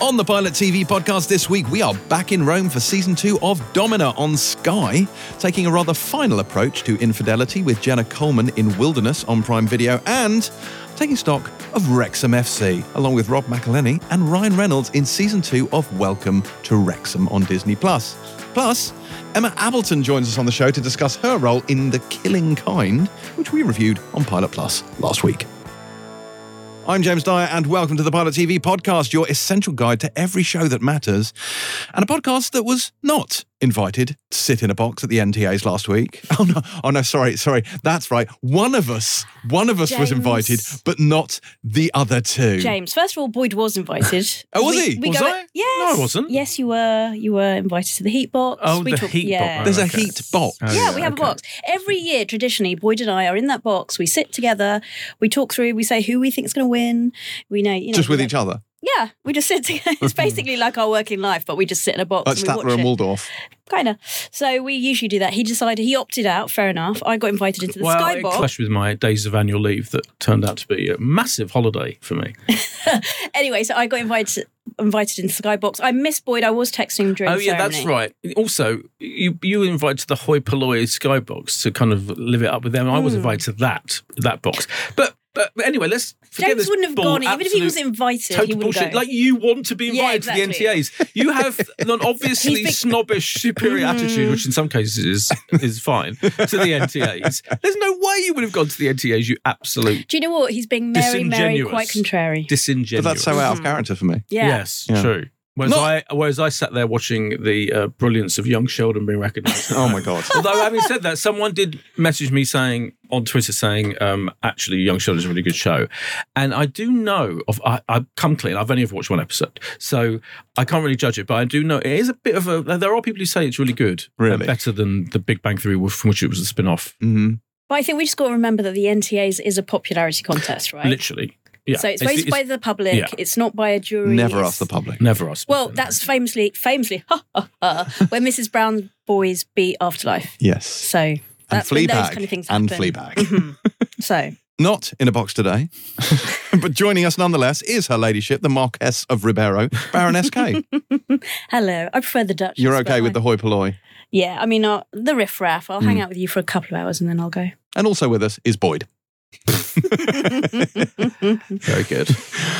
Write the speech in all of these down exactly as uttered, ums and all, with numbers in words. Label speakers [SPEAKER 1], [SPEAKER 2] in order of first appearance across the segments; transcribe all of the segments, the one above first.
[SPEAKER 1] On the Pilot T V podcast this week, we are back in Rome for season two of Domina on Sky, taking a rather final approach to infidelity with Jenna Coleman in Wilderness on Prime Video, and taking stock of Wrexham F C, along with Rob McElhenney and Ryan Reynolds in season two of Welcome to Wrexham on Disney Plus. Plus, Emma Appleton joins us on the show to discuss her role in The Killing Kind, which we reviewed on Pilot Plus last week. I'm James Dyer, and welcome to the Pilot T V podcast, your essential guide to every show that matters, and a podcast that was not invited to sit in a box at the N T As last week. Oh no, oh no, sorry, sorry, that's right. One of us, one of us
[SPEAKER 2] James.
[SPEAKER 1] was invited, but not the other two.
[SPEAKER 2] James, first of all, Boyd was invited.
[SPEAKER 1] Oh, was
[SPEAKER 2] we,
[SPEAKER 1] he?
[SPEAKER 2] We
[SPEAKER 3] Was
[SPEAKER 2] go,
[SPEAKER 3] I?
[SPEAKER 2] Yes.
[SPEAKER 3] No, I wasn't.
[SPEAKER 2] Yes, you were. You were invited to the Heat Box.
[SPEAKER 3] Oh,
[SPEAKER 2] we
[SPEAKER 3] the
[SPEAKER 2] talk-
[SPEAKER 3] Heat
[SPEAKER 2] yeah.
[SPEAKER 3] Box.
[SPEAKER 1] There's a
[SPEAKER 3] Okay.
[SPEAKER 1] Heat box.
[SPEAKER 3] Oh,
[SPEAKER 2] Yeah, we have
[SPEAKER 3] okay.
[SPEAKER 2] a box. Every year, traditionally, Boyd and I are in that box. We sit together, we talk through, we say who we think is going to win. We know, you know.
[SPEAKER 1] Just with
[SPEAKER 2] we
[SPEAKER 1] each
[SPEAKER 2] know-
[SPEAKER 1] other,
[SPEAKER 2] Yeah, we just sit together. It's basically like our working life, but we just sit in a box
[SPEAKER 1] like
[SPEAKER 2] and we
[SPEAKER 1] Statler
[SPEAKER 2] watch
[SPEAKER 1] and
[SPEAKER 2] it.
[SPEAKER 1] Waldorf.
[SPEAKER 2] Kind of. So we usually do that. He decided, he opted out, fair enough. I got invited into the
[SPEAKER 3] Well,
[SPEAKER 2] Sky
[SPEAKER 3] it
[SPEAKER 2] Box.
[SPEAKER 3] clashed with my days of annual leave that turned out to be a massive holiday for me.
[SPEAKER 2] Anyway, so I got invited invited into the Skybox. I missed Boyd. I was texting him during
[SPEAKER 3] Oh
[SPEAKER 2] the
[SPEAKER 3] yeah,
[SPEAKER 2] ceremony.
[SPEAKER 3] that's right. Also, you you were invited to the Hoi Polloi Skybox to kind of live it up with them. I was invited to that that box. But but anyway, let's forget
[SPEAKER 2] James
[SPEAKER 3] this
[SPEAKER 2] wouldn't have
[SPEAKER 3] bull,
[SPEAKER 2] gone, even if he was
[SPEAKER 3] absolute
[SPEAKER 2] invited,
[SPEAKER 3] total
[SPEAKER 2] he wouldn't
[SPEAKER 3] bullshit.
[SPEAKER 2] go.
[SPEAKER 3] Like you want to be
[SPEAKER 2] Yeah,
[SPEAKER 3] invited to the
[SPEAKER 2] exactly.
[SPEAKER 3] N T As. You have an obviously
[SPEAKER 2] He's big-
[SPEAKER 3] snobbish, superior attitude, which in some cases is is fine, to the N T As. There's no way you would have gone to the N T As, you absolute
[SPEAKER 2] Do you know what? He's being Mary, Mary,
[SPEAKER 3] Disingenuous.
[SPEAKER 2] quite contrary.
[SPEAKER 3] disingenuous.
[SPEAKER 1] But that's so out of character for me.
[SPEAKER 2] Yeah.
[SPEAKER 3] Yes,
[SPEAKER 1] Yeah.
[SPEAKER 3] true. Whereas
[SPEAKER 1] Not-
[SPEAKER 3] I, whereas I sat there watching the uh, brilliance of young Sheldon being recognised.
[SPEAKER 1] Oh my God.
[SPEAKER 3] Although having said that, someone did message me saying on Twitter saying, um, actually, Young Sheldon's a really good show. And I do know of, I, I've come clean, I've only ever watched one episode. So I can't really judge it, but I do know it is a bit of a, there are people who say it's really good.
[SPEAKER 1] Really?
[SPEAKER 3] And better than The Big Bang Theory, from which it was a spin-off.
[SPEAKER 1] Mm-hmm.
[SPEAKER 2] But I think we just got to remember that the N T As is a popularity contest, right?
[SPEAKER 3] Literally. Yeah.
[SPEAKER 2] So it's voted
[SPEAKER 3] it's-
[SPEAKER 2] by the public.
[SPEAKER 3] yeah.
[SPEAKER 2] It's not by a jury.
[SPEAKER 1] Never
[SPEAKER 2] it's-
[SPEAKER 1] ask the public.
[SPEAKER 3] Never asked.
[SPEAKER 2] Well, that's famously, famously, ha, ha, ha, when Missus Brown's boys beat Afterlife.
[SPEAKER 1] Yes.
[SPEAKER 2] So
[SPEAKER 1] And
[SPEAKER 2] that's when those
[SPEAKER 1] Fleabag.
[SPEAKER 2] kind of things
[SPEAKER 1] and
[SPEAKER 2] happen.
[SPEAKER 1] Fleabag.
[SPEAKER 2] Mhm. So
[SPEAKER 1] Not in a box today, but joining us nonetheless is her ladyship, the Marquess of Ribeiro, Baroness K.
[SPEAKER 2] hello, I prefer the Dutch.
[SPEAKER 1] You're okay with the hoi polloi.
[SPEAKER 2] Yeah, I mean, uh, the riff raff. I'll
[SPEAKER 1] Mm.
[SPEAKER 2] hang out with you for a couple of hours and then I'll go.
[SPEAKER 1] And also with us is Boyd.
[SPEAKER 3] very good.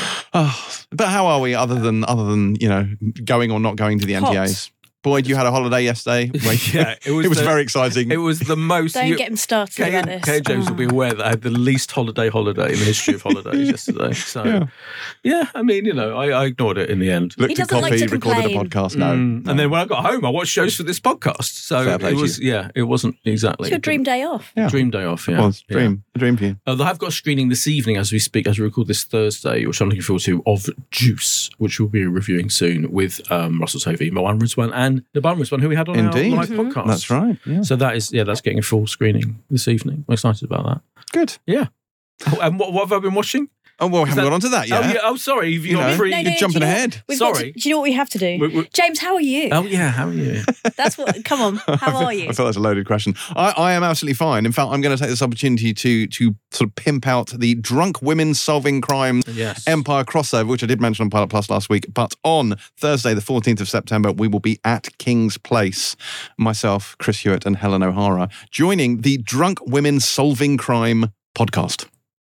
[SPEAKER 1] Oh, but how are we other than, other than you know, going or not going to the N T As?
[SPEAKER 2] Hot.
[SPEAKER 1] Boyd, you had a holiday yesterday. Wait,
[SPEAKER 3] Yeah, it was
[SPEAKER 1] it was
[SPEAKER 3] the-
[SPEAKER 1] very exciting.
[SPEAKER 3] It was the most...
[SPEAKER 2] Don't
[SPEAKER 3] you-
[SPEAKER 2] get him started
[SPEAKER 3] Kay,
[SPEAKER 2] about this.
[SPEAKER 3] Kay and James
[SPEAKER 2] Oh.
[SPEAKER 3] will be aware that I had the least holiday holiday in the history of holidays yesterday. So,
[SPEAKER 1] Yeah.
[SPEAKER 3] yeah. I mean, you know, I, I ignored it in the end.
[SPEAKER 1] Looked
[SPEAKER 2] He
[SPEAKER 1] at
[SPEAKER 2] doesn't like
[SPEAKER 1] coffee,
[SPEAKER 2] to
[SPEAKER 1] recorded a
[SPEAKER 2] complain.
[SPEAKER 1] podcast. No.
[SPEAKER 3] Mm.
[SPEAKER 1] no.
[SPEAKER 3] And then when I got home, I watched shows for this podcast. So
[SPEAKER 1] Fair play
[SPEAKER 3] it
[SPEAKER 1] to
[SPEAKER 3] was, yeah, it wasn't exactly.
[SPEAKER 2] It's your dream day off.
[SPEAKER 1] Yeah.
[SPEAKER 3] Dream day off, yeah.
[SPEAKER 1] Well, it's a
[SPEAKER 3] Yeah.
[SPEAKER 1] dream, a dream for you.
[SPEAKER 3] Uh, I've got a screening this evening as we speak, as we record this Thursday, which I'm looking forward to, of Juice, which we'll be reviewing soon with um, Russell Tovey, Moan Rizwan, and Naban Rizwan, who we had on
[SPEAKER 1] Indeed.
[SPEAKER 3] our live podcast.
[SPEAKER 1] That's right. Yeah.
[SPEAKER 3] So that is, yeah, that's getting a full screening this evening. I'm excited about that.
[SPEAKER 1] Good.
[SPEAKER 3] Yeah. Oh, and what, what have I been watching?
[SPEAKER 1] Oh, well, we haven't
[SPEAKER 3] that-
[SPEAKER 1] got onto that yet.
[SPEAKER 3] Oh, yeah. Oh, sorry. Have you,
[SPEAKER 1] You
[SPEAKER 3] got
[SPEAKER 1] know.
[SPEAKER 3] free?
[SPEAKER 2] No, no,
[SPEAKER 1] You're
[SPEAKER 2] no,
[SPEAKER 1] jumping
[SPEAKER 2] do you know
[SPEAKER 1] ahead.
[SPEAKER 2] what- we've got
[SPEAKER 3] Sorry.
[SPEAKER 2] to- do you know what we have to do?
[SPEAKER 3] We- we-
[SPEAKER 2] James, how are you?
[SPEAKER 3] Oh, yeah. How are you?
[SPEAKER 2] That's what. Come on. How are you?
[SPEAKER 1] I feel that's a loaded question. I, I am absolutely fine. In fact, I'm going to take this opportunity to to sort of pimp out the Drunk Women Solving Crime
[SPEAKER 3] Yes.
[SPEAKER 1] Empire crossover, which I did mention on Pilot Plus last week. But on Thursday, the fourteenth of September, we will be at King's Place. Myself, Chris Hewitt, and Helen O'Hara joining the Drunk Women Solving Crime podcast.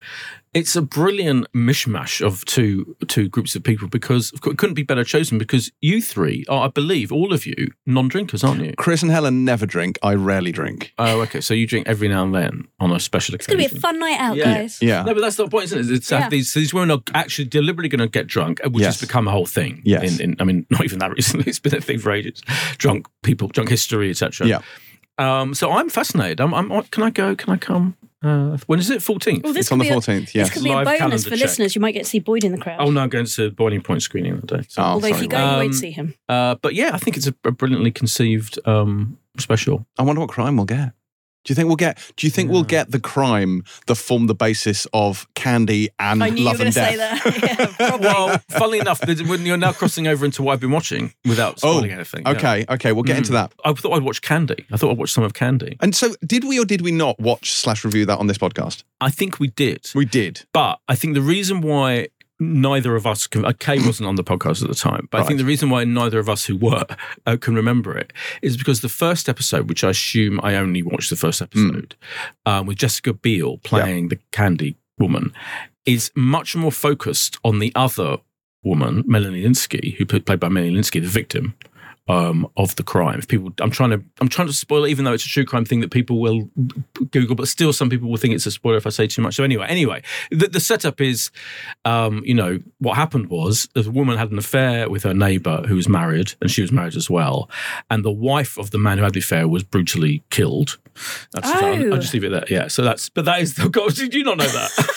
[SPEAKER 3] It's a brilliant mishmash of two two groups of people because it couldn't be better chosen because you three are, I believe, all of you non-drinkers, aren't you?
[SPEAKER 1] Chris and Helen never drink. I rarely drink.
[SPEAKER 3] Oh, okay. So you drink every now and then on a special
[SPEAKER 2] It's going
[SPEAKER 3] occasion.
[SPEAKER 2] to be a fun night out,
[SPEAKER 3] Yeah.
[SPEAKER 2] guys.
[SPEAKER 1] Yeah.
[SPEAKER 3] No, but that's the point, isn't it? It's to have
[SPEAKER 2] Yeah.
[SPEAKER 3] these, these women are actually deliberately going to get drunk, which
[SPEAKER 1] Yes.
[SPEAKER 3] has become a whole thing.
[SPEAKER 1] Yes.
[SPEAKER 3] In, in, I mean, not even that recently. It's been a thing for ages. Drunk people, drunk history, et cetera.
[SPEAKER 1] Yeah.
[SPEAKER 3] Um, so I'm fascinated. I'm, I'm, can I go? Can I come? Uh, when is it? fourteenth?
[SPEAKER 2] Well, this
[SPEAKER 1] It's
[SPEAKER 2] could
[SPEAKER 1] on the
[SPEAKER 2] be a-
[SPEAKER 1] fourteenth, yes.
[SPEAKER 2] This could be a
[SPEAKER 3] Live
[SPEAKER 2] bonus
[SPEAKER 3] calendar
[SPEAKER 2] for
[SPEAKER 3] check.
[SPEAKER 2] listeners. You might get to see Boyd in the crowd.
[SPEAKER 3] Oh no, I'm going to Boiling Point screening that day. So.
[SPEAKER 1] Oh,
[SPEAKER 2] Although if
[SPEAKER 1] sorry.
[SPEAKER 2] you go, you
[SPEAKER 3] Um,
[SPEAKER 2] won't see him.
[SPEAKER 3] Uh, but yeah, I think it's a, a brilliantly conceived um, special.
[SPEAKER 1] I wonder what crime we'll get. Do you think we'll get? Do you think we'll get the crime that formed the basis of Candy and
[SPEAKER 2] I knew you were
[SPEAKER 1] Love
[SPEAKER 2] going
[SPEAKER 1] and
[SPEAKER 2] to say
[SPEAKER 1] Death?
[SPEAKER 2] that. Yeah, probably.
[SPEAKER 3] Well, funnily enough, there's- when you're now crossing over into what I've been watching without
[SPEAKER 1] Oh,
[SPEAKER 3] spoiling anything. yeah.
[SPEAKER 1] okay, okay, we'll get into
[SPEAKER 3] Mm.
[SPEAKER 1] that.
[SPEAKER 3] I thought I'd watch Candy. I thought I'd watch some of Candy.
[SPEAKER 1] And so, did we or did we not watch slash review that on this podcast?
[SPEAKER 3] I think we did.
[SPEAKER 1] We did.
[SPEAKER 3] But I think the reason why neither of us can. Uh, Kay wasn't on the podcast at the time, but right. I think the reason why neither of us who were uh, can remember it is because the first episode, which I assume I only watched the first episode, mm. um, with Jessica Biel playing yeah. the Candy woman, is much more focused on the other woman, Melanie Lynskey, who played by Melanie Lynskey, the victim. Um, of the crime. If people, I'm trying to, I'm trying to spoil it, even though it's a true crime thing that people will Google, but still, some people will think it's a spoiler if I say too much. So anyway, anyway, the, the setup is, um, you know, what happened was the woman had an affair with her neighbour who was married, and she was married as well, and the wife of the man who had the affair was brutally killed. That's
[SPEAKER 2] oh.
[SPEAKER 3] just, I'll, I'll just leave it there. Yeah. So that's, but that is. Oh God, did you not know that?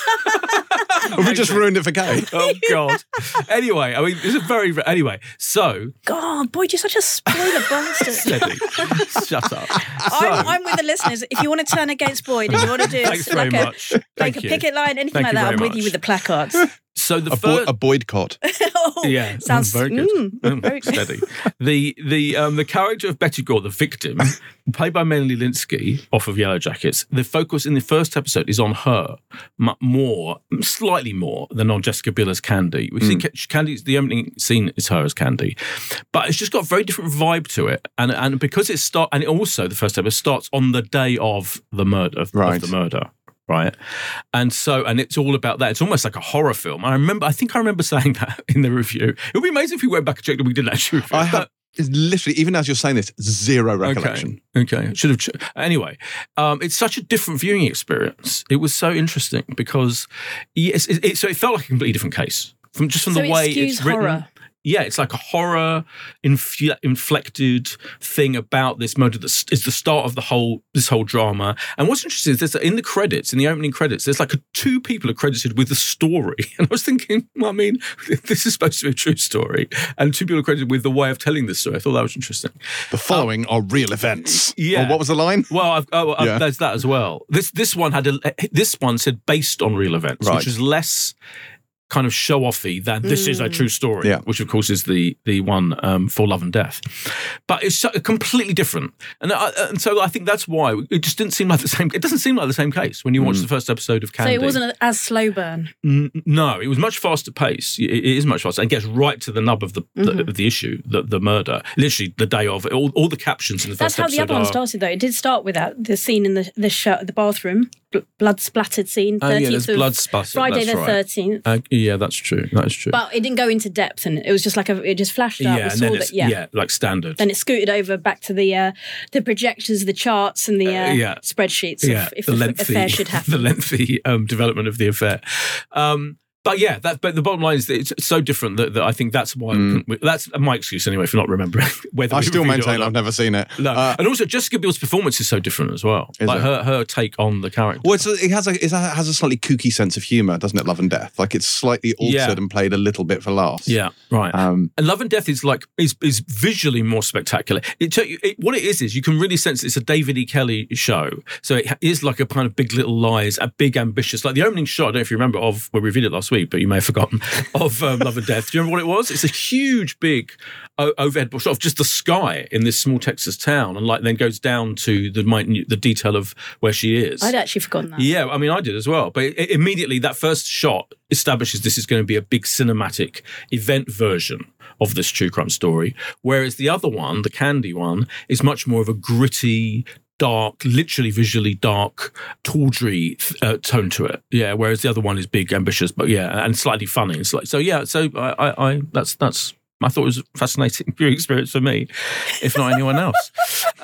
[SPEAKER 1] We just ruined it for Kay.
[SPEAKER 3] Oh God. Anyway, I mean, it's a very anyway. So,
[SPEAKER 2] God, Boyd, you're such a spoiler bastard.
[SPEAKER 3] Steady. Shut up. So,
[SPEAKER 2] I'm, I'm with the listeners. If you want to turn against Boyd and you want to do
[SPEAKER 3] thanks
[SPEAKER 2] like
[SPEAKER 3] very
[SPEAKER 2] a,
[SPEAKER 3] much.
[SPEAKER 2] like
[SPEAKER 3] Thank
[SPEAKER 2] a
[SPEAKER 3] you.
[SPEAKER 2] picket line, anything
[SPEAKER 3] Thank
[SPEAKER 2] like
[SPEAKER 3] you
[SPEAKER 2] that, I'm
[SPEAKER 3] very
[SPEAKER 2] with you
[SPEAKER 3] much.
[SPEAKER 2] with the placards.
[SPEAKER 3] So the
[SPEAKER 1] a,
[SPEAKER 3] first,
[SPEAKER 1] bo- a boycott.
[SPEAKER 2] oh,
[SPEAKER 3] yeah,
[SPEAKER 2] sounds
[SPEAKER 3] very good.
[SPEAKER 2] Mm,
[SPEAKER 3] Mm,
[SPEAKER 2] very good.
[SPEAKER 3] Steady. The the um, the character of Betty Gore, the victim, played by Melanie Lynskey, off of Yellow Jackets. The focus in the first episode is on her m- more, slightly more than on Jessica Biel as Candy. We see mm. Candy's the opening scene is her as Candy, but it's just got a very different vibe to it, and and because it start and it also the first episode starts on the day of the murder of,
[SPEAKER 1] right.
[SPEAKER 3] of the murder. Right. And so, and it's all about that. It's almost like a horror film. I remember, I think I remember saying that in the review. It would be amazing if we went back and checked and we didn't actually review
[SPEAKER 1] I have, it's literally, even as you're saying this, zero recollection.
[SPEAKER 3] Okay. okay. Should have, ch- anyway, um, it's such a different viewing experience. It was so interesting because, yes, it, it, so it felt like a completely different case. From just from
[SPEAKER 2] so
[SPEAKER 3] the way
[SPEAKER 2] it
[SPEAKER 3] it's written.
[SPEAKER 2] Horror.
[SPEAKER 3] Yeah, it's like a horror infl- inflected thing about this murder that is the start of the whole this whole drama. And what's interesting is there's in the credits, in the opening credits, there's like a, two people are credited with the story. And I was thinking, well, I mean, this is supposed to be a true story, and two people are credited with the way of telling this story. I thought that was interesting.
[SPEAKER 1] The following um, are real events.
[SPEAKER 3] Yeah.
[SPEAKER 1] Or what was the line?
[SPEAKER 3] Well, I've, oh, I've,
[SPEAKER 1] yeah.
[SPEAKER 3] there's that as well. This this one had a this one said based on real events,
[SPEAKER 1] right.
[SPEAKER 3] which was less kind of show-offy than this mm. is a true story,
[SPEAKER 1] yeah.
[SPEAKER 3] which of course is the the one um, for Love and Death. But it's so, completely different, and I, and so I think that's why it just didn't seem like the same. It doesn't seem like the same case when you watch mm. the first episode of Candy.
[SPEAKER 2] So it wasn't as slow burn.
[SPEAKER 3] N- no, it was much faster pace. It, it is much faster and gets right to the nub of the mm-hmm. the, of the issue, the, the murder. Literally the day of all, all the captions in the
[SPEAKER 2] that's
[SPEAKER 3] first episode.
[SPEAKER 2] That's how the other
[SPEAKER 3] are,
[SPEAKER 2] one started, though. It did start with that the scene in the the, show, the bathroom, bl- blood splattered scene.
[SPEAKER 3] Oh yeah, there's
[SPEAKER 2] of
[SPEAKER 3] blood splattered.
[SPEAKER 2] Friday
[SPEAKER 3] that's
[SPEAKER 2] the thirteenth.
[SPEAKER 3] Right. Uh, yeah, that's true. That's true.
[SPEAKER 2] But it didn't go into depth, and it was just like a, it just flashed up.
[SPEAKER 3] Yeah,
[SPEAKER 2] we
[SPEAKER 3] and
[SPEAKER 2] saw
[SPEAKER 3] then
[SPEAKER 2] that,
[SPEAKER 3] it's,
[SPEAKER 2] yeah.
[SPEAKER 3] yeah, like standard.
[SPEAKER 2] Then it scooted over back to the uh, the projectors, the charts, and the uh,
[SPEAKER 3] uh, yeah.
[SPEAKER 2] spreadsheets.
[SPEAKER 3] Yeah,
[SPEAKER 2] if, if
[SPEAKER 3] the,
[SPEAKER 2] the
[SPEAKER 3] lengthy,
[SPEAKER 2] affair should happen.
[SPEAKER 3] the lengthy um, development of the affair. Um, But yeah, that, but the bottom line is that it's so different that, that I think that's why mm. we, that's my excuse anyway for not remembering whether
[SPEAKER 1] I
[SPEAKER 3] we
[SPEAKER 1] still maintain
[SPEAKER 3] I've
[SPEAKER 1] never seen it.
[SPEAKER 3] No,
[SPEAKER 1] uh,
[SPEAKER 3] and also Jessica Biel's performance is so different as well.
[SPEAKER 1] Is
[SPEAKER 3] like
[SPEAKER 1] it?
[SPEAKER 3] her her take on the character.
[SPEAKER 1] Well, it's a, it has a it has a slightly kooky sense of humour, doesn't it? Love and Death, like it's slightly altered
[SPEAKER 3] Yeah.
[SPEAKER 1] and played a little bit for laughs.
[SPEAKER 3] Yeah, right.
[SPEAKER 1] Um,
[SPEAKER 3] and Love and Death is like is is visually more spectacular. It, it what it is is you can really sense it's a David E. Kelly show. So it is like a kind of Big Little Lies, a big ambitious. Like the opening shot, I don't know if you remember of where we reviewed it last week, but you may have forgotten of um, Love and Death. Do you remember what it was? It's a huge, big o- overhead shot of just the sky in this small Texas town, and like then goes down to the minute, the detail of where she is.
[SPEAKER 2] I'd actually forgotten that.
[SPEAKER 3] Yeah, I mean, I did as well. But it, it immediately, that first shot establishes this is going to be a big cinematic event version of this true crime story, whereas the other one, the Candy one, is much more of a gritty, dark, literally visually dark, tawdry uh, tone to it. Yeah, whereas the other one is big, ambitious, but yeah, and slightly funny. It's like so. Yeah, so I, I, I that's that's. I thought it was a fascinating viewing experience for me, if not anyone else.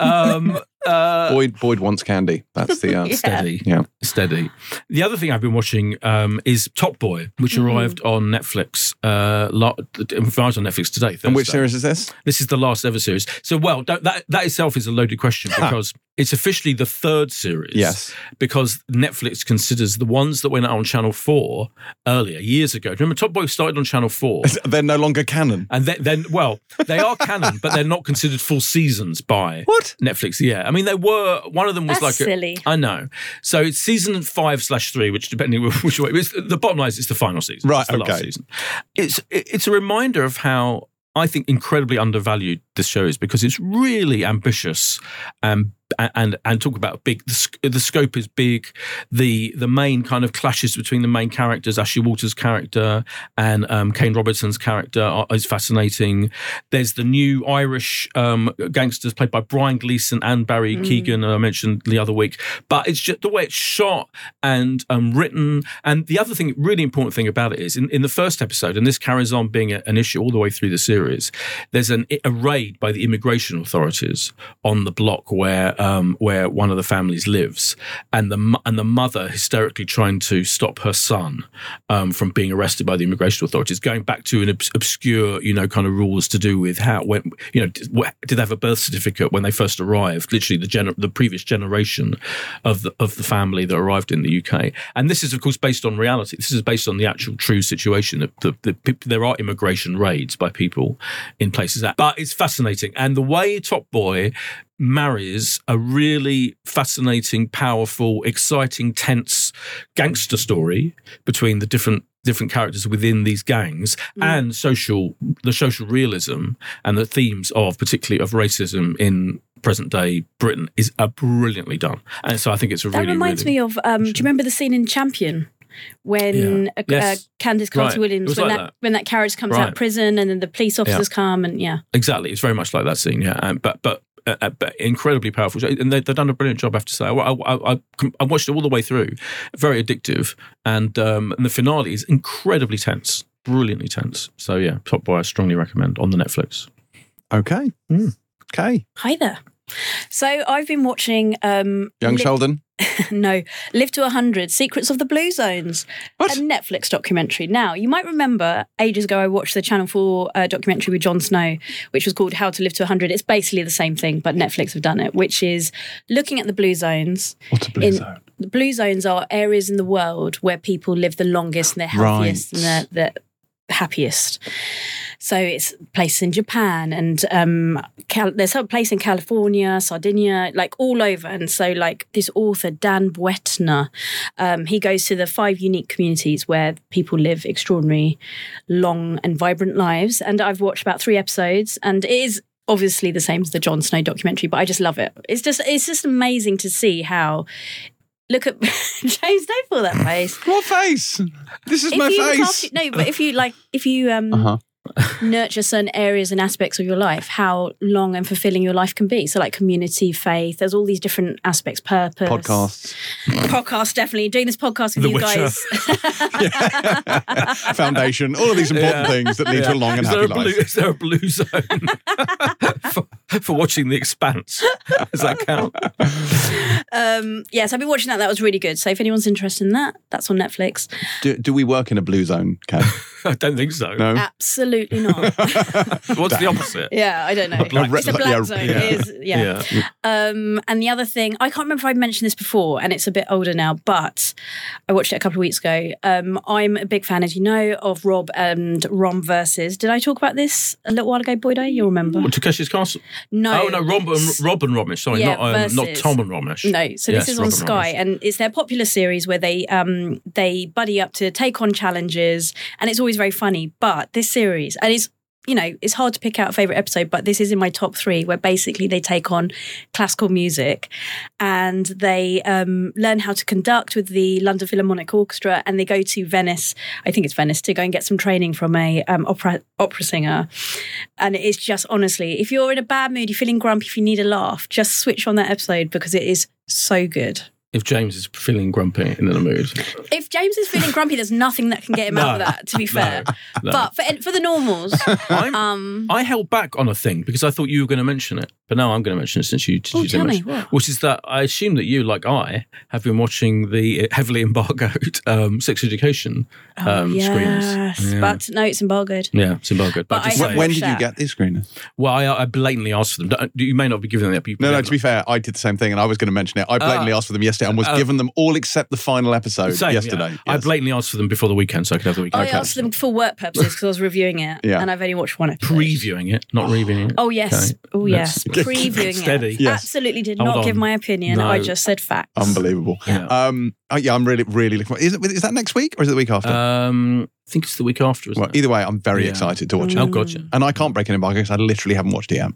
[SPEAKER 3] Um, uh,
[SPEAKER 1] Boyd Boyd wants Candy. That's the uh,
[SPEAKER 2] Yeah.
[SPEAKER 3] steady,
[SPEAKER 1] yeah.
[SPEAKER 3] steady. The other thing I've been watching um, is Top Boy, which
[SPEAKER 2] Mm.
[SPEAKER 3] arrived on Netflix. Uh, la- arrived on Netflix today. Thursday.
[SPEAKER 1] And which series is this?
[SPEAKER 3] This is the last ever series. So, well, that that, that itself is a loaded question because it's officially the third series.
[SPEAKER 1] Yes.
[SPEAKER 3] Because Netflix considers the ones that went out on Channel four earlier, years ago. Do you remember Top Boy started on Channel four?
[SPEAKER 1] They're no longer canon.
[SPEAKER 3] And then, then, well, they are canon, but they're not considered full seasons by
[SPEAKER 1] What?
[SPEAKER 3] Netflix. Yeah, I mean, they were. One of them was
[SPEAKER 2] That's
[SPEAKER 3] like a,
[SPEAKER 2] silly.
[SPEAKER 3] I know. So it's season five slash three, which depending on which way. It's, the bottom line is it's the final season.
[SPEAKER 1] Right,
[SPEAKER 3] It's the
[SPEAKER 1] okay.
[SPEAKER 3] last season. It's it, it's a reminder of how I think incredibly undervalued this show is because it's really ambitious and and and talk about big. The, sc- the scope is big. The the main kind of clashes between the main characters, Ashley Walters' character and um, Kane Robertson's character, are, is fascinating. There's the new Irish um, gangsters played by Brian Gleeson and Barry mm. Keoghan, I mentioned the other week. But it's just the way it's shot and um, written. And the other thing, really important thing about it is in, in the first episode, and this carries on being a, an issue all the way through the series. There's an, a raid by the immigration authorities on the block where um, where one of the families lives, and the and the mother hysterically trying to stop her son um, from being arrested by the immigration authorities, going back to an obs- obscure, you know, kind of rules to do with how when you know did, did they have a birth certificate when they first arrived? Literally, the gener- the previous generation of the of the family that arrived in the U K, and this is of course based on reality. This is based on the actual true situation that the, the, there are immigration raids by people in places. That, but it's fascinating, and the way Top Boy marries a really fascinating, powerful, exciting, tense gangster story between the different different characters within these gangs mm. and social the social realism and the themes of particularly of racism in present day Britain is uh, brilliantly done. And so I think it's a
[SPEAKER 2] that
[SPEAKER 3] really
[SPEAKER 2] That reminds
[SPEAKER 3] really
[SPEAKER 2] me of um, do you remember the scene in Champion? When
[SPEAKER 3] yeah.
[SPEAKER 2] uh,
[SPEAKER 3] yes.
[SPEAKER 2] uh, Candice Carter-Williams,
[SPEAKER 3] right.
[SPEAKER 2] when
[SPEAKER 3] like
[SPEAKER 2] that,
[SPEAKER 3] that
[SPEAKER 2] when that character comes
[SPEAKER 3] right.
[SPEAKER 2] out of prison, and then the police officers
[SPEAKER 3] yeah.
[SPEAKER 2] come, and yeah,
[SPEAKER 3] exactly, it's very much like that scene. Yeah, um, but but. Uh, but incredibly powerful, and they, they've done a brilliant job, I have to say. I, I, I, I watched it all the way through, very addictive, and um, and the finale is incredibly tense, brilliantly tense. So yeah, Top Boy, I strongly recommend on the Netflix.
[SPEAKER 1] Okay, mm. okay.
[SPEAKER 2] Hi there. So I've been watching um,
[SPEAKER 1] Young
[SPEAKER 2] Li-
[SPEAKER 1] Sheldon.
[SPEAKER 2] no, Live to one hundred, Secrets of the Blue Zones,
[SPEAKER 1] what?
[SPEAKER 2] a Netflix documentary. Now, you might remember ages ago I watched the Channel four uh, documentary with Jon Snow, which was called How to Live to one hundred. It's basically the same thing, but Netflix have done it, which is looking at the blue zones.
[SPEAKER 1] What's a blue
[SPEAKER 2] in,
[SPEAKER 1] zone?
[SPEAKER 2] The blue zones are areas in the world where people live the longest and they're healthiest
[SPEAKER 1] right.
[SPEAKER 2] and they're, they're happiest. So it's places in Japan and um, Cal- there's a place in California, Sardinia, like all over. And so like this author, Dan Buettner, um, he goes to the five unique communities where people live extraordinary, long and vibrant lives. And I've watched about three episodes, and it is obviously the same as the Jon Snow documentary, but I just love it. It's just it's just amazing to see how... Look at James. Don't pull that face.
[SPEAKER 1] What face? This is
[SPEAKER 2] if
[SPEAKER 1] my
[SPEAKER 2] you
[SPEAKER 1] face.
[SPEAKER 2] After, no, but if you like, if you um,
[SPEAKER 1] uh-huh.
[SPEAKER 2] nurture certain areas and aspects of your life, how long and fulfilling your life can be. So, like community, faith. There's all these different aspects. Purpose.
[SPEAKER 1] Podcasts.
[SPEAKER 2] Podcast, definitely. Doing this podcast with
[SPEAKER 3] The
[SPEAKER 2] you
[SPEAKER 3] Witcher.
[SPEAKER 2] guys.
[SPEAKER 1] Foundation. All of these important
[SPEAKER 3] Yeah.
[SPEAKER 1] things that lead
[SPEAKER 3] Yeah.
[SPEAKER 1] to a long and
[SPEAKER 3] is there
[SPEAKER 1] happy
[SPEAKER 3] a blue,
[SPEAKER 1] life.
[SPEAKER 3] Is there a blue zone for, for watching The Expanse? Does that count?
[SPEAKER 2] um, yes, I've been watching that. That was really good. So, if anyone's interested in that, that's on Netflix.
[SPEAKER 1] Do, do we work in a blue zone, Kat?
[SPEAKER 3] I don't think so.
[SPEAKER 1] No.
[SPEAKER 2] Absolutely not.
[SPEAKER 3] What's the opposite?
[SPEAKER 2] Yeah, I don't know.
[SPEAKER 3] black
[SPEAKER 2] It's a
[SPEAKER 1] zone.
[SPEAKER 2] black
[SPEAKER 1] Yeah,
[SPEAKER 2] zone.
[SPEAKER 1] yeah.
[SPEAKER 2] It is, yeah.
[SPEAKER 3] Yeah.
[SPEAKER 2] Um, and the other thing, I can't remember if I mentioned this before, and it's a bit older now, but I watched it a couple of weeks ago. Um, I'm a big fan, as you know, of Rob and Rom versus. Did I talk about this a little while ago, Boydo? You'll remember.
[SPEAKER 3] What, Takeshi's Castle?
[SPEAKER 2] No.
[SPEAKER 3] Oh, no, Rob and, Rob and Romesh. Sorry,
[SPEAKER 2] Yeah,
[SPEAKER 3] not um, not
[SPEAKER 2] versus.
[SPEAKER 3] Tom and Romesh.
[SPEAKER 2] No, so
[SPEAKER 3] Yes,
[SPEAKER 2] this is
[SPEAKER 3] Rob
[SPEAKER 2] on
[SPEAKER 3] and
[SPEAKER 2] Sky,
[SPEAKER 3] Romesh.
[SPEAKER 2] and it's their popular series where they um they buddy up to take on challenges, and it's always very funny. But this series, and it's you know it's hard to pick out a favorite episode, but this is in my top three, where basically they take on classical music, and they um learn how to conduct with the London Philharmonic Orchestra, and they go to Venice, I think it's Venice, to go and get some training from a um, opera opera singer. And it is just honestly, if you're in a bad mood, you're feeling grumpy, if you need a laugh, just switch on that episode because it is so good.
[SPEAKER 3] If James is feeling grumpy and in a mood.
[SPEAKER 2] If James is feeling grumpy, there's nothing that can get him
[SPEAKER 3] No,
[SPEAKER 2] out of that, to be fair.
[SPEAKER 3] no.
[SPEAKER 2] But for for the normals,
[SPEAKER 3] I'm,
[SPEAKER 2] um,
[SPEAKER 3] I held back on a thing because I thought you were going to mention it, but now I'm going to mention it since you, since
[SPEAKER 2] Oh,
[SPEAKER 3] you did
[SPEAKER 2] tell me,
[SPEAKER 3] mention it.
[SPEAKER 2] what?
[SPEAKER 3] Which is that I assume that you, like I, have been watching the heavily embargoed um, Sex Education um,
[SPEAKER 2] oh, yes,
[SPEAKER 3] screeners. Yeah.
[SPEAKER 2] but no, it's embargoed.
[SPEAKER 3] Yeah, it's embargoed. But,
[SPEAKER 2] But
[SPEAKER 3] just
[SPEAKER 2] I
[SPEAKER 1] When,
[SPEAKER 2] have
[SPEAKER 1] when
[SPEAKER 2] watched
[SPEAKER 1] did you
[SPEAKER 2] that.
[SPEAKER 1] get these screeners?
[SPEAKER 3] well, I, I blatantly asked for them. Don't- You may not be giving them that. People
[SPEAKER 1] No, no,
[SPEAKER 3] get
[SPEAKER 1] to be
[SPEAKER 3] them.
[SPEAKER 1] fair, I did the same thing and I was going to mention it. I blatantly
[SPEAKER 3] Ah.
[SPEAKER 1] asked for them yesterday and was
[SPEAKER 3] Uh,
[SPEAKER 1] given them all except the final episode
[SPEAKER 3] Same,
[SPEAKER 1] yesterday.
[SPEAKER 3] yeah. I
[SPEAKER 1] Yes.
[SPEAKER 3] blatantly asked for them before the weekend so I could have the weekend.
[SPEAKER 2] I asked them for work purposes because I was reviewing it,
[SPEAKER 1] Yeah.
[SPEAKER 2] and I've only watched one episode.
[SPEAKER 3] Previewing it, not reviewing it.
[SPEAKER 2] Oh yes,
[SPEAKER 3] Okay.
[SPEAKER 2] oh yes,
[SPEAKER 3] Let's-
[SPEAKER 2] previewing
[SPEAKER 3] Steady.
[SPEAKER 2] it.
[SPEAKER 1] Yes.
[SPEAKER 2] Absolutely did
[SPEAKER 3] Hold
[SPEAKER 2] not give
[SPEAKER 3] on.
[SPEAKER 2] my opinion.
[SPEAKER 3] No.
[SPEAKER 2] I just said facts.
[SPEAKER 1] Unbelievable.
[SPEAKER 3] Yeah.
[SPEAKER 1] Um, oh, yeah, I'm really, really looking forward. Is, it, is that next week or is it the week after?
[SPEAKER 3] Um, I think it's the week after, isn't
[SPEAKER 1] well,
[SPEAKER 3] it?
[SPEAKER 1] either way, I'm very
[SPEAKER 3] Yeah.
[SPEAKER 1] excited to watch it.
[SPEAKER 3] Oh, gotcha.
[SPEAKER 1] And I can't break an embargo because I literally haven't watched it yet.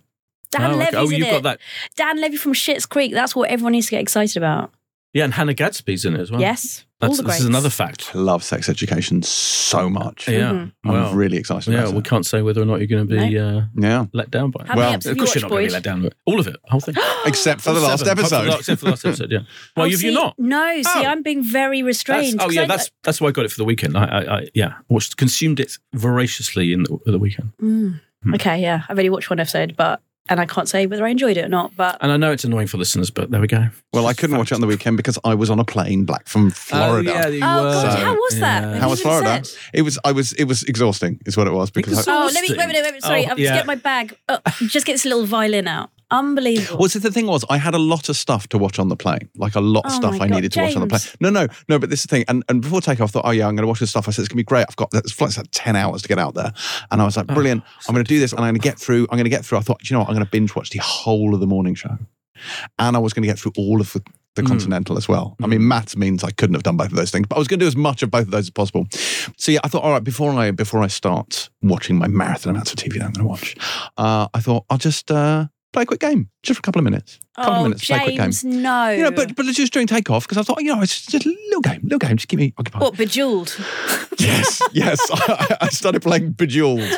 [SPEAKER 2] Dan
[SPEAKER 3] Oh, okay.
[SPEAKER 2] Levy's
[SPEAKER 3] Oh,
[SPEAKER 2] in
[SPEAKER 3] you've
[SPEAKER 2] it.
[SPEAKER 3] got that.
[SPEAKER 2] Dan Levy from Schitt's Creek. That's what everyone needs to get excited about.
[SPEAKER 3] Yeah, and Hannah Gadsby's in it as well.
[SPEAKER 2] Yes,
[SPEAKER 3] That's,
[SPEAKER 2] all the
[SPEAKER 3] this
[SPEAKER 2] greats.
[SPEAKER 3] is another fact.
[SPEAKER 1] I love Sex Education so much.
[SPEAKER 3] Yeah,
[SPEAKER 2] Mhm.
[SPEAKER 1] I'm
[SPEAKER 3] well,
[SPEAKER 1] really excited
[SPEAKER 3] yeah.
[SPEAKER 1] about
[SPEAKER 3] We
[SPEAKER 1] it.
[SPEAKER 3] can't say whether or not you're going to be uh,
[SPEAKER 1] Yeah.
[SPEAKER 3] let down by it.
[SPEAKER 2] How
[SPEAKER 1] Well,
[SPEAKER 2] many eps
[SPEAKER 3] Of
[SPEAKER 2] have you
[SPEAKER 3] course, you're
[SPEAKER 2] watched,
[SPEAKER 3] not going to be
[SPEAKER 2] boys?
[SPEAKER 3] let down. All of it, whole thing.
[SPEAKER 1] Except for the
[SPEAKER 3] All
[SPEAKER 1] last
[SPEAKER 3] seven.
[SPEAKER 1] episode.
[SPEAKER 3] Except for the last episode, yeah. Well,
[SPEAKER 2] Oh,
[SPEAKER 3] have
[SPEAKER 2] see,
[SPEAKER 3] you not?
[SPEAKER 2] No, see,
[SPEAKER 3] Oh.
[SPEAKER 2] I'm being very
[SPEAKER 3] That's,
[SPEAKER 2] restrained.
[SPEAKER 3] oh
[SPEAKER 2] 'cause
[SPEAKER 3] yeah,
[SPEAKER 2] I-
[SPEAKER 3] that's that's why I got it for the weekend. I, I, I yeah, watched, consumed it voraciously in the, the weekend.
[SPEAKER 2] Mm. Okay, yeah, I've only watched one episode, but and I can't say whether I enjoyed it or not. But
[SPEAKER 3] And I know it's annoying for listeners, but there we go.
[SPEAKER 1] Well, I couldn't watch it on the weekend because I was on a plane back from Florida.
[SPEAKER 3] Oh, yeah, you
[SPEAKER 2] oh
[SPEAKER 3] were.
[SPEAKER 2] god,
[SPEAKER 1] So,
[SPEAKER 2] how was that?
[SPEAKER 3] yeah.
[SPEAKER 2] Have
[SPEAKER 1] How
[SPEAKER 2] you
[SPEAKER 1] was
[SPEAKER 2] been
[SPEAKER 1] Florida?
[SPEAKER 2] set?
[SPEAKER 1] It was. I was. It was exhausting. Is what it was because. I,
[SPEAKER 2] Oh, let me wait, wait, wait, wait sorry.
[SPEAKER 3] Oh,
[SPEAKER 2] I'll
[SPEAKER 3] yeah.
[SPEAKER 2] just get my bag. Oh, just get this little violin out. Unbelievable.
[SPEAKER 1] well, see, the thing was, I had a lot of stuff to watch on the plane, like a lot of
[SPEAKER 2] Oh
[SPEAKER 1] stuff
[SPEAKER 2] my
[SPEAKER 1] I
[SPEAKER 2] God,
[SPEAKER 1] needed to watch on the plane.
[SPEAKER 2] James.
[SPEAKER 1] No, no, no. But this is the thing, and, and before takeoff, I thought, oh yeah, I'm going to watch this stuff. I said it's going to be great. I've got this flight's like ten hours to get out there, and I was like, brilliant. I'm going to do this, and I'm going to get through. I'm going to get through. I thought, do you know what? I'm going to binge watch the whole of the morning show, and I was going to get through all of the. The
[SPEAKER 3] Mm.
[SPEAKER 1] Continental as well. I mean, maths means I couldn't have done both of those things, but I was going to do as much of both of those as possible. So yeah, I thought, all right, before I before I start watching my marathon amounts of T V that I'm going to watch, uh, I thought I'll just uh, play a quick game, just for a couple of minutes. A couple
[SPEAKER 2] oh,
[SPEAKER 1] of minutes, play a quick game.
[SPEAKER 2] James, no.
[SPEAKER 1] You know, but but it's just during takeoff because I thought, you know, it's just a little game, little game, just keep me occupied.
[SPEAKER 2] what, Bejeweled?
[SPEAKER 1] Yes, yes. I, I started playing Bejeweled.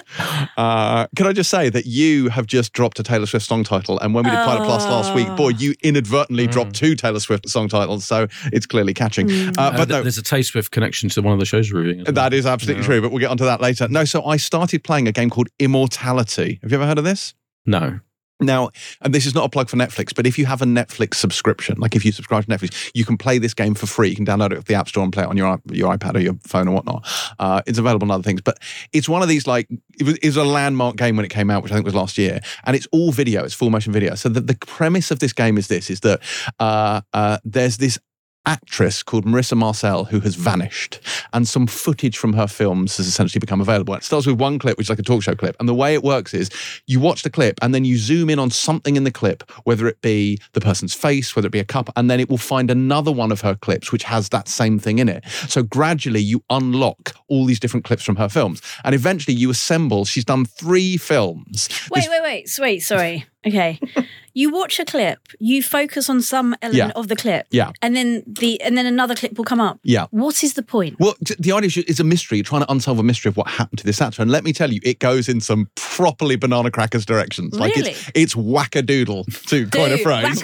[SPEAKER 1] Uh, can I just say that you have just dropped a Taylor Swift song title, and when we did Pilot Plus last week, boy, you inadvertently dropped two Taylor Swift song titles, so it's clearly catching. Uh,
[SPEAKER 3] Uh,
[SPEAKER 1] but
[SPEAKER 3] th-
[SPEAKER 1] no,
[SPEAKER 3] there's a Tay-Swift connection to one of the shows we're reviewing. as well.
[SPEAKER 1] that is absolutely true, but we'll get onto that later. No, so I started playing a game called Immortality. Have you ever heard of this?
[SPEAKER 3] No.
[SPEAKER 1] Now, and this is not a plug for Netflix, but if you have a Netflix subscription, like if you subscribe to Netflix, you can play this game for free. You can download it off the App Store and play it on your your iPad or your phone or whatnot. Uh, it's available on other things, but it's one of these like it was, it was a landmark game when it came out, which I think was last year, and it's all video. It's full motion video. So the, the premise of this game is this: is that uh, uh, there's this actress called Marissa Marcel who has vanished, and some footage from her films has essentially become available. It starts with one clip, which is like a talk show clip, and the way it works is you watch the clip and then you zoom in on something in the clip, whether it be the person's face, whether it be a cup, and then it will find another one of her clips which has that same thing in it. So gradually you unlock all these different clips from her films, and eventually you assemble. She's done three films.
[SPEAKER 2] Wait,
[SPEAKER 1] This-
[SPEAKER 2] wait, wait, wait, sorry. Okay. You watch a clip, you focus on some element
[SPEAKER 1] Yeah.
[SPEAKER 2] of the clip.
[SPEAKER 1] Yeah.
[SPEAKER 2] And then the and then another clip will come up.
[SPEAKER 1] Yeah.
[SPEAKER 2] What is the point?
[SPEAKER 1] Well, t- the idea is it's a mystery. You're trying to unsolve a mystery of what happened to this actor. And let me tell you, it goes in some properly banana crackers directions. Like
[SPEAKER 2] Really?
[SPEAKER 1] it's it's wackadoodle to coin a
[SPEAKER 2] Dude,
[SPEAKER 1] phrase.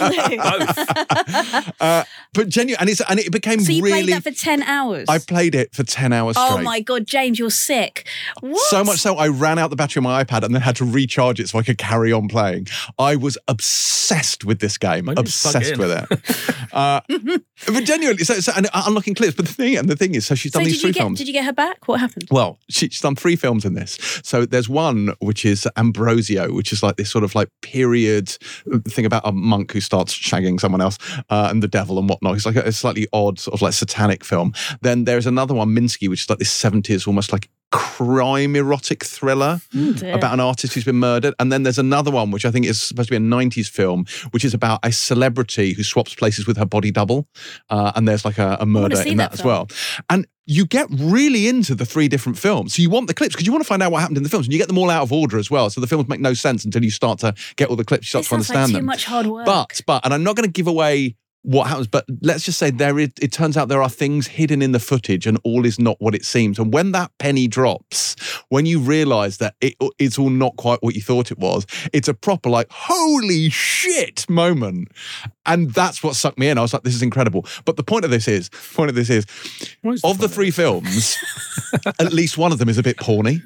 [SPEAKER 2] wackadoodle-doo.
[SPEAKER 1] Uh, but genuine, and it's and it became
[SPEAKER 2] So you
[SPEAKER 1] really.
[SPEAKER 2] played that for ten hours?
[SPEAKER 1] I played it for ten hours
[SPEAKER 2] Oh
[SPEAKER 1] straight.
[SPEAKER 2] my God, James, you're sick. What?
[SPEAKER 1] So much so, I ran out the battery on my iPad and then had to recharge it so I could carry on playing. I was obsessed with this game,
[SPEAKER 3] Why didn't you plug
[SPEAKER 1] obsessed
[SPEAKER 3] it
[SPEAKER 1] with it. uh, but genuinely, so, so and unlocking clips. But the thing, and the thing is, so she's
[SPEAKER 2] So
[SPEAKER 1] done
[SPEAKER 2] did
[SPEAKER 1] these
[SPEAKER 2] you
[SPEAKER 1] three
[SPEAKER 2] get
[SPEAKER 1] films.
[SPEAKER 2] did you get her back? What happened?
[SPEAKER 1] Well, she, she's done three films in this. So there's one which is Ambrosio, which is like this sort of like period thing about a monk who starts shagging someone else uh, and the devil and whatnot. It's like a, a slightly odd sort of like satanic film. Then there's another one, Minsky, which is like this seventies almost like crime erotic thriller
[SPEAKER 2] dear.
[SPEAKER 1] about an artist who's been murdered. And then there's another one which I think is supposed to be a nineties film, which is about a celebrity who swaps places with her body double. Uh, and there's like a, a murder
[SPEAKER 2] see
[SPEAKER 1] in that,
[SPEAKER 2] that
[SPEAKER 1] as
[SPEAKER 2] film.
[SPEAKER 1] well. And you get really into the three different films. So you want the clips because you want to find out what happened in the films, and you get them all out of order as well. So the films make no sense until you start to get all the clips, you start
[SPEAKER 2] This
[SPEAKER 1] to
[SPEAKER 2] sounds
[SPEAKER 1] understand
[SPEAKER 2] like too
[SPEAKER 1] them.
[SPEAKER 2] much hard work.
[SPEAKER 1] But, but, and I'm not going to give away what happens, but let's just say there is, it turns out there are things hidden in the footage and all is not what it seems. And when that penny drops, when you realise that it, it's all not quite what you thought it was, it's a proper like, holy shit moment. And that's what sucked me in. I was like, this is incredible. But the point of this is, point of this is,
[SPEAKER 3] What is the
[SPEAKER 1] of the
[SPEAKER 3] point
[SPEAKER 1] three films, at least one of them is a bit porny.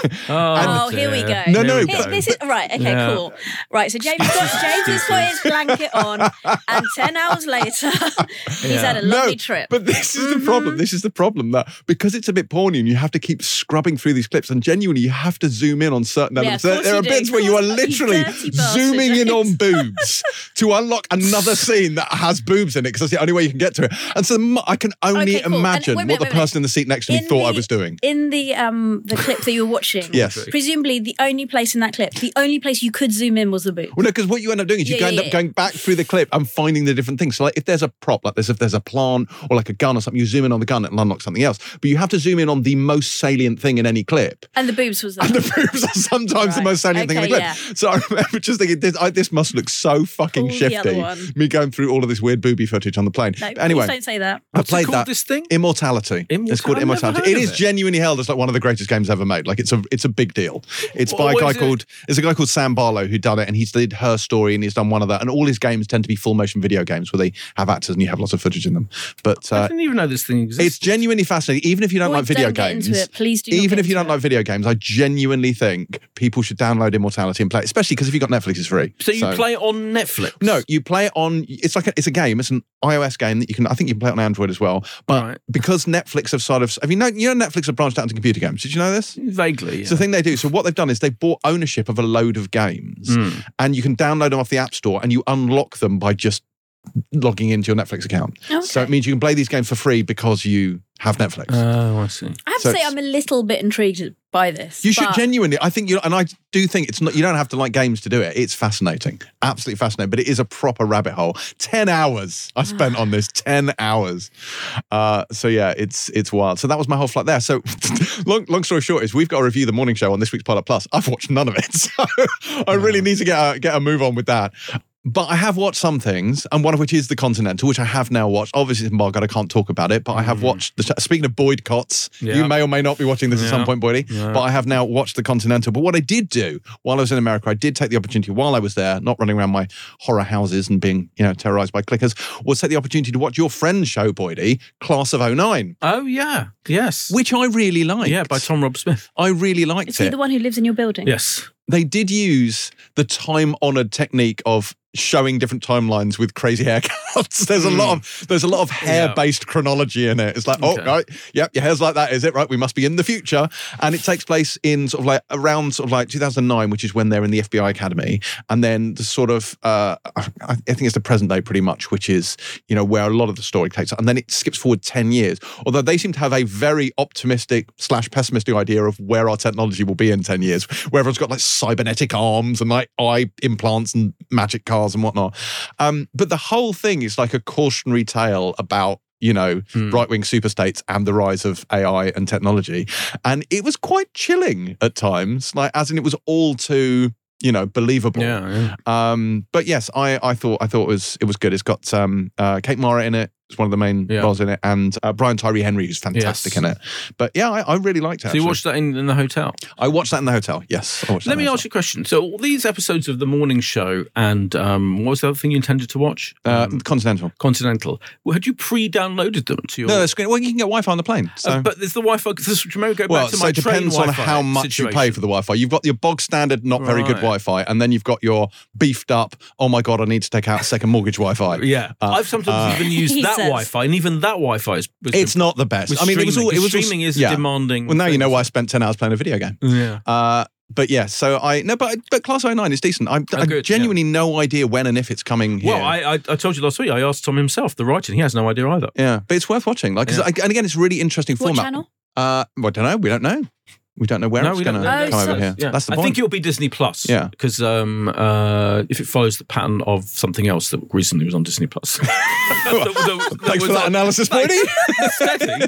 [SPEAKER 2] Oh, here we go.
[SPEAKER 1] No, no,
[SPEAKER 2] Here-
[SPEAKER 1] but-
[SPEAKER 2] this is right. Okay,
[SPEAKER 3] Yeah.
[SPEAKER 2] cool. Right, so James got James has got his blanket on, and ten hours later, he's
[SPEAKER 3] Yeah.
[SPEAKER 2] had a lovely trip.
[SPEAKER 1] But this is the problem. This is the problem that because it's a bit porny and you have to keep scrubbing through these clips, and genuinely you have to zoom in on certain
[SPEAKER 2] Yeah,
[SPEAKER 1] elements.
[SPEAKER 2] of
[SPEAKER 1] there
[SPEAKER 2] course
[SPEAKER 1] there
[SPEAKER 2] you
[SPEAKER 1] are
[SPEAKER 2] do.
[SPEAKER 1] bits where you are
[SPEAKER 2] You
[SPEAKER 1] literally
[SPEAKER 2] dirty bastard,
[SPEAKER 1] zooming in on
[SPEAKER 2] James.
[SPEAKER 1] boobs to unlock another scene that has boobs in it because that's the only way you can get to it. And so m- I can only
[SPEAKER 2] Okay, cool. And
[SPEAKER 1] imagine
[SPEAKER 2] wait a
[SPEAKER 1] what
[SPEAKER 2] minute,
[SPEAKER 1] the
[SPEAKER 2] wait a minute.
[SPEAKER 1] person in the seat next to me
[SPEAKER 2] In
[SPEAKER 1] thought I
[SPEAKER 2] the-
[SPEAKER 1] was doing.
[SPEAKER 2] In the um the clip that you were watching watching,
[SPEAKER 1] Yes.
[SPEAKER 2] presumably the only place in that clip, the only place you could zoom in was the boob.
[SPEAKER 1] Well, no, because what you end up doing is you
[SPEAKER 2] Yeah,
[SPEAKER 1] go
[SPEAKER 2] yeah,
[SPEAKER 1] end up
[SPEAKER 2] yeah.
[SPEAKER 1] going back through the clip and finding the different things. So, like, if there's a prop, like this, if there's a plant or like a gun or something, you zoom in on the gun and unlock something else. But you have to zoom in on the most salient thing in any clip.
[SPEAKER 2] And the boobs was there.
[SPEAKER 1] And the boobs are sometimes the
[SPEAKER 2] Right.
[SPEAKER 1] most salient thing in the
[SPEAKER 2] Okay,
[SPEAKER 1] clip.
[SPEAKER 2] yeah.
[SPEAKER 1] So I remember just thinking, this, I, this must look so fucking
[SPEAKER 2] Pull the other
[SPEAKER 1] shifty.
[SPEAKER 2] one.
[SPEAKER 1] Me going through all of this weird booby footage on the plane.
[SPEAKER 2] No,
[SPEAKER 1] But anyway,
[SPEAKER 2] please don't say that.
[SPEAKER 1] I
[SPEAKER 3] What's it
[SPEAKER 1] played
[SPEAKER 3] called,
[SPEAKER 1] that.
[SPEAKER 3] this thing?
[SPEAKER 1] Immortality. It's called
[SPEAKER 3] I've never
[SPEAKER 1] Immortality.
[SPEAKER 3] heard
[SPEAKER 1] It
[SPEAKER 3] of
[SPEAKER 1] is
[SPEAKER 3] it.
[SPEAKER 1] genuinely held as like one of the greatest games ever made. Like it's a it's a big deal. It's by
[SPEAKER 3] What-
[SPEAKER 1] a
[SPEAKER 3] what
[SPEAKER 1] guy
[SPEAKER 3] is it?
[SPEAKER 1] called there's a guy called Sam Barlow who done it, and he's did Her Story, and he's done one of that. And all his games tend to be full motion video games where they have actors and you have lots of footage in them. But
[SPEAKER 3] I
[SPEAKER 1] uh,
[SPEAKER 3] didn't even know this thing existed.
[SPEAKER 1] it's genuinely fascinating. Even if you don't
[SPEAKER 2] Boys,
[SPEAKER 1] like video
[SPEAKER 2] don't get
[SPEAKER 1] games,
[SPEAKER 2] into it. Please do not
[SPEAKER 1] even
[SPEAKER 2] get
[SPEAKER 1] if you
[SPEAKER 2] into
[SPEAKER 1] don't
[SPEAKER 2] it.
[SPEAKER 1] like video games, I genuinely think people should download Immortality and play it, especially because if you've got Netflix, it's free.
[SPEAKER 3] So you play it on Netflix?
[SPEAKER 1] No, you play it on. It's like a, it's a game. It's an iOS game that you can. I think you can play it on Android as well. But
[SPEAKER 3] Right.
[SPEAKER 1] because Netflix have sort of, have you know, you know, Netflix have branched out into computer games. Did you know this?
[SPEAKER 3] Vaguely. Yeah.
[SPEAKER 1] It's the thing they do. So what they've done is they bought ownership of a load of games,
[SPEAKER 3] Mm.
[SPEAKER 1] and you can download them off the App Store, and you unlock them by just logging into your Netflix account.
[SPEAKER 2] Okay.
[SPEAKER 1] So it means you can play these games for free because you have Netflix.
[SPEAKER 3] Oh, I see.
[SPEAKER 2] I have
[SPEAKER 1] So
[SPEAKER 2] to say,
[SPEAKER 1] it's-
[SPEAKER 2] I'm a little bit intrigued by this.
[SPEAKER 1] You should
[SPEAKER 2] but
[SPEAKER 1] genuinely, I think you, and I do think it's not, you don't have to like games to do it. It's fascinating. Absolutely fascinating. But it is a proper rabbit hole. ten hours I spent on this, ten hours. Uh, so yeah, it's it's wild. So that was my whole flight there. So long, long story short is we've got to review the morning show on this week's Pilot Plus. I've watched none of it. So I really need to get a, get a move on with that. But I have watched some things, and one of which is The Continental, which I have now watched. Obviously, it's embargoed, I can't talk about it, but I have watched, the, speaking of Boyd Cots,
[SPEAKER 3] Yeah.
[SPEAKER 1] you may or may not be watching this at some
[SPEAKER 3] Yeah.
[SPEAKER 1] point, Boydie,
[SPEAKER 3] Yeah.
[SPEAKER 1] but I have now watched The Continental. But what I did do while I was in America, I did take the opportunity while I was there, not running around my horror houses and being, you know, terrorized by clickers, was take the opportunity to watch your friend's show, Boydie, Class of oh nine,
[SPEAKER 3] Oh, yeah. Yes.
[SPEAKER 1] which I really liked.
[SPEAKER 3] Yeah, by Tom Rob Smith.
[SPEAKER 1] I really liked
[SPEAKER 2] Is he
[SPEAKER 1] it.
[SPEAKER 2] the one who lives in your building?
[SPEAKER 3] Yes.
[SPEAKER 1] They did use the time-honored technique of showing different timelines with crazy haircuts. There's a lot of there's a lot of hair-based chronology in it. It's like,
[SPEAKER 3] Okay.
[SPEAKER 1] oh, right, yep, your hair's like that, is it? Right, we must be in the future. And it takes place in sort of like around sort of like two thousand nine, which is when they're in the F B I academy. And then the sort of uh, I think it's the present day pretty much, which is, you know, where a lot of the story takes. And then it skips forward ten years. Although they seem to have a very optimistic slash pessimistic idea of where our technology will be in ten years, where everyone's got like cybernetic arms and like eye implants and magic cars and whatnot. Um, but the whole thing is like a cautionary tale about, you know,
[SPEAKER 3] Hmm.
[SPEAKER 1] right-wing superstates and the rise of A I and technology. And it was quite chilling at times, like as in it was all too, you know, believable.
[SPEAKER 3] Yeah, yeah.
[SPEAKER 1] Um, but yes, I, I thought I thought it was it was good. It's got um, uh, Kate Mara in it. It's one of the main
[SPEAKER 3] Yeah.
[SPEAKER 1] roles in it, and uh, Brian Tyree Henry, who's fantastic
[SPEAKER 3] Yes.
[SPEAKER 1] in it. But yeah, I, I really liked it.
[SPEAKER 3] So you
[SPEAKER 1] actually.
[SPEAKER 3] watched that in, in the hotel?
[SPEAKER 1] I watched that in the hotel. Yes, I watched that
[SPEAKER 3] Let
[SPEAKER 1] in
[SPEAKER 3] me
[SPEAKER 1] the
[SPEAKER 3] ask you a question. So all these episodes of the morning show and um, what was the other thing you intended to watch?
[SPEAKER 1] hotel. Uh,
[SPEAKER 3] Um,
[SPEAKER 1] Continental.
[SPEAKER 3] Continental. Well, had you pre-downloaded them to your...
[SPEAKER 1] No, that's great. Well, you can get Wi-Fi on the plane. So.
[SPEAKER 3] Uh, but there's the Wi-Fi. This, remember, go
[SPEAKER 1] well,
[SPEAKER 3] back to
[SPEAKER 1] so
[SPEAKER 3] my
[SPEAKER 1] it depends
[SPEAKER 3] train
[SPEAKER 1] on
[SPEAKER 3] Wi-Fi
[SPEAKER 1] how much you pay
[SPEAKER 3] situation.
[SPEAKER 1] for the Wi-Fi. You've got your bog standard, not very good
[SPEAKER 3] Right.
[SPEAKER 1] Wi-Fi, and then you've got your beefed up. Oh my god, I need to take out a second mortgage Wi-Fi.
[SPEAKER 3] Yeah,
[SPEAKER 1] Uh,
[SPEAKER 3] I've sometimes
[SPEAKER 1] uh,
[SPEAKER 3] even used
[SPEAKER 2] He
[SPEAKER 3] that
[SPEAKER 2] says.
[SPEAKER 3] Wi-Fi, and even that Wi-Fi is. Was
[SPEAKER 1] It's not the best.
[SPEAKER 3] with
[SPEAKER 1] I mean, it was all.
[SPEAKER 3] streaming,
[SPEAKER 1] It was
[SPEAKER 3] 'cause
[SPEAKER 1] all,
[SPEAKER 3] streaming is
[SPEAKER 1] yeah.
[SPEAKER 3] demanding.
[SPEAKER 1] Well, now you know
[SPEAKER 3] things.
[SPEAKER 1] why I spent ten hours playing a video game.
[SPEAKER 3] Yeah.
[SPEAKER 1] Uh, but yeah, so I no, but but Class oh nine is decent. I, I
[SPEAKER 3] good,
[SPEAKER 1] genuinely no idea when and if it's coming here.
[SPEAKER 3] Well, I, I I told you last week. I asked Tom himself, the writer, and he has no idea either.
[SPEAKER 1] yeah, but it's worth watching. Like, 'cause
[SPEAKER 3] Yeah.
[SPEAKER 1] I- and again, it's a really interesting
[SPEAKER 2] What
[SPEAKER 1] format.
[SPEAKER 2] channel?
[SPEAKER 1] Uh, well, I don't know. We don't know. We don't know where
[SPEAKER 3] No,
[SPEAKER 1] it's
[SPEAKER 3] we
[SPEAKER 1] going
[SPEAKER 3] don't
[SPEAKER 1] to
[SPEAKER 3] know.
[SPEAKER 2] Oh,
[SPEAKER 1] come
[SPEAKER 2] so-
[SPEAKER 1] over here.
[SPEAKER 3] Yeah.
[SPEAKER 1] That's the
[SPEAKER 3] I
[SPEAKER 1] point.
[SPEAKER 3] think it'll be Disney Plus.
[SPEAKER 1] Yeah.
[SPEAKER 3] because um, uh, if it follows the pattern of something else that recently was on Disney Plus. That- that- that
[SPEAKER 1] Thanks
[SPEAKER 3] was
[SPEAKER 1] for that
[SPEAKER 3] a-
[SPEAKER 1] analysis, Brody.
[SPEAKER 3] Steady.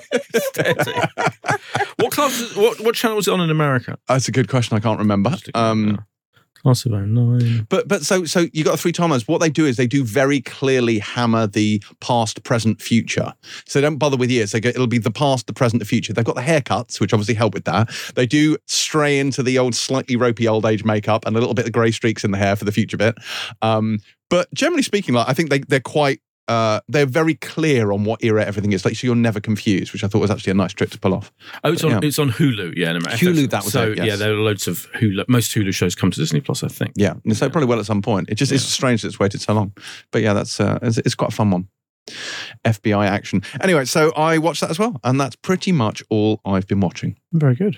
[SPEAKER 3] Steady. What class? What what channel was it on in America?
[SPEAKER 1] That's a good question. I can't remember. Um,
[SPEAKER 3] Class of oh nine.
[SPEAKER 1] But but so so you got the three timelines. What they do is they do very clearly hammer the past, present, future. So they don't bother with years. They go, it'll be the past, the present, the future. They've got the haircuts, which obviously help with that. They do stray into the old slightly ropey old age makeup and a little bit of grey streaks in the hair for the future bit. Um, but generally speaking, like I think they they're quite. Uh, they're very clear on what era everything is, like so you're never confused, which I thought was actually a nice trick to pull off.
[SPEAKER 3] Oh, it's on
[SPEAKER 1] Yeah.
[SPEAKER 3] it's on Hulu. Yeah, in America.
[SPEAKER 1] Hulu, that was
[SPEAKER 3] so.
[SPEAKER 1] it, yes.
[SPEAKER 3] Yeah, there are loads of Hulu. Most Hulu shows come to Disney Plus, I think.
[SPEAKER 1] Yeah, and so probably will at some point. It just it's strange that it's waited so long, but yeah, that's uh, it's, it's quite a fun one. F B I action. Anyway, so I watched that as well, and that's pretty much all I've been watching.
[SPEAKER 3] Very good.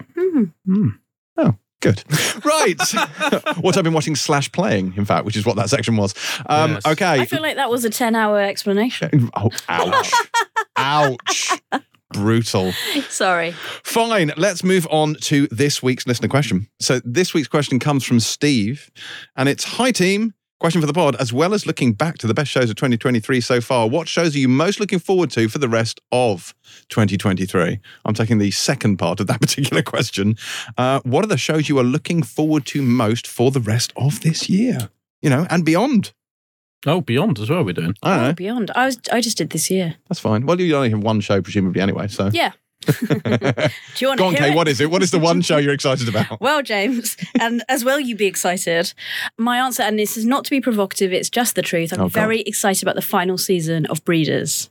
[SPEAKER 1] Oh, good. Right. What I've been watching slash playing, in fact, which is what that section was. Um,
[SPEAKER 3] Yes.
[SPEAKER 1] Okay.
[SPEAKER 2] I feel like that was a ten-hour explanation.
[SPEAKER 1] Oh, ouch. Ouch. Brutal.
[SPEAKER 2] Sorry.
[SPEAKER 1] Fine, let's move on to this week's listener question. So this week's question comes from Steve, and it's, hi team, question for the pod, as well as looking back to the best shows of twenty twenty-three so far, what shows are you most looking forward to for the rest of twenty twenty-three? I'm taking the second part of that particular question. Uh, what are the shows you are looking forward to most for the rest of this year? You know, and beyond.
[SPEAKER 3] Oh, Beyond as well we're doing.
[SPEAKER 1] I don't know.
[SPEAKER 2] Oh, Beyond. I was. I just did this year.
[SPEAKER 1] That's fine. Well, you only have one show, presumably, anyway, so.
[SPEAKER 2] Yeah. Do you want
[SPEAKER 1] Go
[SPEAKER 2] to
[SPEAKER 1] on,
[SPEAKER 2] hear
[SPEAKER 1] Kay,
[SPEAKER 2] it?
[SPEAKER 1] what is it? What is the one show you're excited about?
[SPEAKER 2] Well, James, and as well you be excited. My answer, and this is not to be provocative, it's just the truth. I'm
[SPEAKER 1] Oh, God.
[SPEAKER 2] very excited about the final season of Breeders.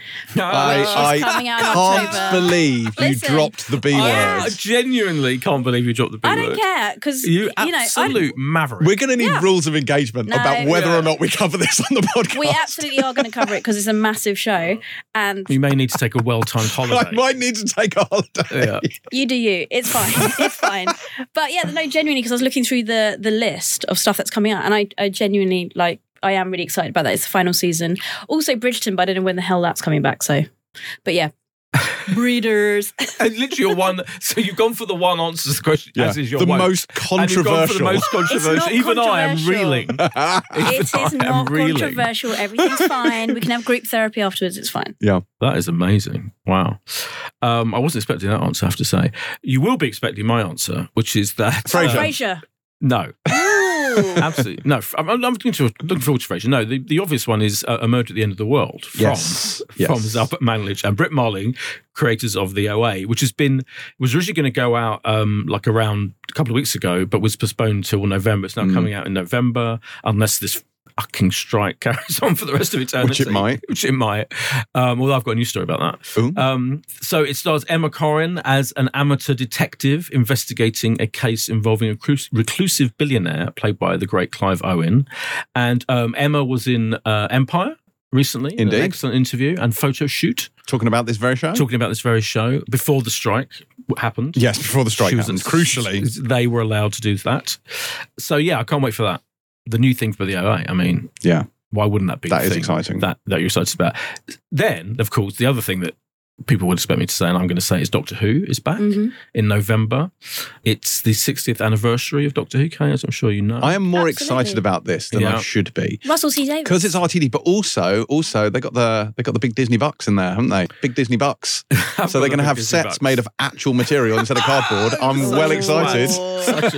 [SPEAKER 1] I,
[SPEAKER 2] Which is
[SPEAKER 1] I
[SPEAKER 2] coming out in
[SPEAKER 1] can't
[SPEAKER 2] October.
[SPEAKER 1] believe you
[SPEAKER 2] Listen.
[SPEAKER 1] dropped the B
[SPEAKER 3] I
[SPEAKER 1] word.
[SPEAKER 3] genuinely can't believe you dropped the B
[SPEAKER 2] I don't
[SPEAKER 3] word.
[SPEAKER 2] care because
[SPEAKER 3] You
[SPEAKER 2] you know I,
[SPEAKER 3] absolute maverick.
[SPEAKER 1] We're going to need
[SPEAKER 2] Yeah.
[SPEAKER 1] rules of engagement
[SPEAKER 2] No.
[SPEAKER 1] about whether
[SPEAKER 3] Yeah.
[SPEAKER 1] or not we cover this on the podcast.
[SPEAKER 2] we absolutely are going to cover it because it's a massive show, and
[SPEAKER 3] You may need to take a well-timed
[SPEAKER 1] I
[SPEAKER 3] holiday.
[SPEAKER 1] might need to take a holiday.
[SPEAKER 3] Yeah.
[SPEAKER 2] you do you. It's fine. It's fine. But yeah, no, genuinely, because I was looking through the the list of stuff that's coming out, and I, I genuinely like. I am really excited about that. It's the final season. Also, Bridgerton, but I don't know when the hell that's coming back. So, but yeah, Breeders.
[SPEAKER 3] And literally your one, so you've gone for the one answer to the question,
[SPEAKER 1] Yeah.
[SPEAKER 3] as is your
[SPEAKER 1] The
[SPEAKER 3] wont.
[SPEAKER 1] most
[SPEAKER 3] And you've gone for the
[SPEAKER 1] controversial.
[SPEAKER 3] most controversial.
[SPEAKER 2] not
[SPEAKER 3] Even I am
[SPEAKER 2] controversial.
[SPEAKER 3] reeling.
[SPEAKER 2] It is
[SPEAKER 3] I am
[SPEAKER 2] not
[SPEAKER 3] reeling.
[SPEAKER 2] controversial. Everything's fine. We can have group therapy afterwards. It's fine.
[SPEAKER 1] Yeah.
[SPEAKER 3] That is amazing. Wow. Um, I wasn't expecting that answer, I have to say. You will be expecting my answer, which is that...
[SPEAKER 1] Frasier.
[SPEAKER 3] uh,
[SPEAKER 2] Frasier.
[SPEAKER 3] no.
[SPEAKER 2] Ooh.
[SPEAKER 3] Absolutely. No, I'm, I'm looking, to, looking forward to Frasier. No, the, the obvious one is uh, A Murder at the End of the World from,
[SPEAKER 1] Yes. Yes.
[SPEAKER 3] from Albert Manlich and Britt Marling, creators of the O A, which has been, was originally going to go out um, like around a couple of weeks ago, but was postponed till November. It's now
[SPEAKER 1] Mm.
[SPEAKER 3] coming out in November, unless this fucking strike carries on for the rest of eternity.
[SPEAKER 1] Which it might.
[SPEAKER 3] Which it might. Um, although I've got a new story about that.
[SPEAKER 1] Ooh.
[SPEAKER 3] Um, so it stars Emma Corrin as an amateur detective investigating a case involving a reclus- reclusive billionaire played by the great Clive Owen. And um, Emma was in uh, Empire recently.
[SPEAKER 1] Indeed.
[SPEAKER 3] An excellent interview and photo shoot
[SPEAKER 1] Talking about this very show?
[SPEAKER 3] talking about this very show before the strike happened.
[SPEAKER 1] Yes, before the strike
[SPEAKER 3] She was-
[SPEAKER 1] happened. Crucially.
[SPEAKER 3] They were allowed to do that. So yeah, I can't wait for that. The new thing for the O A. I mean,
[SPEAKER 1] Yeah.
[SPEAKER 3] why wouldn't that be
[SPEAKER 1] That
[SPEAKER 3] the
[SPEAKER 1] is
[SPEAKER 3] thing
[SPEAKER 1] exciting.
[SPEAKER 3] That, that you're excited about. Then, of course, the other thing that people would expect me to say, and I'm going to say, is Doctor Who is back
[SPEAKER 2] Mhm.
[SPEAKER 3] in November. It's the sixtieth anniversary of Doctor Who, Kay, as I'm sure you know.
[SPEAKER 1] I am more
[SPEAKER 2] Absolutely.
[SPEAKER 1] excited about this than
[SPEAKER 3] Yeah.
[SPEAKER 1] I should be.
[SPEAKER 2] Russell T Davies.
[SPEAKER 1] Because it's R T D, but also, also they got the they got the big Disney bucks in there, haven't they? Big Disney bucks. So they're going to have sets made of actual material instead of cardboard. I'm
[SPEAKER 2] Oh.
[SPEAKER 1] well excited.
[SPEAKER 3] Such a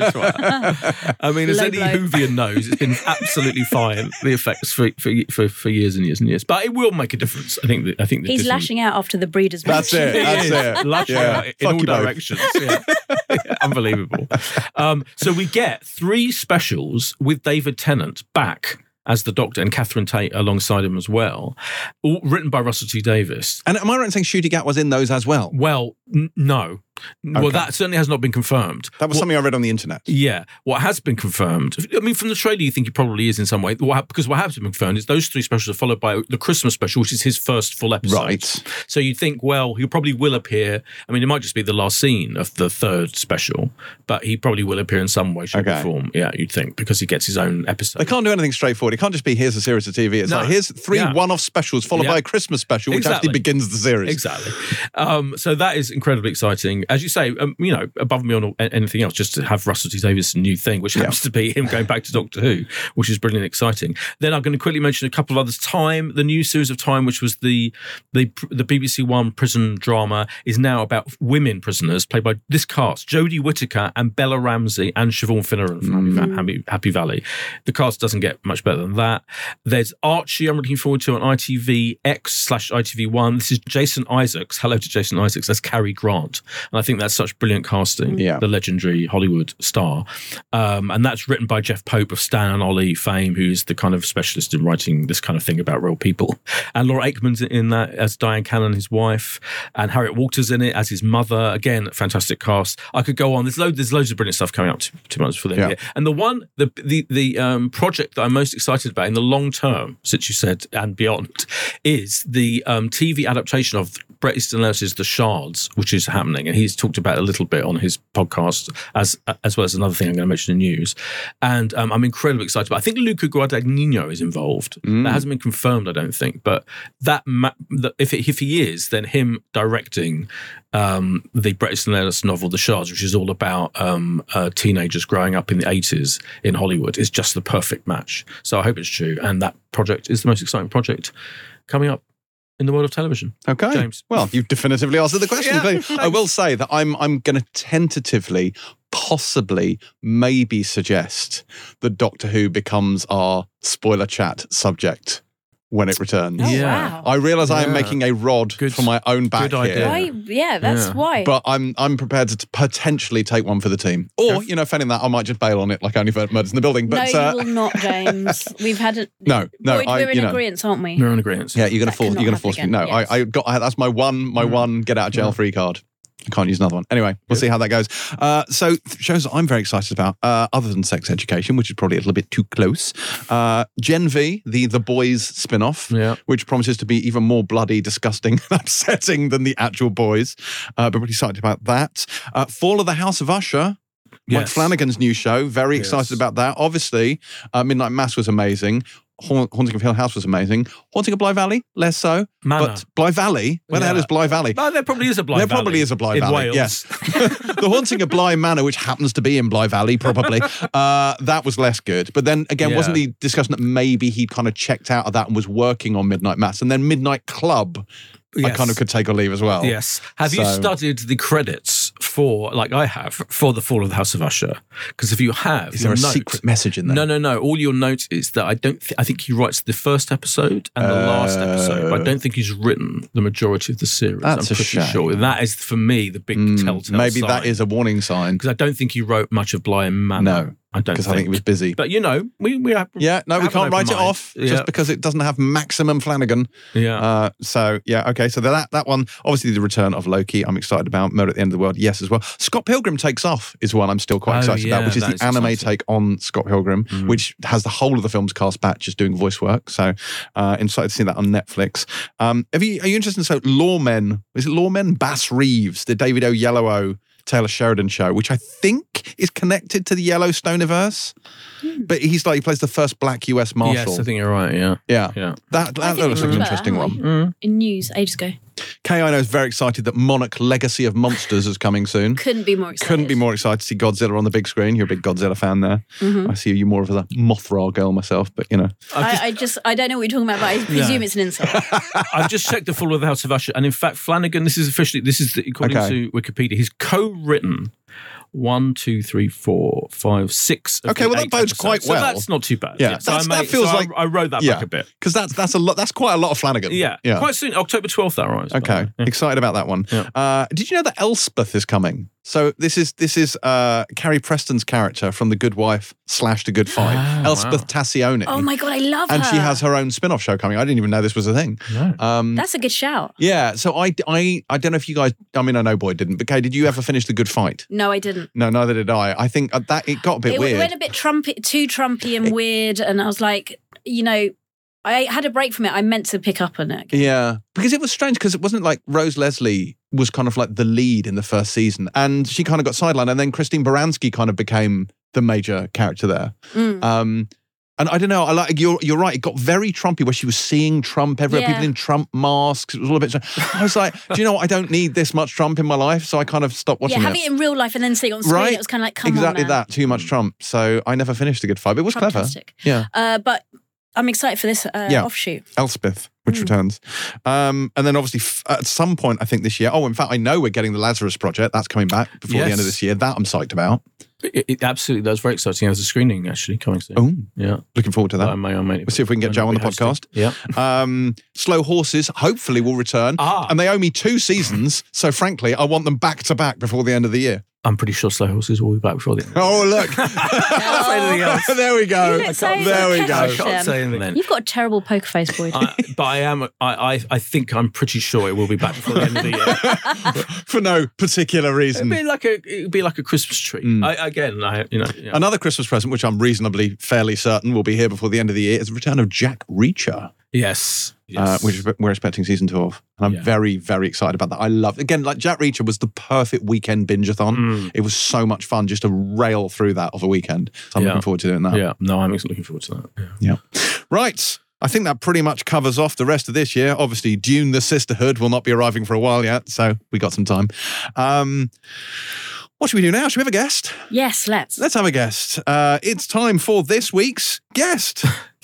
[SPEAKER 3] twat. I mean, as
[SPEAKER 2] Low
[SPEAKER 3] any
[SPEAKER 2] blow.
[SPEAKER 3] Whovian knows, it's been absolutely fine, the effects for, for for for years and years and years. But it will make a difference. I think. That, I think that
[SPEAKER 2] He's
[SPEAKER 3] Disney-
[SPEAKER 2] lashing out after the Breeders.
[SPEAKER 1] That's
[SPEAKER 2] match.
[SPEAKER 1] it. That's
[SPEAKER 3] He is
[SPEAKER 1] it.
[SPEAKER 3] lashing
[SPEAKER 1] Yeah.
[SPEAKER 3] out in
[SPEAKER 1] Fuck
[SPEAKER 3] all
[SPEAKER 1] you both.
[SPEAKER 3] directions. Yeah. Yeah, unbelievable. Um, so we get three specials with David Tennant back as the Doctor and Catherine Tate alongside him as well, all written by Russell T Davies.
[SPEAKER 1] And am I right in saying Shooty Gat was in those as well?
[SPEAKER 3] Well, n- no. Well,
[SPEAKER 1] Okay.
[SPEAKER 3] that certainly has not been confirmed.
[SPEAKER 1] That was
[SPEAKER 3] What-
[SPEAKER 1] something I read on the internet.
[SPEAKER 3] Yeah, what has been confirmed, I mean, from the trailer, you think he probably is in some way. What, hap- because what has been confirmed is those three specials are followed by the Christmas special, which is his first full episode.
[SPEAKER 1] Right.
[SPEAKER 3] So you'd think, well, he probably will appear. I mean, it might just be the last scene of the third special, but he probably will appear in some way, shape,
[SPEAKER 1] Okay.
[SPEAKER 3] or form. Yeah, you'd think, because he gets his own episode.
[SPEAKER 1] They can't do anything straightforward. It can't just be here's a series of T V. It's
[SPEAKER 3] No.
[SPEAKER 1] like here's three
[SPEAKER 3] Yeah.
[SPEAKER 1] one-off specials followed
[SPEAKER 3] Yeah.
[SPEAKER 1] by a Christmas special, which
[SPEAKER 3] Exactly.
[SPEAKER 1] actually begins the series.
[SPEAKER 3] Exactly. Um, so that is incredibly exciting. As you say, um, you know, above and beyond a- anything else, just to have Russell T Davies' new thing, which happens to be him going back to Doctor Who, which is brilliantly exciting. Then I'm going to quickly mention a couple of others. Time, the new series of Time, which was the the the B B C One prison drama, is now about women prisoners, played by this cast: Jodie Whittaker and Bella Ramsey and Siobhan Finneran from Happy, Happy, Happy Valley. The cast doesn't get much better than that. There's Archie, I'm looking forward to on I T V X slash I T V one. This is Jason Isaacs. Hello to Jason Isaacs. That's Cary Grant. And I think that's such brilliant casting.
[SPEAKER 1] Yeah.
[SPEAKER 3] The legendary Hollywood star. Um, and that's written by Jeff Pope of Stan and Ollie fame, who's the kind of specialist in writing this kind of thing about real people. And Laura Aikman's in that as Diane Cannon, his wife. And Harriet Walter's in it as his mother. Again, fantastic cast. I could go on. There's, load, there's loads of brilliant stuff coming up to, to months for the
[SPEAKER 1] Yeah.
[SPEAKER 3] year. And the one, the the the um, project that I'm most excited about in the long term, since you said and beyond, is the um, T V adaptation of Bret Easton Ellis's The Shards, which is happening, and he's talked about it a little bit on his podcast, as as well as another thing I'm going to mention in the news. And um, I'm incredibly excited about it. I think Luca Guadagnino is involved. Mm. That hasn't been confirmed, I don't think, but that, ma- that if, it, if he is, then him directing um, the Bret Easton Ellis novel The Shards, which is all about um, uh, teenagers growing up in the eighties in Hollywood, is just the perfect match. So I hope it's true, and that project is the most exciting project coming up in the world of television.
[SPEAKER 1] Okay,
[SPEAKER 3] James.
[SPEAKER 1] Well, you've definitively answered the question.
[SPEAKER 3] Yeah,
[SPEAKER 1] I will say that I'm I'm going to tentatively, possibly, maybe suggest that Doctor Who becomes our spoiler chat subject when it returns.
[SPEAKER 2] Oh,
[SPEAKER 3] Yeah.
[SPEAKER 2] wow.
[SPEAKER 1] I realise I am
[SPEAKER 3] Yeah.
[SPEAKER 1] making a rod
[SPEAKER 3] Good-
[SPEAKER 1] for my own back
[SPEAKER 3] good idea.
[SPEAKER 1] here.
[SPEAKER 2] Why? Yeah, that's
[SPEAKER 3] Yeah.
[SPEAKER 2] why.
[SPEAKER 1] But I'm I'm prepared to potentially take one for the team, or you know, failing that, I might just bail on it like only for Murders in the Building. But
[SPEAKER 2] no,
[SPEAKER 1] uh,
[SPEAKER 2] you will not, James. We've had a
[SPEAKER 1] no, no,
[SPEAKER 2] Boyd,
[SPEAKER 1] I,
[SPEAKER 2] we're in
[SPEAKER 1] you know,
[SPEAKER 2] agreement, aren't we?
[SPEAKER 3] We're in agreement.
[SPEAKER 1] yeah, you're going to
[SPEAKER 2] That
[SPEAKER 1] force
[SPEAKER 2] cannot
[SPEAKER 1] you're going to
[SPEAKER 2] happen
[SPEAKER 1] force me.
[SPEAKER 2] again.
[SPEAKER 1] No,
[SPEAKER 2] Yes.
[SPEAKER 1] I, I got I, that's my one my
[SPEAKER 3] Mm.
[SPEAKER 1] one get out of jail free card. I can't use another one. Anyway, we'll see how that goes. Uh, so th- shows that I'm very excited about, uh, other than Sex Education, which is probably a little bit too close. Uh, Gen V, the The Boys spin-off,
[SPEAKER 3] Yeah.
[SPEAKER 1] which promises to be even more bloody, disgusting, and upsetting than the actual Boys. Uh, but really excited about that. Uh, Fall of the House of Usher. Mike
[SPEAKER 3] Yes.
[SPEAKER 1] Flanagan's new show. Very
[SPEAKER 3] Yes.
[SPEAKER 1] excited about that. Obviously, uh, Midnight Mass was amazing. Ha- Haunting of Hill House was amazing. Haunting of Bly Valley, less so.
[SPEAKER 3] Manor.
[SPEAKER 1] But Bly Valley, where the hell
[SPEAKER 3] Yeah.
[SPEAKER 1] is Bly Valley?
[SPEAKER 3] No, there probably is a Bly
[SPEAKER 1] There
[SPEAKER 3] Valley
[SPEAKER 1] probably is a Bly
[SPEAKER 3] in
[SPEAKER 1] Valley,
[SPEAKER 3] Wales.
[SPEAKER 1] yes. The Haunting of Bly Manor, which happens to be in Bly Valley, probably, uh, that was less good. But then again,
[SPEAKER 3] Yeah.
[SPEAKER 1] wasn't the discussion that maybe he'd kind of checked out of that and was working on Midnight Mass? And then Midnight Club, I
[SPEAKER 3] Yes.
[SPEAKER 1] kind of could take or leave as well.
[SPEAKER 3] Yes. Have you
[SPEAKER 1] So-
[SPEAKER 3] studied the credits for, like I have, for The Fall of the House of Usher? Because if you have,
[SPEAKER 1] Is there a
[SPEAKER 3] you'll note-
[SPEAKER 1] secret message in there?
[SPEAKER 3] No, no, no. All you'll note is that I don't. Th- I think he writes the first episode and the last episode, but I don't think he's written the majority of the series.
[SPEAKER 1] That's
[SPEAKER 3] I'm
[SPEAKER 1] a
[SPEAKER 3] pretty
[SPEAKER 1] shame.
[SPEAKER 3] sure that is for me the big
[SPEAKER 1] Mm,
[SPEAKER 3] telltale.
[SPEAKER 1] maybe
[SPEAKER 3] sign.
[SPEAKER 1] that is a warning sign.
[SPEAKER 3] because I don't think he wrote much of Bly and Manor.
[SPEAKER 1] No,
[SPEAKER 3] I don't
[SPEAKER 1] because I think he was busy.
[SPEAKER 3] But you know, we we have.
[SPEAKER 1] Yeah, no, we
[SPEAKER 3] have an
[SPEAKER 1] can't write
[SPEAKER 3] open
[SPEAKER 1] it
[SPEAKER 3] mind.
[SPEAKER 1] off
[SPEAKER 3] Yeah.
[SPEAKER 1] just because it doesn't have maximum Flanagan.
[SPEAKER 3] Yeah.
[SPEAKER 1] Uh, so yeah, okay. So that that one, obviously, the return of Loki, I'm excited about. Murder at the End of the World, yes, as well. Scott Pilgrim Takes Off is one I'm still quite
[SPEAKER 3] Oh,
[SPEAKER 1] excited
[SPEAKER 3] yeah,
[SPEAKER 1] about, which is
[SPEAKER 3] that
[SPEAKER 1] the
[SPEAKER 3] is
[SPEAKER 1] anime
[SPEAKER 3] exciting.
[SPEAKER 1] take on Scott Pilgrim,
[SPEAKER 3] Mm.
[SPEAKER 1] which has the whole of the film's cast back just doing voice work. So uh, excited to see that on Netflix. Um, have you, are you interested in so Lawmen? Is it Lawmen? Bass Reeves, the David Oyelowo Taylor Sheridan show, which I think is connected to the Yellowstoneverse. But he's like, he plays the first black U S Marshal.
[SPEAKER 3] Yes, I think you're right. Yeah.
[SPEAKER 1] yeah.
[SPEAKER 3] Yeah.
[SPEAKER 1] That,
[SPEAKER 2] I
[SPEAKER 1] that
[SPEAKER 2] think
[SPEAKER 1] looks
[SPEAKER 2] we
[SPEAKER 1] like an
[SPEAKER 2] talked about
[SPEAKER 1] interesting
[SPEAKER 2] that,
[SPEAKER 1] one.
[SPEAKER 2] haven't
[SPEAKER 3] Mm.
[SPEAKER 2] in news ages ago.
[SPEAKER 1] Kay, I know, is very excited that Monarch Legacy of Monsters is coming soon.
[SPEAKER 2] Couldn't be more excited.
[SPEAKER 1] Couldn't be more excited to see Godzilla on the big screen. You're a big Godzilla fan there.
[SPEAKER 2] Mhm.
[SPEAKER 1] I see you more of a Mothra girl myself, but you know.
[SPEAKER 2] I, I just, I don't know what you're talking about, but I presume it's an insult.
[SPEAKER 3] I've just checked The Fall of the House of Usher, and in fact, Flanagan. This is officially. This is the, according
[SPEAKER 1] Okay.
[SPEAKER 3] to Wikipedia. He's co-written one, two, three, four, five, six. Of
[SPEAKER 1] Okay,
[SPEAKER 3] the
[SPEAKER 1] well, that
[SPEAKER 3] eight
[SPEAKER 1] bodes
[SPEAKER 3] episodes.
[SPEAKER 1] quite
[SPEAKER 3] So
[SPEAKER 1] well.
[SPEAKER 3] that's not too bad.
[SPEAKER 1] Yeah,
[SPEAKER 3] so
[SPEAKER 1] that's-
[SPEAKER 3] I
[SPEAKER 1] that
[SPEAKER 3] made-
[SPEAKER 1] feels
[SPEAKER 3] so I-
[SPEAKER 1] like-
[SPEAKER 3] I, wrote that
[SPEAKER 1] yeah.
[SPEAKER 3] back a bit.
[SPEAKER 1] Because that's that's a lot. That's quite a lot of Flanagan.
[SPEAKER 3] Yeah,
[SPEAKER 1] yeah.
[SPEAKER 3] quite soon. October twelfth, that arrives. by the
[SPEAKER 1] Okay,
[SPEAKER 3] way. Yeah.
[SPEAKER 1] excited about that one.
[SPEAKER 3] Yeah.
[SPEAKER 1] Uh, did you know that Elspeth is coming? So this is this is uh, Carrie Preston's character from The Good Wife slash The Good Fight,
[SPEAKER 3] Oh,
[SPEAKER 1] Elspeth
[SPEAKER 3] wow.
[SPEAKER 1] Tassioni.
[SPEAKER 2] Oh my God, I love
[SPEAKER 1] and
[SPEAKER 2] her.
[SPEAKER 1] she has her own spin-off show coming. I didn't even know this was a thing.
[SPEAKER 3] No.
[SPEAKER 1] Um,
[SPEAKER 2] That's a good shout.
[SPEAKER 1] yeah, so I, I, I don't know if you guys, I mean, I know Boyd didn't, but Kay, did you ever finish The Good Fight?
[SPEAKER 2] No, I didn't.
[SPEAKER 1] No, neither did I. I think uh, that it got a bit
[SPEAKER 2] It,
[SPEAKER 1] weird.
[SPEAKER 2] went a bit trumpy, too trumpy and weird, and I was like, you know, I had a break from it. I meant to pick up on it.
[SPEAKER 1] Yeah, because it was strange because it wasn't like Rose Leslie was kind of like the lead in the first season and she kind of got sidelined and then Christine Baranski kind of became the major character there.
[SPEAKER 2] Mm.
[SPEAKER 1] Um, and I don't know, I like you're you're right. It got very Trumpy where she was seeing Trump everywhere,
[SPEAKER 2] Yeah.
[SPEAKER 1] people in Trump masks. It was all a bit. I was like, do you know what? I don't need this much Trump in my life, so I kind of stopped watching
[SPEAKER 2] Yeah,
[SPEAKER 1] it.
[SPEAKER 2] having it in real life and then seeing it on screen,
[SPEAKER 1] Right?
[SPEAKER 2] it was kind of like, come
[SPEAKER 1] exactly
[SPEAKER 2] on now.
[SPEAKER 1] that. Too much Trump. So I never finished The Good Fight. But it was clever.
[SPEAKER 2] Trumptastic.
[SPEAKER 1] Yeah.
[SPEAKER 2] Uh, but I'm excited for this uh,
[SPEAKER 1] Yeah.
[SPEAKER 2] offshoot.
[SPEAKER 1] Elspeth, which
[SPEAKER 2] Mm.
[SPEAKER 1] returns. Um, and then obviously f- at some point, I think this year, oh, in fact, I know we're getting the Lazarus Project. That's coming back before the end of
[SPEAKER 3] Yes.
[SPEAKER 1] this year. That I'm psyched about.
[SPEAKER 3] It, it absolutely, that's very exciting. There's a screening actually coming soon.
[SPEAKER 1] Oh,
[SPEAKER 3] Yeah.
[SPEAKER 1] looking forward to
[SPEAKER 3] That I
[SPEAKER 1] that.
[SPEAKER 3] may or may
[SPEAKER 1] We'll see if we can get
[SPEAKER 3] may
[SPEAKER 1] Joe
[SPEAKER 3] not
[SPEAKER 1] on the
[SPEAKER 3] be hosting.
[SPEAKER 1] podcast.
[SPEAKER 3] Yeah.
[SPEAKER 1] Um, Slow Horses, hopefully, will return.
[SPEAKER 3] Ah.
[SPEAKER 1] And they owe me two seasons. So frankly, I want them back to back before the end of the year.
[SPEAKER 3] I'm pretty sure Slow Horses will be back before the end.
[SPEAKER 1] Oh, look.
[SPEAKER 3] Can't say anything else.
[SPEAKER 1] There we go.
[SPEAKER 2] You look so
[SPEAKER 1] There we go.
[SPEAKER 3] I
[SPEAKER 2] Catch
[SPEAKER 3] can't
[SPEAKER 2] them.
[SPEAKER 3] say anything then.
[SPEAKER 2] You've got a terrible poker face, Boyd.
[SPEAKER 3] I, but I I am. I, I. I think I'm pretty sure it will be back before the end of the year.
[SPEAKER 1] For no particular reason.
[SPEAKER 3] It'd be like a. It'd be like a Christmas tree.
[SPEAKER 1] Mm.
[SPEAKER 3] I, again, I. You know. Yeah.
[SPEAKER 1] Another Christmas present, which I'm reasonably fairly certain will be here before the end of the year, is the return of Jack Reacher.
[SPEAKER 3] Yes.
[SPEAKER 1] Uh,
[SPEAKER 3] Yes.
[SPEAKER 1] which we're expecting season two of. And I'm
[SPEAKER 3] Yeah.
[SPEAKER 1] very, very excited about that. I love, again, like Jack Reacher was the perfect weekend binge-a-thon.
[SPEAKER 3] Mm.
[SPEAKER 1] It was so much fun just to rail through that of a weekend. So I'm
[SPEAKER 3] Yeah.
[SPEAKER 1] looking forward to doing that.
[SPEAKER 3] Yeah. No, I'm looking forward to that. Yeah.
[SPEAKER 1] Yeah. Right. I think that pretty much covers off the rest of this year. Obviously, Dune the Sisterhood will not be arriving for a while yet, so we got some time. Um, what should we do now? Should we have a guest?
[SPEAKER 2] Yes, let's.
[SPEAKER 1] Let's have a guest. Uh, it's time for this week's guest.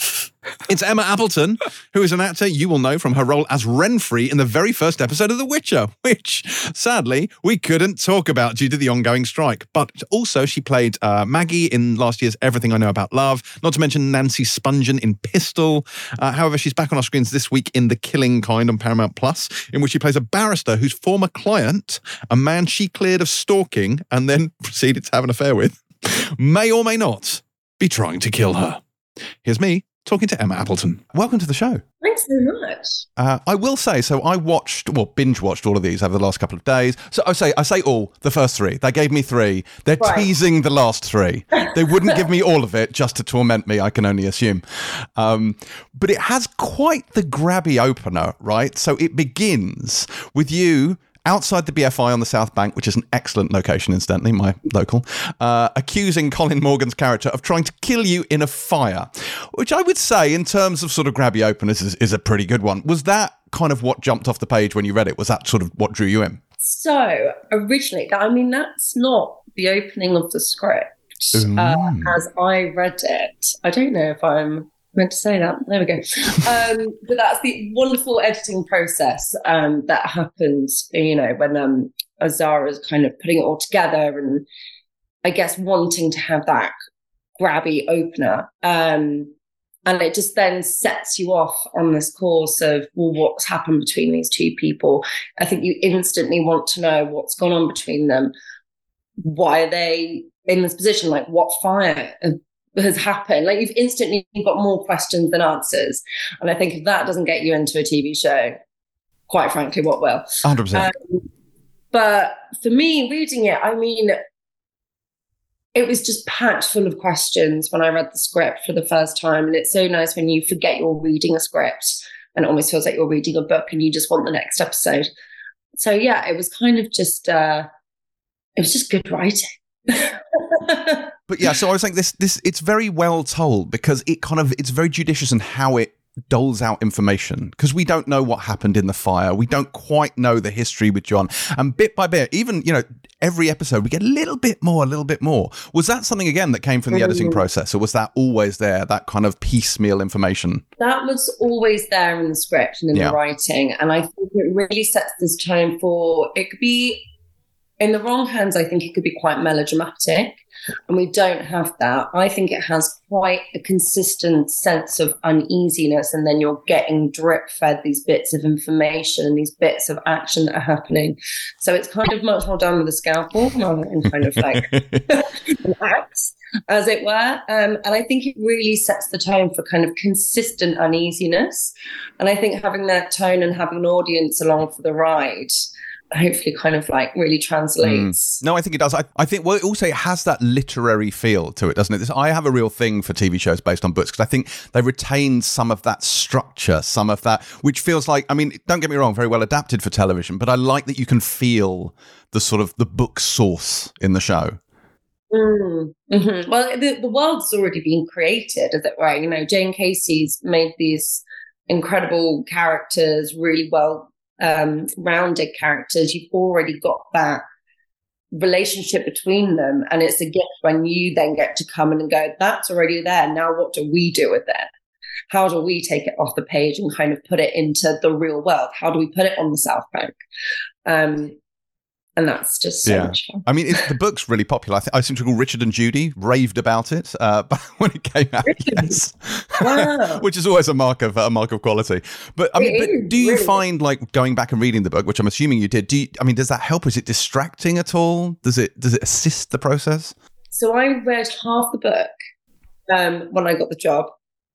[SPEAKER 1] It's Emma Appleton, who is an actor you will know from her role as Renfrey in the very first episode of The Witcher, which, sadly, we couldn't talk about due to the ongoing strike. But also, she played uh, Maggie in last year's Everything I Know About Love, not to mention Nancy Spungen in Pistol. Uh, however, she's back on our screens this week in The Killing Kind on Paramount Plus, in which she plays a barrister whose former client, a man she cleared of stalking and then proceeded to have an affair with, may or may not be trying to kill her. Here's me talking to Emma Appleton. Welcome to the show.
[SPEAKER 4] Thanks very much.
[SPEAKER 1] Uh, I will say, so I watched, well, binge watched all of these over the last couple of days. So I say, I say all, the first three. They gave me three. They're
[SPEAKER 4] Right.
[SPEAKER 1] teasing the last three. They wouldn't give me all of it just to torment me, I can only assume. Um, but it has quite the grabby opener, right? So it begins with you outside the B F I on the South Bank, which is an excellent location, incidentally, my local, uh, accusing Colin Morgan's character of trying to kill you in a fire, which I would say, in terms of sort of grabby openers, is, is a pretty good one. Was that kind of what jumped off the page when you read it? Was that sort of what drew you in?
[SPEAKER 4] So originally, I mean, that's not the opening of the script uh,
[SPEAKER 1] Mm.
[SPEAKER 4] as I read it. I don't know if I'm meant to say that. There we go. Um, but that's the wonderful editing process um, that happens, you know, when um, Azara's kind of putting it all together and I guess wanting to have that grabby opener. Um, and it just then sets you off on this course of, well, what's happened between these two people? I think you instantly want to know what's gone on between them. Why are they in this position? Like, what fire has happened? Like, you've instantly got more questions than answers. And I think if that doesn't get you into a T V show, quite frankly, what will?
[SPEAKER 1] one hundred percent.
[SPEAKER 4] Um, but for me, reading it, I mean, it was just packed full of questions when I read the script for the first time. And it's so nice when you forget you're reading a script and it almost feels like you're reading a book and you just want the next episode. So yeah, it was kind of just, uh, it was just good writing.
[SPEAKER 1] But yeah, so I was saying this, this, it's very well told because it kind of, it's very judicious in how it doles out information because we don't know what happened in the fire. We don't quite know the history with John. And bit by bit, even, you know, every episode we get a little bit more, a little bit more. Was that something, again, that came from the editing
[SPEAKER 4] Mm.
[SPEAKER 1] process, or was that always there, that kind of piecemeal information?
[SPEAKER 4] That was always there in the script and in
[SPEAKER 1] Yeah.
[SPEAKER 4] the writing. And I think it really sets this tone for, it could be, in the wrong hands, I think it could be quite melodramatic. And we don't have that. I think it has quite a consistent sense of uneasiness. And then you're getting drip fed these bits of information and these bits of action that are happening. So it's kind of much more done with a scalpel rather than kind of like an axe, as it were. Um, and I think it really sets the tone for kind of consistent uneasiness. And I think having that tone and having an audience along for the ride hopefully kind of like really translates.
[SPEAKER 1] Mm. No, I think it does. I, I think, well, it also it has that literary feel to it, doesn't it? This, I have a real thing for T V shows based on books because I think they retain some of that structure, some of that, which feels like, I mean, don't get me wrong, very well adapted for television, but I like that you can feel the sort of the book source in the show.
[SPEAKER 4] Mm. Mm-hmm. Well, the, the world's already been created, as it were. You know, Jane Casey's made these incredible characters, really well um, rounded characters. You've already got that relationship between them. And it's a gift when you then get to come in and go, that's already there. Now what do we do with it? How do we take it off the page and kind of put it into the real world? How do we put it on the South Bank? Um, and that's just so
[SPEAKER 1] Yeah.
[SPEAKER 4] much fun.
[SPEAKER 1] I mean, it's, the book's really popular. I, th- I seem to recall Richard and Judy raved about it uh, when it came out.
[SPEAKER 4] Richard?
[SPEAKER 1] Yes,
[SPEAKER 4] Wow.
[SPEAKER 1] which is always a mark of a mark of quality. But I mean,
[SPEAKER 4] It
[SPEAKER 1] but
[SPEAKER 4] is,
[SPEAKER 1] do you
[SPEAKER 4] really.
[SPEAKER 1] find like going back and reading the book, which I'm assuming you did? Do you, I mean, does that help? Is it distracting at all? Does it does it assist the process?
[SPEAKER 4] So I read half the book um, when I got the job.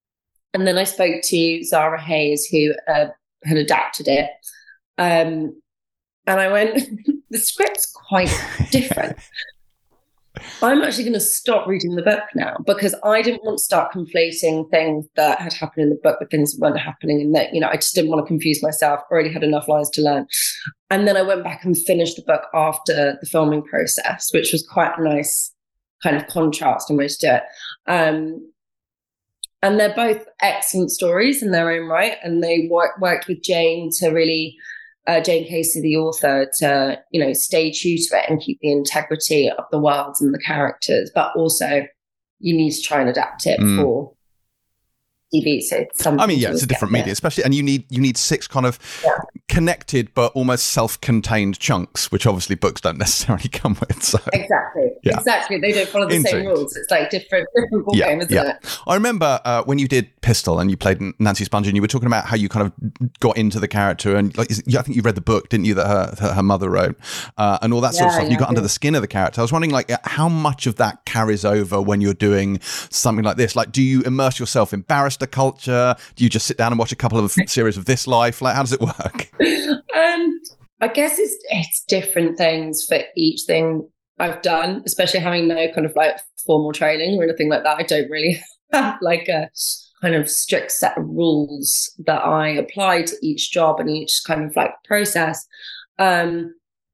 [SPEAKER 4] And then I spoke to Zara Hayes, who uh, had adapted it. Um, and I went, the script's quite different. I'm actually going to stop reading the book now because I didn't want to start conflating things that had happened in the book with things that weren't happening. And that, you know, I just didn't want to confuse myself. I already had enough lines to learn. And then I went back and finished the book after the filming process, which was quite a nice kind of contrast in which to do it. Um, and they're both excellent stories in their own right. And they work, worked with Jane to really... Uh, Jane Casey, the author, to, you know, stay true to it and keep the integrity of the worlds and the characters, but also you need to try and adapt it mm. for T V. So some
[SPEAKER 1] I mean, yeah, it's a different media, especially, and you need you need six kind of yeah. connected but almost self-contained chunks, which obviously books don't necessarily come with. So
[SPEAKER 4] exactly, yeah. exactly, they don't follow the Indeed. same rules. It's like different, different ball
[SPEAKER 1] yeah,
[SPEAKER 4] game, isn't
[SPEAKER 1] yeah.
[SPEAKER 4] it?
[SPEAKER 1] I remember uh, when you did Pistol and you played Nancy Spungen, you were talking about how you kind of got into the character, and like I think you read the book, didn't you, that her that her mother wrote, uh, and all that sort yeah, of stuff. Yeah, you got yeah. under the skin of the character. I was wondering, like, how much of that carries over when you're doing something like this? Like, do you immerse yourself in barrister culture? Do you just sit down and watch a couple of series of This Life? Like, how does it work?
[SPEAKER 4] Um, I guess it's it's different things for each thing I've done, especially having no kind of like formal training or anything like that. I don't really have like a kind of strict set of rules that I apply to each job and each kind of like process. Um,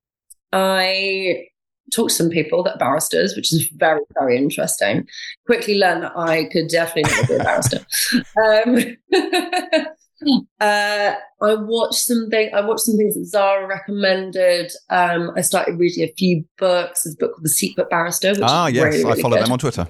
[SPEAKER 4] I talked to some people that are barristers, which is very, very interesting. Quickly learned that I could definitely never be a barrister. um, uh, I watched something. I watched some things that Zara recommended. Um, I started reading a few books. There's a book called The Secret Barrister. Which
[SPEAKER 1] ah,
[SPEAKER 4] is
[SPEAKER 1] yes,
[SPEAKER 4] really, really
[SPEAKER 1] I follow
[SPEAKER 4] good.
[SPEAKER 1] them on Twitter.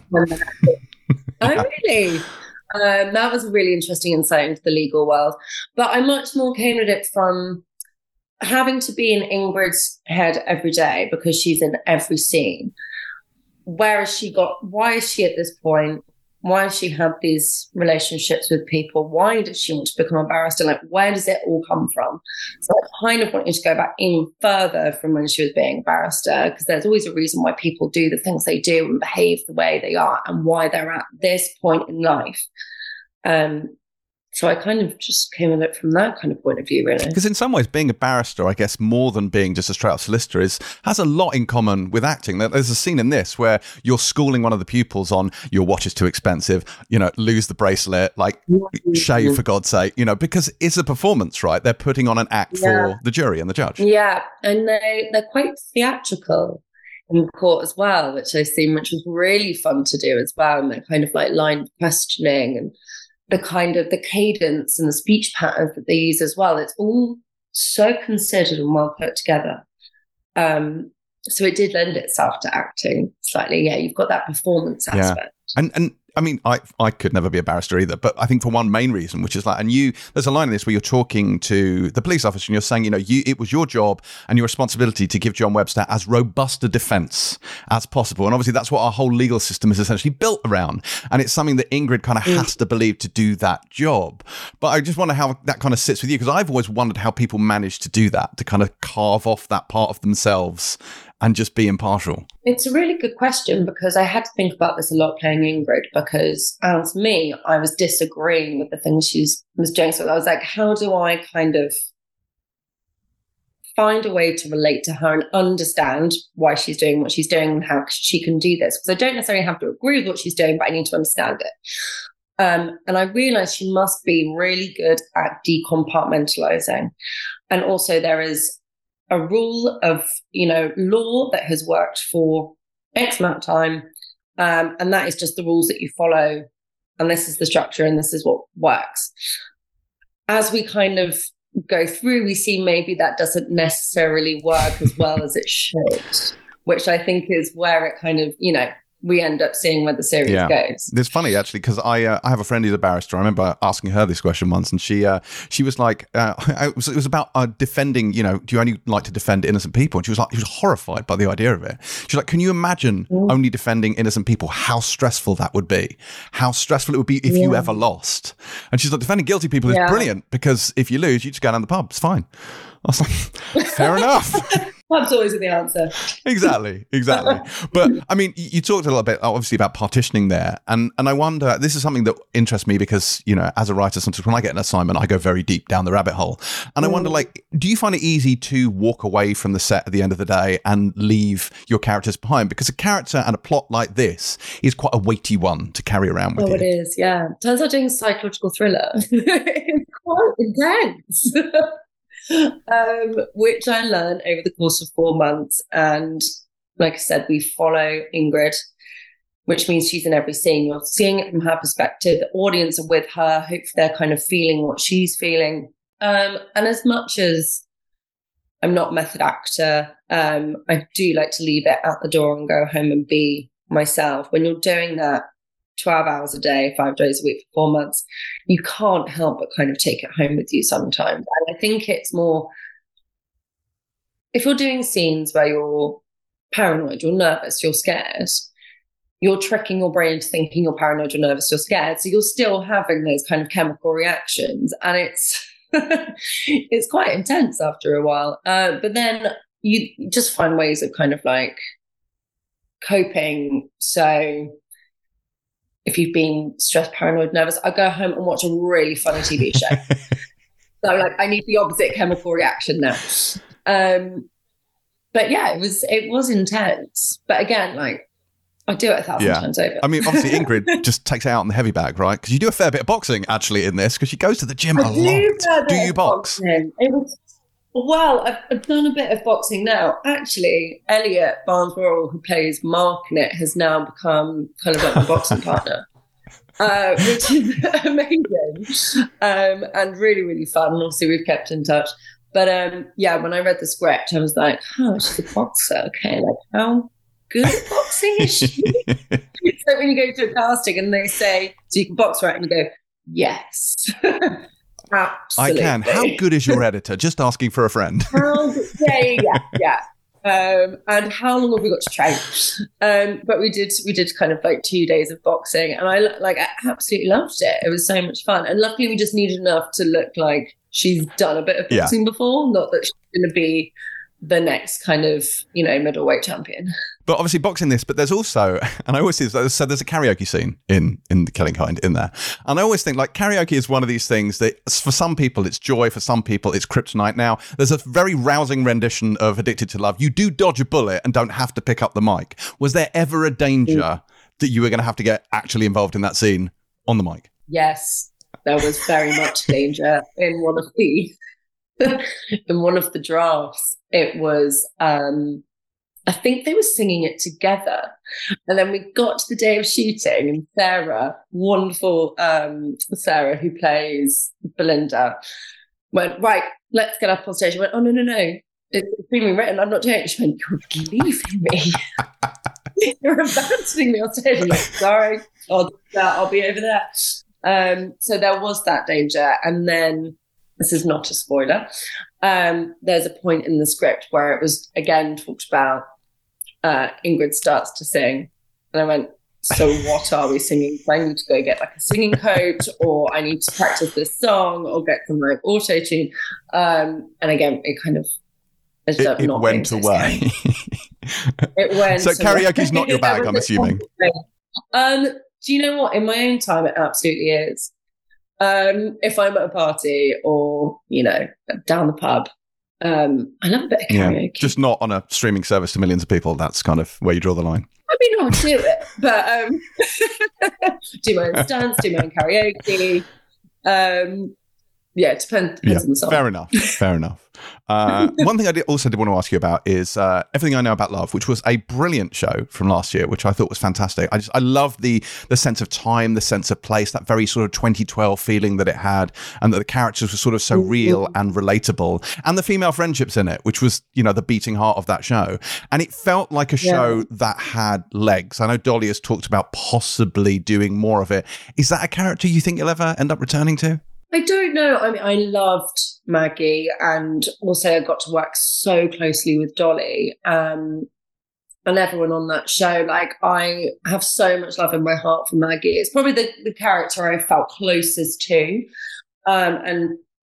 [SPEAKER 4] Oh, really? Um, that was a really interesting insight into the legal world. But I much more came at it from having to be in Ingrid's head every day because she's in every scene. Where has she got, why is she at this point? Why has she had these relationships with people? Why does she want to become a barrister? Like, where does it all come from? So I kind of wanted to go back in further from when she was being a barrister, because there's always a reason why people do the things they do and behave the way they are and why they're at this point in life. Um, So I kind of just came at it from that kind of point of view, really.
[SPEAKER 1] Because in some ways, being a barrister, I guess, more than being just a straight-up solicitor, is has a lot in common with acting. There's a scene in this where you're schooling one of the pupils on your watch is too expensive, you know, lose the bracelet, like mm-hmm. shave for God's sake, you know, because it's a performance, right? They're putting on an act yeah. for the jury and the judge.
[SPEAKER 4] Yeah, and they they're quite theatrical in court as well, which I've seen, which was really fun to do as well. And they're kind of like line of questioning and the kind of the cadence and the speech patterns that they use as well. It's all so considered and well put together. Um, so it did lend itself to acting slightly. Yeah, you've got that performance aspect.
[SPEAKER 1] Yeah. And and I mean, I I could never be a barrister either, but I think for one main reason, which is like, and you, there's a line in this where you're talking to the police officer and you're saying, you know, you it was your job and your responsibility to give John Webster as robust a defence as possible. And obviously that's what our whole legal system is essentially built around. And it's something that Ingrid kind of mm. has to believe to do that job. But I just wonder how that kind of sits with you, because I've always wondered how people manage to do that, to kind of carve off that part of themselves and just be impartial.
[SPEAKER 4] It's a really good question, because I had to think about this a lot playing Ingrid, because as me, I was disagreeing with the things she was doing. So I was like, how do I kind of find a way to relate to her and understand why she's doing what she's doing and how she can do this? Because I don't necessarily have to agree with what she's doing, but I need to understand it. Um, and I realized she must be really good at decompartmentalizing. And also there is a rule of, you know, law that has worked for X amount of time. Um, and that is just the rules that you follow. And this is the structure and this is what works. As we kind of go through, we see maybe that doesn't necessarily work as well as it should, which I think is where it kind of, you know, we end up seeing where the series yeah. goes.
[SPEAKER 1] It's funny, actually, because I uh, I have a friend who's a barrister. I remember asking her this question once, and she uh, she was like, uh, it, was, it was about uh, defending, you know, do you only like to defend innocent people? And she was like, she was horrified by the idea of it. She was like, can you imagine mm. only defending innocent people? How stressful that would be. How stressful it would be if yeah. you ever lost. And she's like, defending guilty people is yeah. brilliant, because if you lose, you just go down the pub. It's fine. I was like, fair enough.
[SPEAKER 4] That's always the answer.
[SPEAKER 1] Exactly, exactly. But I mean, you talked a little bit, obviously, about partitioning there, and and I wonder. This is something that interests me because, you know, as a writer, sometimes when I get an assignment, I go very deep down the rabbit hole, and I wonder, like, do you find it easy to walk away from the set at the end of the day and leave your characters behind? Because a character and a plot like this is quite a weighty one to carry around with
[SPEAKER 4] oh,
[SPEAKER 1] you.
[SPEAKER 4] It is, yeah. Turns out doing a psychological thriller is quite intense. um, which I learned over the course of four months. And like I said, we follow Ingrid, which means she's in every scene. You're seeing it from her perspective. The audience are with her. Hopefully they're kind of feeling what she's feeling. Um, and as much as I'm not a method actor, um, I do like to leave it at the door and go home and be myself. When you're doing that twelve hours a day, five days a week for four months, you can't help but kind of take it home with you sometimes. And I think it's more, if you're doing scenes where you're paranoid, you're nervous, you're scared, you're tricking your brain into thinking you're paranoid, you're nervous, you're scared. So you're still having those kind of chemical reactions. And it's it's quite intense after a while. Uh, but then you just find ways of kind of like coping. So if you've been stressed, paranoid, nervous, I go home and watch a really funny T V show. So like, I need the opposite chemical reaction now. Um, but yeah, it was it was intense. But again, like, I do it a thousand
[SPEAKER 1] yeah.
[SPEAKER 4] times over.
[SPEAKER 1] I mean, obviously Ingrid just takes it out in the heavy bag, right? Because you do a fair bit of boxing actually in this, because she goes to the gym
[SPEAKER 4] I
[SPEAKER 1] a
[SPEAKER 4] do
[SPEAKER 1] lot. Do you box?
[SPEAKER 4] Boxing. It was, well, I've, I've done a bit of boxing now. Actually, Elliot Barnes-Worrell, who plays Mark in it, has now become kind of like my boxing partner, uh, which is amazing um, and really, really fun. And obviously, we've kept in touch. But um, yeah, when I read the script, I was like, oh, she's a boxer. Okay, like how good at boxing is she? It's like when you go to a casting and they say, so you can box, right? And you go, yes. Absolutely.
[SPEAKER 1] I can. How good is your editor? Just asking for a friend.
[SPEAKER 4] How, yeah, yeah, yeah. Um, and how long have we got to train? Um, but we did, we did kind of like two days of boxing, and I like, I absolutely loved it. It was so much fun, and luckily we just needed enough to look like she's done a bit of boxing yeah. before, not that she's going to be the next kind of, you know, middleweight champion.
[SPEAKER 1] But obviously boxing this, but there's also, and I always see this, so there's a karaoke scene in, in The Killing Kind in there. And I always think like karaoke is one of these things that for some people it's joy, for some people it's kryptonite. Now, there's a very rousing rendition of Addicted to Love. You do dodge a bullet and don't have to pick up the mic. Was there ever a danger mm. that you were going to have to get actually involved in that scene on the mic?
[SPEAKER 4] Yes, there was very much danger in one of the, in one of the drafts. It was, um, I think they were singing it together. And then we got to the day of shooting, and Sarah, wonderful um, Sarah, who plays Belinda, went, right, let's get up on stage. I went, oh, no, no, no. It's being written. I'm not doing it. She went, you're leaving me. You're abandoning me on stage. I'm like, sorry, I'll, I'll be over there. Um, so there was that danger. And then, this is not a spoiler, um, there's a point in the script where it was, again, talked about uh, Ingrid starts to sing. And I went, so what are we singing? So I need to go get like a singing coach, or I need to practice this song, or get some like auto-tune. Um, and again, it kind of
[SPEAKER 1] It, it went away.
[SPEAKER 4] It went
[SPEAKER 1] So karaoke's not your bag, I'm assuming.
[SPEAKER 4] Um, do you know what? In my own time, it absolutely is. Um, if I'm at a party or, you know, down the pub, um, I love a bit of karaoke.
[SPEAKER 1] Yeah, just not on a streaming service to millions of people. That's kind of where you draw the line.
[SPEAKER 4] I mean, I'll do it, but um, do my own stunts, do my own karaoke. Um, yeah, it depends, depends
[SPEAKER 1] yeah,
[SPEAKER 4] on the song.
[SPEAKER 1] Fair enough. Fair enough. Uh, one thing I did also did want to ask you about is uh, Everything I Know About Love, which was a brilliant show from last year, which I thought was fantastic. I just I love the the sense of time, the sense of place, that very sort of twenty twelve feeling that it had, and that the characters were sort of so real and relatable, and the female friendships in it, which was, you know, the beating heart of that show. And it felt like a show yeah. that had legs. I know Dolly has talked about possibly doing more of it. Is that a character you think you'll ever end up returning to?
[SPEAKER 4] I don't know. I mean, I loved Maggie, and also I got to work so closely with Dolly um, and everyone on that show. Like, I have so much love in my heart for Maggie. It's probably the, the character I felt closest to. Um, and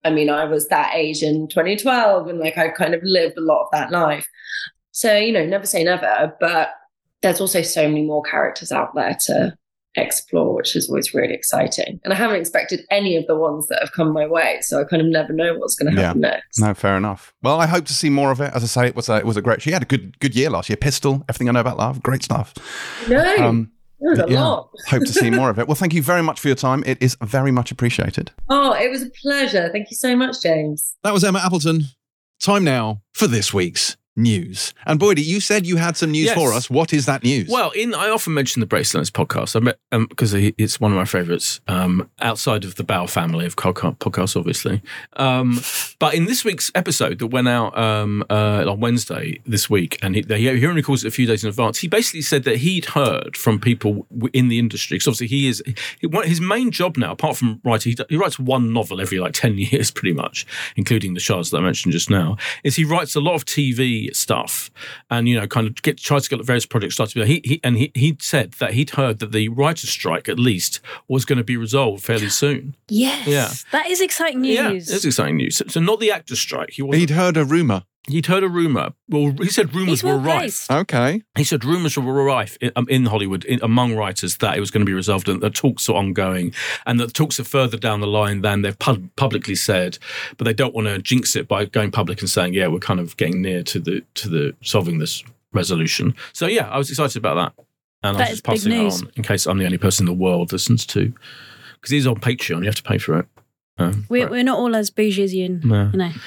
[SPEAKER 4] I mean, I was that age in twenty twelve, and like I kind of lived a lot of that life. So, you know, never say never, but there's also so many more characters out there to explore, which is always really exciting. And I haven't expected any of the ones that have come my way, so I kind of never know what's going to happen
[SPEAKER 5] yeah.
[SPEAKER 4] next.
[SPEAKER 5] No, fair enough. Well, I hope to see more of it. As I say, it was a, it was a great. She had a good good year last year. Pistol, Everything I Know About Love, great stuff.
[SPEAKER 4] No,
[SPEAKER 5] um,
[SPEAKER 4] it was a
[SPEAKER 5] yeah,
[SPEAKER 4] lot.
[SPEAKER 5] Hope to see more of it. Well, thank you very much for your time. It is very much appreciated.
[SPEAKER 4] Oh, it was a pleasure. Thank you so much, James.
[SPEAKER 1] That was Emma Appleton. Time now for this week's news. And Boydie, you said you had some news
[SPEAKER 3] Yes.
[SPEAKER 1] for us. What is that news?
[SPEAKER 3] Well, in I often mention the Bracelands podcast. I met because um, it's one of my favourites um, outside of the Bow family of podcasts, obviously. Um, but in this week's episode that went out um, uh, on Wednesday this week, and he, he only calls it a few days in advance, he basically said that he'd heard from people in the industry. Because obviously he is he, his main job now, apart from writing, he, he writes one novel every like ten years, pretty much, including the Shards that I mentioned just now. Is he writes a lot of T V stuff, and you know, kind of get tries to get various projects started. He, he and he he said that he'd heard that the writers' strike, at least, was going to be resolved fairly soon.
[SPEAKER 2] Yes,
[SPEAKER 3] Yeah.
[SPEAKER 2] that is exciting news.
[SPEAKER 3] Yeah, it's exciting news. So, so not the actors' strike. He wasn't,
[SPEAKER 1] He'd heard a rumour.
[SPEAKER 3] he'd heard a rumor. Well, he said rumors
[SPEAKER 2] He's
[SPEAKER 3] were
[SPEAKER 2] well
[SPEAKER 3] rife.
[SPEAKER 2] placed.
[SPEAKER 1] Okay.
[SPEAKER 3] He said rumours were rife in, um, in Hollywood in, among writers that it was going to be resolved, and the talks are ongoing, and the talks are further down the line than they've pub- publicly said. But they don't want to jinx it by going public and saying, "Yeah, we're kind of getting near to the to the solving this resolution." So yeah, I was excited about that, and
[SPEAKER 2] That
[SPEAKER 3] I was
[SPEAKER 2] is
[SPEAKER 3] just
[SPEAKER 2] big
[SPEAKER 3] passing it
[SPEAKER 2] news.
[SPEAKER 3] on in case I'm the only person in the world that listens to, because he's on Patreon. You have to pay for it. Um,
[SPEAKER 2] We're,
[SPEAKER 3] right.
[SPEAKER 2] we're not all as bougie as you,
[SPEAKER 3] No.
[SPEAKER 2] you know.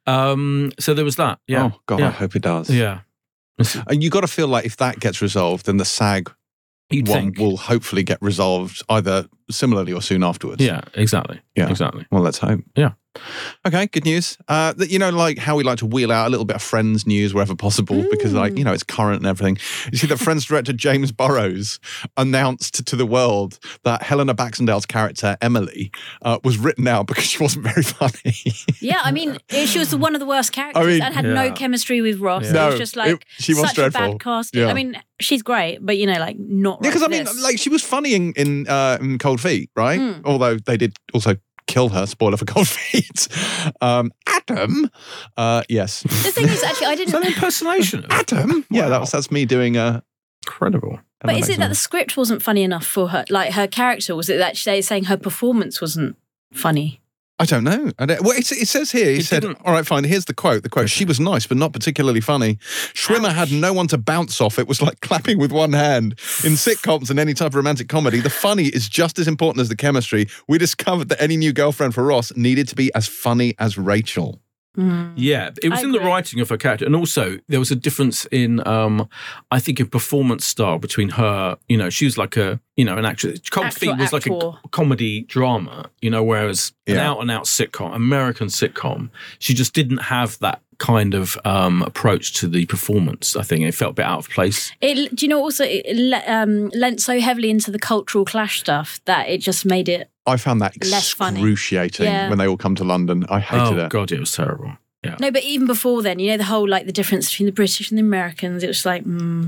[SPEAKER 3] Um, so there was that. Yeah.
[SPEAKER 1] Oh, God,
[SPEAKER 3] yeah.
[SPEAKER 1] I hope it does.
[SPEAKER 3] Yeah.
[SPEAKER 1] And you got to feel like if that gets resolved, then the SAG
[SPEAKER 3] You'd
[SPEAKER 1] one
[SPEAKER 3] think.
[SPEAKER 1] will hopefully get resolved either similarly or soon afterwards.
[SPEAKER 3] Yeah, exactly.
[SPEAKER 1] Yeah.
[SPEAKER 3] Exactly.
[SPEAKER 1] Well, let's hope.
[SPEAKER 3] Yeah.
[SPEAKER 1] Okay, good news. Uh, that you know, like how we like to wheel out a little bit of Friends news wherever possible because, like, you know, it's current and everything. You see that Friends director James Burrows announced to the world that Helena Baxendale's character Emily uh, was written out because she wasn't very funny.
[SPEAKER 2] Yeah, I mean, she was one of the worst characters
[SPEAKER 1] I mean,
[SPEAKER 2] and had
[SPEAKER 3] yeah.
[SPEAKER 2] no chemistry with Ross.
[SPEAKER 3] Yeah.
[SPEAKER 2] It
[SPEAKER 1] No,
[SPEAKER 2] was just like
[SPEAKER 1] it- she was
[SPEAKER 2] such
[SPEAKER 1] dreadful.
[SPEAKER 2] a bad casting.
[SPEAKER 1] Yeah.
[SPEAKER 2] I mean, she's great, but you know, like not.
[SPEAKER 1] Yeah,
[SPEAKER 2] right
[SPEAKER 1] because I
[SPEAKER 2] for
[SPEAKER 1] mean,
[SPEAKER 2] this.
[SPEAKER 1] like she was funny in in, uh, in Cold Feet, right?
[SPEAKER 2] Mm.
[SPEAKER 1] Although they did also kill her. Spoiler for Cold Feet. Um, Adam. Uh, yes.
[SPEAKER 2] The thing is, actually, I
[SPEAKER 3] Is that
[SPEAKER 2] didn't.
[SPEAKER 3] an impersonation?
[SPEAKER 1] Adam. Yeah, that
[SPEAKER 3] Wow.
[SPEAKER 1] was that's me doing a.
[SPEAKER 3] Incredible.
[SPEAKER 2] But is it that the script wasn't funny enough for her? Like her character, was it that they saying her performance wasn't funny?
[SPEAKER 1] I don't know. I don't, well, it, it says here, he
[SPEAKER 3] It
[SPEAKER 1] said,
[SPEAKER 3] didn't-
[SPEAKER 1] all right, fine, here's the quote. The quote, she was nice, but not particularly funny. Schwimmer
[SPEAKER 2] Ouch.
[SPEAKER 1] had no one to bounce off. It was like clapping with one hand. In sitcoms and any type of romantic comedy, the funny is just as important as the chemistry. We discovered that any new girlfriend for Ross needed to be as funny as Rachel.
[SPEAKER 3] Yeah, it was
[SPEAKER 2] I
[SPEAKER 3] in the
[SPEAKER 2] agree.
[SPEAKER 3] writing of her character, and also there was a difference in, um, I think, in performance style between her. You know, she was like a, you know, an actress. Cold
[SPEAKER 2] Actor,
[SPEAKER 3] Feet was like a
[SPEAKER 2] actor.
[SPEAKER 3] comedy drama, you know, whereas an
[SPEAKER 1] Yeah.
[SPEAKER 3] out and out sitcom, American sitcom, she just didn't have that kind of um, approach to the performance. I think it felt a bit out of place.
[SPEAKER 2] It, do you know? Also, it le- um, lent so heavily into the cultural clash stuff that it just made it.
[SPEAKER 1] I found that
[SPEAKER 2] Less funny.
[SPEAKER 1] excruciating
[SPEAKER 2] Yeah.
[SPEAKER 1] when they all come to London. I hated
[SPEAKER 3] Oh
[SPEAKER 1] it.
[SPEAKER 3] God, it was terrible. Yeah.
[SPEAKER 2] No, but even before then, you know, the whole like the difference between the British and the Americans. It was like, mm,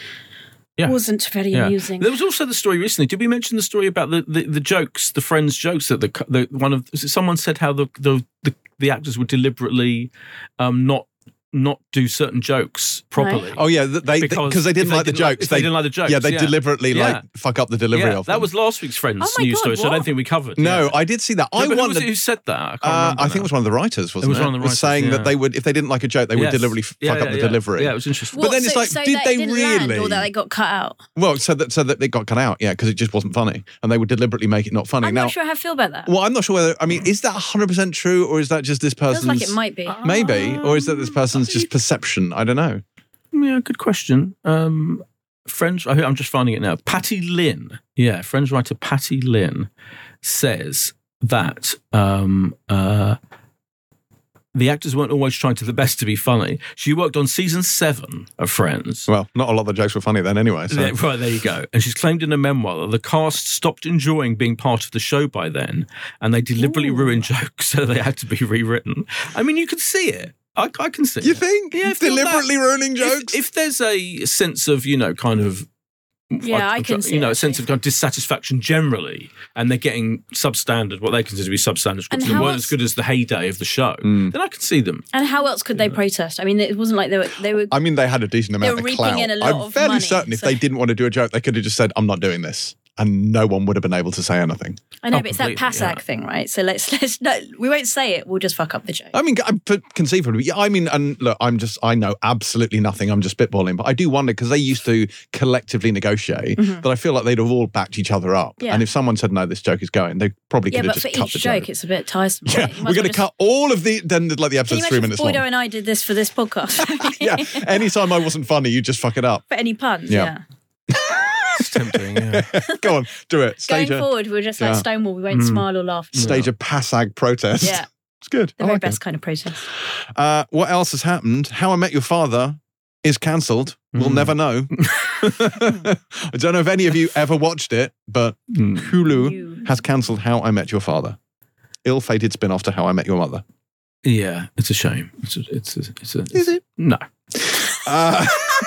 [SPEAKER 3] Yeah.
[SPEAKER 2] wasn't very
[SPEAKER 3] Yeah.
[SPEAKER 2] amusing.
[SPEAKER 3] There was also the story recently. Did we mention the story about the, the, the jokes, the Friends jokes that the, the one of someone said how the the, the, the actors would deliberately um, not not do certain jokes properly.
[SPEAKER 1] Oh yeah, th- they
[SPEAKER 3] Because
[SPEAKER 1] because they didn't
[SPEAKER 3] if they
[SPEAKER 1] like the
[SPEAKER 3] didn't like-
[SPEAKER 1] jokes.
[SPEAKER 3] if they didn't like the jokes,
[SPEAKER 1] Yeah, they
[SPEAKER 3] yeah.
[SPEAKER 1] deliberately
[SPEAKER 3] Yeah.
[SPEAKER 1] like fuck up the delivery
[SPEAKER 3] Yeah,
[SPEAKER 1] of
[SPEAKER 3] that
[SPEAKER 1] them.
[SPEAKER 3] was last week's Friends
[SPEAKER 2] Oh my
[SPEAKER 3] news
[SPEAKER 2] God,
[SPEAKER 3] story, so I don't
[SPEAKER 2] what?
[SPEAKER 3] think we covered.
[SPEAKER 1] No,
[SPEAKER 3] yeah.
[SPEAKER 1] I did see that.
[SPEAKER 3] No,
[SPEAKER 1] I
[SPEAKER 3] but who was
[SPEAKER 1] wondered.
[SPEAKER 3] it who said that? I can't
[SPEAKER 1] Uh,
[SPEAKER 3] remember
[SPEAKER 1] I think it
[SPEAKER 3] now.
[SPEAKER 1] was one of the writers, wasn't it?
[SPEAKER 3] was one of the
[SPEAKER 1] Was saying
[SPEAKER 3] writers,
[SPEAKER 1] that
[SPEAKER 3] yeah.
[SPEAKER 1] they would, if they didn't like a joke, they would
[SPEAKER 3] Yes.
[SPEAKER 1] deliberately f-
[SPEAKER 3] Yeah,
[SPEAKER 1] fuck up
[SPEAKER 3] yeah,
[SPEAKER 1] the
[SPEAKER 3] yeah.
[SPEAKER 1] delivery.
[SPEAKER 3] Yeah, it was interesting.
[SPEAKER 1] But then it's
[SPEAKER 2] so,
[SPEAKER 1] like,
[SPEAKER 2] so
[SPEAKER 1] did
[SPEAKER 2] that
[SPEAKER 1] they
[SPEAKER 2] it didn't land,
[SPEAKER 1] really?
[SPEAKER 2] or that they got cut out?
[SPEAKER 1] Well, so that so that they got cut out, yeah, because it just wasn't funny, and they would deliberately make it not funny.
[SPEAKER 2] I'm
[SPEAKER 1] now,
[SPEAKER 2] not sure how I feel about that.
[SPEAKER 1] well, I'm not sure whether. I mean, is that one hundred percent true, or is that just this
[SPEAKER 2] Feels
[SPEAKER 1] person's?
[SPEAKER 2] like it might be.
[SPEAKER 1] Maybe, or is that this person's
[SPEAKER 3] I
[SPEAKER 1] just
[SPEAKER 3] think-
[SPEAKER 1] perception? I don't know.
[SPEAKER 3] Yeah, good question. Um, Friends, I- I'm just finding it now. Patty Lynn, yeah, Friends writer Patty Lynn says that um, uh, the actors weren't always trying to the best to be funny. She worked on season seven of Friends.
[SPEAKER 1] Well, not a lot of the jokes were funny then, anyway. So.
[SPEAKER 3] Yeah, right, there you go. And she's claimed in a memoir that the cast stopped enjoying being part of the show by then, and they deliberately ruined jokes, so they had to be rewritten. I mean, you can see it. I, I can see
[SPEAKER 1] You
[SPEAKER 3] it.
[SPEAKER 1] think?
[SPEAKER 3] Yeah, if you're
[SPEAKER 1] Deliberately
[SPEAKER 3] that-
[SPEAKER 1] ruining
[SPEAKER 3] If-
[SPEAKER 1] jokes?
[SPEAKER 3] If, there's a sense of, you know, kind of
[SPEAKER 2] Yeah, I can see
[SPEAKER 3] You know,
[SPEAKER 2] it,
[SPEAKER 3] a sense of kind of dissatisfaction generally, and they're getting substandard, what they consider to be substandard scripts,
[SPEAKER 2] And
[SPEAKER 3] and
[SPEAKER 2] how
[SPEAKER 3] weren't
[SPEAKER 2] else-
[SPEAKER 3] as good as the heyday of the show. Then I can see them.
[SPEAKER 2] And how else could they protest? I mean, it wasn't like they were. They were.
[SPEAKER 5] I mean, they had a decent amount
[SPEAKER 2] were
[SPEAKER 5] of
[SPEAKER 2] reaping
[SPEAKER 5] clout.
[SPEAKER 2] in a lot
[SPEAKER 5] I'm
[SPEAKER 2] of
[SPEAKER 5] fairly
[SPEAKER 2] money,
[SPEAKER 5] certain if
[SPEAKER 2] so-
[SPEAKER 5] they didn't want to do a joke, they could have just said, "I'm not doing this," and no one would have been able to say anything.
[SPEAKER 2] I know,
[SPEAKER 3] Oh,
[SPEAKER 2] but it's that
[SPEAKER 3] completely,
[SPEAKER 2] Passac
[SPEAKER 3] yeah.
[SPEAKER 2] thing, right? So let's let's no, we won't say it. We'll just fuck up the joke.
[SPEAKER 5] I mean, I- but conceivably, yeah, I mean, and look, I'm just, I know absolutely nothing. I'm just spitballing, but I do wonder because they used to collectively negotiate that I feel like they'd have all backed each other up.
[SPEAKER 2] Yeah.
[SPEAKER 5] And if someone said, no, this joke is going, they probably
[SPEAKER 2] yeah,
[SPEAKER 5] could have
[SPEAKER 2] but
[SPEAKER 5] just
[SPEAKER 2] for
[SPEAKER 5] cut
[SPEAKER 2] each
[SPEAKER 5] the
[SPEAKER 2] joke,
[SPEAKER 5] joke.
[SPEAKER 2] it's a bit tiresome.
[SPEAKER 5] Yeah,
[SPEAKER 2] You might
[SPEAKER 5] we're
[SPEAKER 2] as
[SPEAKER 5] going to
[SPEAKER 2] well just-
[SPEAKER 5] cut all of the, then like the
[SPEAKER 2] Can you
[SPEAKER 5] episode's three
[SPEAKER 2] imagine
[SPEAKER 5] minutes
[SPEAKER 2] if Boydo
[SPEAKER 5] long.
[SPEAKER 2] and I did this for this podcast?
[SPEAKER 5] Yeah, anytime I wasn't funny, you just fuck it up.
[SPEAKER 2] For any puns,
[SPEAKER 5] Yeah.
[SPEAKER 2] yeah.
[SPEAKER 3] It's tempting, yeah.
[SPEAKER 5] Go on, do it.
[SPEAKER 2] Going
[SPEAKER 5] Stage a,
[SPEAKER 2] forward, we're just like
[SPEAKER 5] Yeah.
[SPEAKER 2] Stonewall. We won't
[SPEAKER 3] Mm.
[SPEAKER 2] smile or laugh.
[SPEAKER 5] stage a Passag protest.
[SPEAKER 2] Yeah,
[SPEAKER 5] It's good.
[SPEAKER 2] the
[SPEAKER 5] I
[SPEAKER 2] very
[SPEAKER 5] like it.
[SPEAKER 2] best kind of protest.
[SPEAKER 5] Uh, what else has happened? How I Met Your Father is cancelled. We'll
[SPEAKER 3] Mm.
[SPEAKER 5] never know. I don't know if any of you ever watched it, but
[SPEAKER 3] Mm.
[SPEAKER 5] Hulu
[SPEAKER 2] You-
[SPEAKER 5] has cancelled How I Met Your Father. Ill-fated spin-off to How I Met Your Mother.
[SPEAKER 3] Yeah, it's a shame. It's a, it's a, it's a,
[SPEAKER 5] Is it?
[SPEAKER 3] No.
[SPEAKER 5] Uh,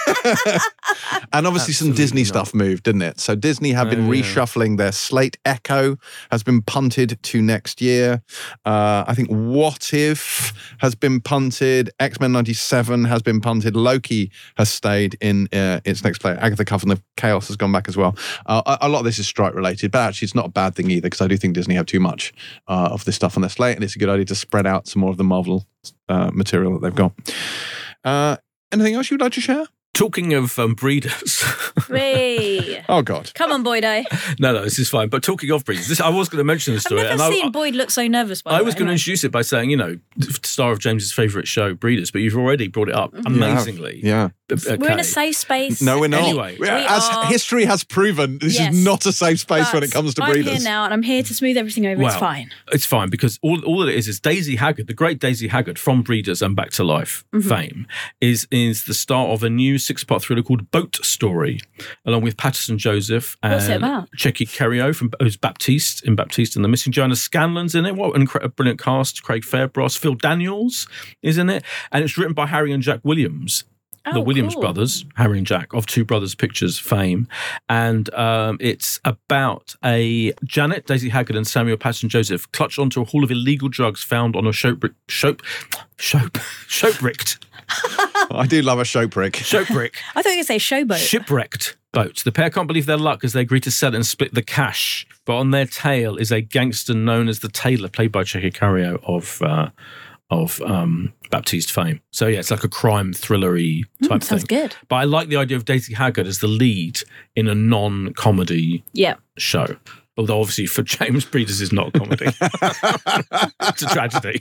[SPEAKER 5] and obviously some
[SPEAKER 3] Absolutely
[SPEAKER 5] Disney
[SPEAKER 3] not.
[SPEAKER 5] stuff moved, didn't it? So Disney have been
[SPEAKER 3] Oh, yeah.
[SPEAKER 5] reshuffling their slate. Echo has been punted to next year. Uh, I think What If has been punted. X-Men ninety-seven has been punted. Loki has stayed in uh, its next play. Agatha Coven of Chaos has gone back as well. Uh, a, a lot of this is strike related, but actually it's not a bad thing either because I do think Disney have too much uh, of this stuff on their slate, and it's a good idea to spread out some more of the Marvel uh, material that they've got. Uh, anything else you'd like to share?
[SPEAKER 3] Talking of um, breeders.
[SPEAKER 2] Whee!
[SPEAKER 5] Oh, God.
[SPEAKER 2] Come on, Boydo.
[SPEAKER 3] no, no, this is fine. But talking of breeders, this, I was going to mention this
[SPEAKER 2] I've
[SPEAKER 3] story.
[SPEAKER 2] never
[SPEAKER 3] and I,
[SPEAKER 2] seen Boyd look so nervous. By
[SPEAKER 3] I
[SPEAKER 2] the
[SPEAKER 3] was
[SPEAKER 2] way,
[SPEAKER 3] going to
[SPEAKER 2] anyway.
[SPEAKER 3] introduce it by saying, you know, the star of James's favourite show, Breeders, but you've already brought it up amazingly.
[SPEAKER 5] Yeah.
[SPEAKER 3] Okay.
[SPEAKER 2] We're in a safe space.
[SPEAKER 5] No, we're not.
[SPEAKER 3] Anyway.
[SPEAKER 5] We-
[SPEAKER 2] We
[SPEAKER 5] as
[SPEAKER 2] are-
[SPEAKER 5] history has proven, this
[SPEAKER 2] Yes.
[SPEAKER 5] is not a safe space when
[SPEAKER 2] But
[SPEAKER 5] it comes to
[SPEAKER 2] I'm
[SPEAKER 5] breeders.
[SPEAKER 2] here now, and I'm here to smooth everything over. it's
[SPEAKER 3] Well,
[SPEAKER 2] fine.
[SPEAKER 3] It's fine because all, all that it is is Daisy Haggard, the great Daisy Haggard from Breeders and Back to Life
[SPEAKER 2] Mm-hmm.
[SPEAKER 3] fame, is is the star of a new six-part thriller called Boat Story, along with Patterson Joseph and
[SPEAKER 2] What's it about?
[SPEAKER 3] Checky Kerio from who's Baptiste in Baptiste and the Missing. Joanna Scanlon's in it. What an incredible, brilliant cast. Craig Fairbross, Phil Daniels is in it, and it's written by Harry and Jack Williams. The
[SPEAKER 2] Oh,
[SPEAKER 3] Williams
[SPEAKER 2] cool.
[SPEAKER 3] brothers, Harry and Jack, of Two Brothers Pictures fame. And um, it's about a Janet, Daisy Haggard, and Samuel Patterson Joseph clutch onto a haul of illegal drugs found on a shopwreck. Shop, shop, shopwrecked.
[SPEAKER 5] I do love a showprick.
[SPEAKER 3] Shopwreck.
[SPEAKER 2] I thought you were going to say showboat.
[SPEAKER 3] Shipwrecked boat. The pair can't believe their luck as they agree to sell it and split the cash. But on their tail is a gangster known as the Tailor, played by Checky Cario of uh, of um, Baptiste fame. So yeah, it's like a crime thrillery type
[SPEAKER 2] Mm, sounds
[SPEAKER 3] thing.
[SPEAKER 2] good.
[SPEAKER 3] But I like the idea of Daisy Haggard as the lead in a non-comedy
[SPEAKER 2] Yeah.
[SPEAKER 3] show. Although obviously for James Breeders is not a comedy. It's a tragedy.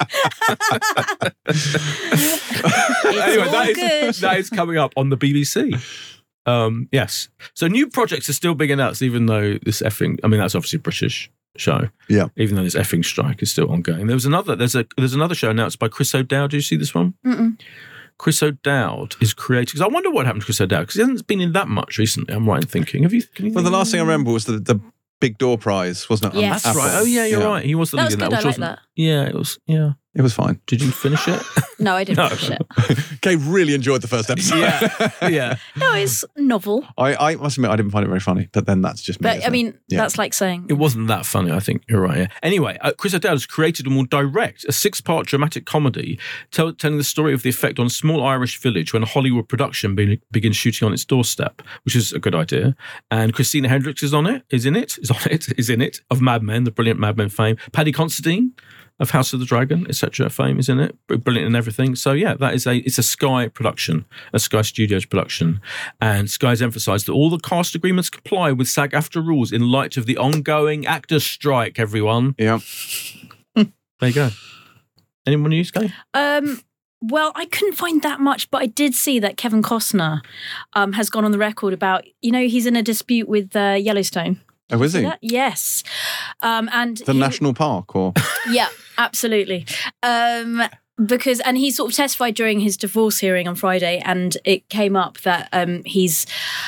[SPEAKER 3] anyway,
[SPEAKER 2] all
[SPEAKER 3] that is,
[SPEAKER 2] good.
[SPEAKER 3] that is coming up on the B B C. Um, yes. So new projects are still being announced, even though this effing, I mean, that's obviously a British show.
[SPEAKER 5] Yeah.
[SPEAKER 3] Even though this effing strike is still ongoing. There was another, there's a, there's another show announced by Chris O'Dowd. Do you see this one?
[SPEAKER 2] Mm-mm.
[SPEAKER 3] Chris O'Dowd is creating, because I wonder what happened to Chris O'Dowd, because he hasn't been in that much recently. I'm right in thinking. Have you? Can you
[SPEAKER 5] Well, the
[SPEAKER 3] think-
[SPEAKER 5] last thing I remember was the, the Big Door Prize, wasn't it? on
[SPEAKER 2] Yes.
[SPEAKER 3] That's
[SPEAKER 5] Apple?
[SPEAKER 3] right. Oh yeah, you're right. He was the
[SPEAKER 2] That
[SPEAKER 3] lead
[SPEAKER 2] was
[SPEAKER 3] in that.
[SPEAKER 2] good. I
[SPEAKER 3] Which
[SPEAKER 2] like
[SPEAKER 3] wasn't.
[SPEAKER 2] that.
[SPEAKER 3] Yeah, it was. Yeah.
[SPEAKER 5] It was fine.
[SPEAKER 3] Did you finish it?
[SPEAKER 2] No, I didn't
[SPEAKER 3] No.
[SPEAKER 2] finish it.
[SPEAKER 5] Kay really enjoyed the first episode.
[SPEAKER 3] yeah. Yeah.
[SPEAKER 2] No, it's novel.
[SPEAKER 5] I, I must admit, I didn't find it very funny, but then that's just me.
[SPEAKER 2] But
[SPEAKER 5] isn't
[SPEAKER 2] I
[SPEAKER 5] it?
[SPEAKER 2] mean,
[SPEAKER 5] Yeah.
[SPEAKER 2] that's like saying
[SPEAKER 3] It wasn't that funny, I think. You're right. Yeah. Anyway, uh, Chris O'Dowd has created and will direct a six-part dramatic comedy tell, telling the story of the effect on a small Irish village when a Hollywood production be, begins shooting on its doorstep, which is a good idea. And Christina Hendricks is on it, is in it, is on it, is in it, of Mad Men, the brilliant Mad Men fame. Paddy Considine of House of the Dragon, et cetera fame is in it. Brilliant and everything. So yeah, that is a it's a Sky production, a Sky Studios production. And Sky's emphasised that all the cast agreements comply with SAG-AFTRA rules in light of the ongoing actors' strike, everyone.
[SPEAKER 5] Yeah.
[SPEAKER 3] There you go. Anyone new, Sky?
[SPEAKER 2] Um, well, I couldn't find that much, but I did see that Kevin Costner um, has gone on the record about, you know, he's in a dispute with uh, Yellowstone.
[SPEAKER 5] Oh, is he?
[SPEAKER 2] That? Yes. Um, and
[SPEAKER 5] The
[SPEAKER 2] he-
[SPEAKER 5] National Park, or
[SPEAKER 2] Yeah, absolutely. Um, because, and he sort of testified during his divorce hearing on Friday, and it came up that um, he's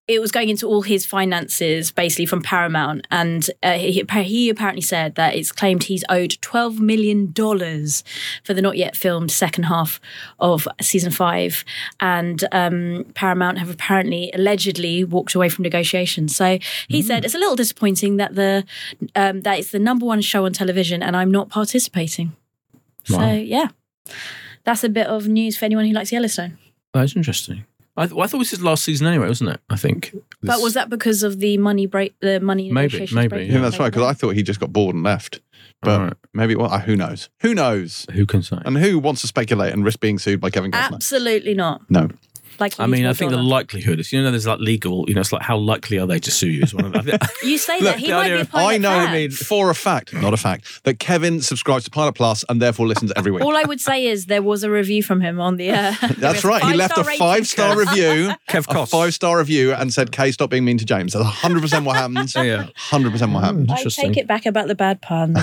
[SPEAKER 2] it was going into all his finances, basically from Paramount, and uh, he, he apparently said that it's claimed he's owed twelve million dollars for the not yet filmed second half of season five, and um, Paramount have apparently allegedly walked away from negotiations. So he mm. said it's a little disappointing that the um, that it's the number one show on television and I'm not participating. Wow. So yeah, that's a bit of news for anyone who likes Yellowstone.
[SPEAKER 3] That's interesting. I, th- I thought it was his last season anyway, wasn't it? I think.
[SPEAKER 2] But was that because of the money break? The money
[SPEAKER 3] maybe,
[SPEAKER 2] negotiations
[SPEAKER 3] maybe.
[SPEAKER 2] breaking?
[SPEAKER 5] Yeah, that's right. Because I thought he just got bored and left. But
[SPEAKER 3] right.
[SPEAKER 5] maybe, well, uh, who knows? Who knows?
[SPEAKER 3] Who can say?
[SPEAKER 5] And who wants to speculate and risk being sued by Kevin Costner?
[SPEAKER 2] Absolutely not.
[SPEAKER 5] No.
[SPEAKER 2] Like
[SPEAKER 3] I mean, I think dollar. the likelihood is, you know, there's like legal, you know, it's like how likely are they to sue you? Is one of them.
[SPEAKER 2] You say that, he might be a pilot
[SPEAKER 5] I know,
[SPEAKER 2] fan.
[SPEAKER 5] I mean, for a fact, not a fact, that Kevin subscribes to Pilot Plus and therefore listens every week.
[SPEAKER 2] All I would say is there was a review from him on the... Uh,
[SPEAKER 5] That's right, he left a five-star review,
[SPEAKER 3] Kev
[SPEAKER 5] a five-star review and said, Kay, stop being mean to James. That's one hundred percent what happens.
[SPEAKER 3] Yeah.
[SPEAKER 5] one hundred percent what happens.
[SPEAKER 2] I take it back about the bad puns.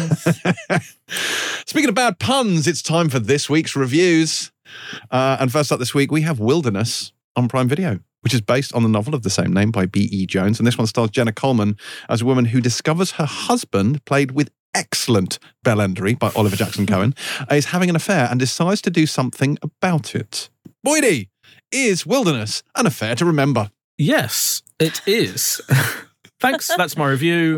[SPEAKER 5] Speaking of bad puns, it's time for this week's reviews. Uh, and first up this week, we have Wilderness on Prime Video, which is based on the novel of the same name by B E Jones. And this one stars Jenna Coleman as a woman who discovers her husband, played with excellent bellendery by Oliver Jackson Cohen, is having an affair and decides to do something about it. Boydie, is Wilderness an affair to remember?
[SPEAKER 3] Yes, it is. Thanks. That's my review.